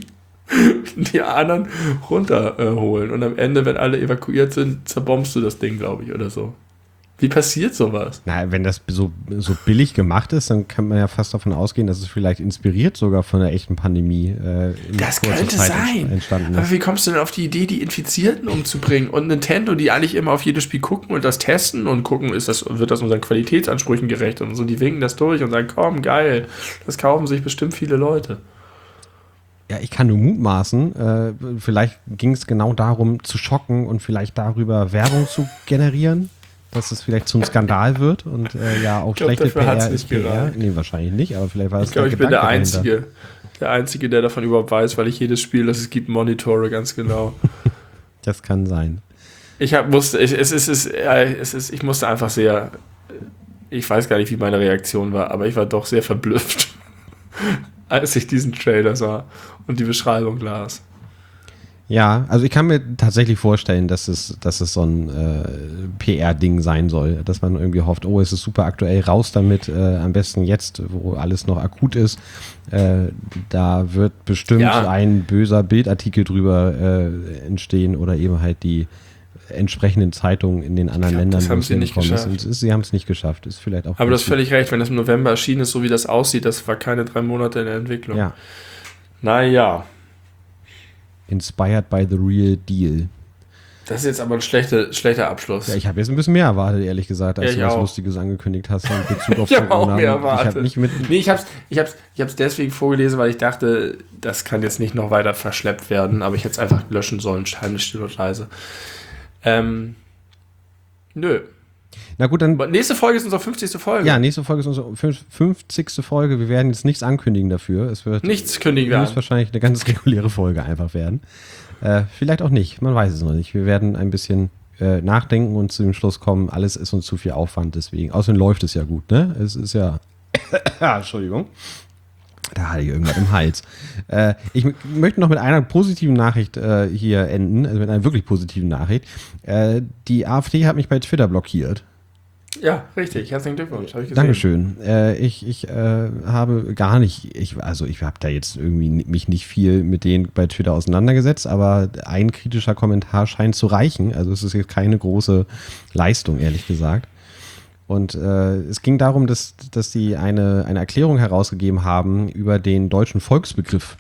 Die anderen runterholen. Äh, und am Ende, wenn alle evakuiert sind, zerbombst du das Ding, glaube ich, oder so. Wie passiert sowas? Na, wenn das so, so billig gemacht ist, dann kann man ja fast davon ausgehen, dass es vielleicht inspiriert sogar von der echten Pandemie äh, in Das kurzer könnte Zeit sein. entstanden ist. Aber wie kommst du denn auf die Idee, die Infizierten umzubringen? Und Nintendo, die eigentlich immer auf jedes Spiel gucken und das testen und gucken, ist das, wird das unseren Qualitätsansprüchen gerecht und so, die winken das durch und sagen, komm, geil, das kaufen sich bestimmt viele Leute. Ja, ich kann nur mutmaßen. Äh, vielleicht ging es genau darum, zu schocken und vielleicht darüber Werbung zu generieren, dass es vielleicht zum Skandal wird und äh, ja auch Ich glaub, schlechte dafür P hat's R nicht ist P R. gereicht. Nee, wahrscheinlich nicht, aber vielleicht war es Ich glaube, der ich bin der Gedanke dahinter. Einzige, der Einzige, der davon überhaupt weiß, weil ich jedes Spiel, das es gibt, monitore ganz genau. Das kann sein. Ich hab, musste, ich, es, ist, es, ist, äh, es ist, ich musste einfach sehr, ich weiß gar nicht, wie meine Reaktion war, aber ich war doch sehr verblüfft, als ich diesen Trailer sah und die Beschreibung las. Ja, also ich kann mir tatsächlich vorstellen, dass es, dass es so ein äh, P R-Ding sein soll, dass man irgendwie hofft, oh, es ist super aktuell, raus damit, äh, am besten jetzt, wo alles noch akut ist. Äh, da wird bestimmt Ja. ein böser Bildartikel drüber äh, entstehen oder eben halt die entsprechenden Zeitungen in den anderen Ich glaub, Ländern, das wo haben es sie nicht hingekommen ist. geschafft. Und es ist, sie haben es nicht geschafft. Ist vielleicht auch Aber du hast gut. völlig recht, wenn das im November erschienen ist, so wie das aussieht, das war keine drei Monate in der Entwicklung. Ja, Naja, inspired by the real deal. das ist jetzt aber ein schlechter, schlechter Abschluss. Ja, ich habe jetzt ein bisschen mehr erwartet, ehrlich gesagt, als Ja, ich du was auch. Lustiges angekündigt hast in Bezug auf Ich habe auch Corona. mehr Ich habe erwartet. nicht mit. Nee, ich hab's, ich hab's, ich hab's deswegen vorgelesen, weil ich dachte, das kann jetzt nicht noch weiter verschleppt werden, aber ich hätte es einfach löschen sollen, heimlich still und leise. Ähm, nö. Na gut, dann. Aber nächste Folge ist unsere fünfzigste Folge. Ja, nächste Folge ist unsere fünf- fünfzigste Folge. Wir werden jetzt nichts ankündigen dafür. Es wird Nichts kündigen wir muss an. wahrscheinlich eine ganz reguläre Folge einfach werden. Äh, vielleicht auch nicht, man weiß es noch nicht. Wir werden ein bisschen äh, nachdenken und zu dem Schluss kommen, alles ist uns zu viel Aufwand, deswegen. Außerdem läuft es ja gut, ne? Es ist ja. Ja, Entschuldigung. Da hatte ich irgendwas im Hals. Äh, ich m- möchte noch mit einer positiven Nachricht äh, hier enden, also mit einer wirklich positiven Nachricht. Äh, die AfD hat mich bei Twitter blockiert. Ja, richtig. Herzlichen Glückwunsch. Habe ich gesehen. Dankeschön. Äh, ich ich äh, habe gar nicht, ich, also ich habe da jetzt irgendwie ni- mich nicht viel mit denen bei Twitter auseinandergesetzt, aber ein kritischer Kommentar scheint zu reichen. Also es ist jetzt keine große Leistung, ehrlich gesagt. Und äh, es ging darum, dass, dass sie eine, eine Erklärung herausgegeben haben über den deutschen Volksbegriff,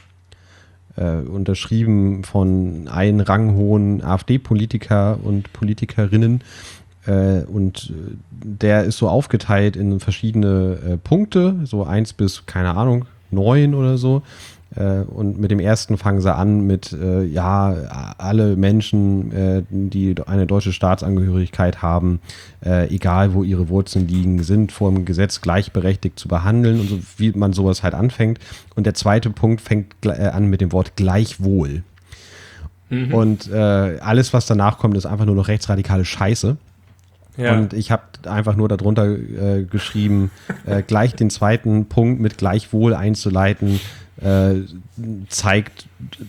äh, unterschrieben von allen ranghohen AfD-Politiker und Politikerinnen. Äh, und äh, der ist so aufgeteilt in verschiedene äh, Punkte, so eins bis, keine Ahnung, neun oder so. Äh, und mit dem ersten fangen sie an mit, äh, ja, alle Menschen, äh, die eine deutsche Staatsangehörigkeit haben, äh, egal wo ihre Wurzeln liegen, sind vor dem Gesetz gleichberechtigt zu behandeln und so, wie man sowas halt anfängt. Und der zweite Punkt fängt äh, an mit dem Wort gleichwohl. Mhm. Und äh, alles, was danach kommt, ist einfach nur noch rechtsradikale Scheiße. Ja. Und ich habe einfach nur darunter äh, geschrieben, äh, gleich den zweiten Punkt mit gleichwohl einzuleiten, äh, zeigt,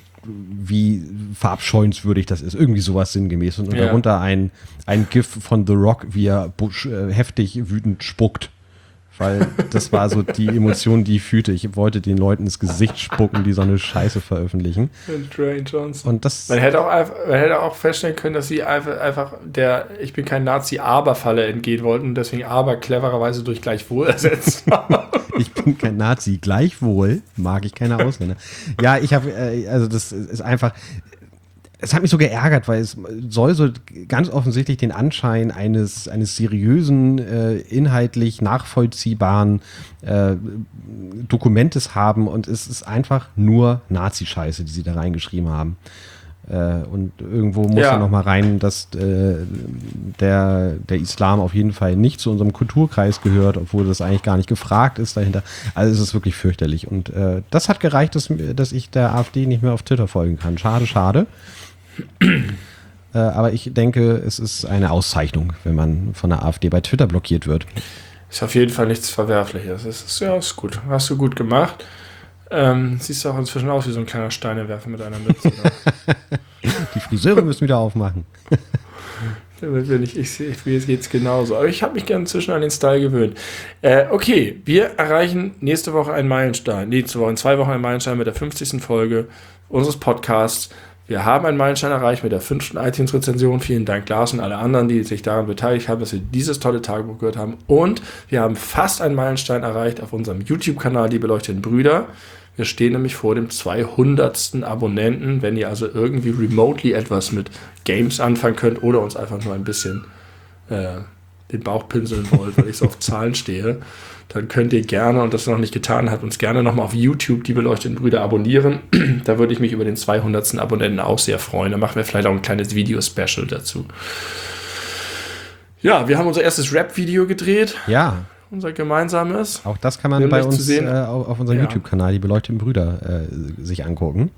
wie verabscheuenswürdig das ist. Irgendwie sowas sinngemäß. Und, und ja. darunter ein, ein GIF von The Rock, wie er Bush, äh, heftig wütend spuckt. Weil das war so die Emotion, die ich fühlte. Ich wollte den Leuten ins Gesicht spucken, die so eine Scheiße veröffentlichen. Und Dwayne Johnson. Und das man, hätte auch einfach, man hätte auch feststellen können, dass sie einfach, einfach der Ich bin kein Nazi-Aber-Falle entgehen wollten und deswegen Aber clevererweise durch gleichwohl ersetzt haben. Ich bin kein Nazi. Gleichwohl mag ich keine Ausländer. Ja, ich habe, äh, also das ist einfach... Es hat mich so geärgert, weil es soll so ganz offensichtlich den Anschein eines, eines seriösen, äh, inhaltlich nachvollziehbaren äh, Dokumentes haben und es ist einfach nur Nazi-Scheiße, die sie da reingeschrieben haben. Äh, und irgendwo muss ja noch mal rein, dass äh, der, der Islam auf jeden Fall nicht zu unserem Kulturkreis gehört, obwohl das eigentlich gar nicht gefragt ist dahinter. Also es ist wirklich fürchterlich. Und äh, das hat gereicht, dass, dass ich der AfD nicht mehr auf Twitter folgen kann. Schade, schade. Äh, aber ich denke, es ist eine Auszeichnung, wenn man von der AfD bei Twitter blockiert wird. Ist auf jeden Fall nichts Verwerfliches. Das ist, ja, ist gut. Hast du gut gemacht. Ähm, siehst du auch inzwischen aus wie so ein kleiner Steinewerfer mit einer Mütze. Die Friseure müssen wieder aufmachen. Damit wir nicht, ich, ich, mir geht's genauso. Aber ich habe mich gerne inzwischen an den Style gewöhnt. Äh, okay, wir erreichen nächste Woche einen Meilenstein. Nächste Woche in zwei Wochen einen Meilenstein mit der fünfzigsten Folge unseres Podcasts. Wir haben einen Meilenstein erreicht mit der fünften iTunes-Rezension. Vielen Dank, Lars und alle anderen, die sich daran beteiligt haben, dass wir dieses tolle Tagebuch gehört haben. Und wir haben fast einen Meilenstein erreicht auf unserem YouTube-Kanal, die beleuchteten Brüder. Wir stehen nämlich vor dem zweihundertsten Abonnenten. Wenn ihr also irgendwie remotely etwas mit Games anfangen könnt oder uns einfach nur ein bisschen äh, den Bauch pinseln wollt, weil ich so auf Zahlen stehe, dann könnt ihr gerne, und das noch nicht getan habt, uns gerne nochmal auf YouTube die beleuchteten Brüder abonnieren. Da würde ich mich über den zweihundertsten Abonnenten auch sehr freuen. Da machen wir vielleicht auch ein kleines Video-Special dazu. Ja, wir haben unser erstes Rap-Video gedreht. Ja. Unser gemeinsames. Auch das kann man bei uns äh, auf, auf unserem ja. YouTube-Kanal, die beleuchteten Brüder, äh, sich angucken.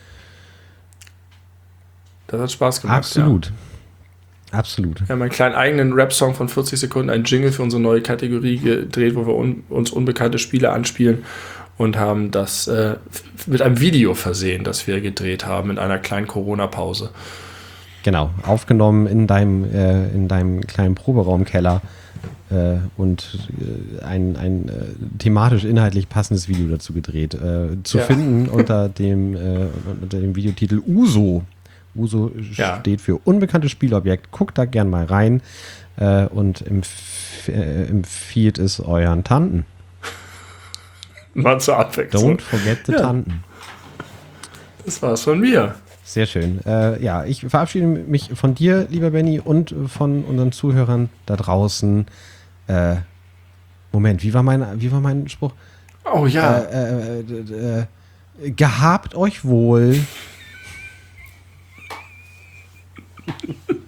Das hat Spaß gemacht. Absolut. Ja. Absolut. Wir haben einen kleinen eigenen Rap-Song von vierzig Sekunden, einen Jingle für unsere neue Kategorie gedreht, wo wir un- uns unbekannte Spiele anspielen und haben das äh, mit einem Video versehen, das wir gedreht haben in einer kleinen Corona-Pause. Genau, aufgenommen in deinem, äh, in deinem kleinen Proberaumkeller äh, und äh, ein, ein äh, thematisch inhaltlich passendes Video dazu gedreht. Äh, zu ja. finden unter dem, äh, unter dem Videotitel Uso. Uso ja. steht für unbekanntes Spielobjekt. Guckt da gern mal rein äh, und empf- äh, empfiehlt es euren Tanten. Mal zur Abwechslung. Don't forget the ja. Tanten. Das war's von mir. Sehr schön. Äh, ja, ich verabschiede mich von dir, lieber Benny, und von unseren Zuhörern da draußen. Äh, Moment, wie war mein, wie war mein Spruch? Oh ja. Äh, äh, äh, gehabt euch wohl.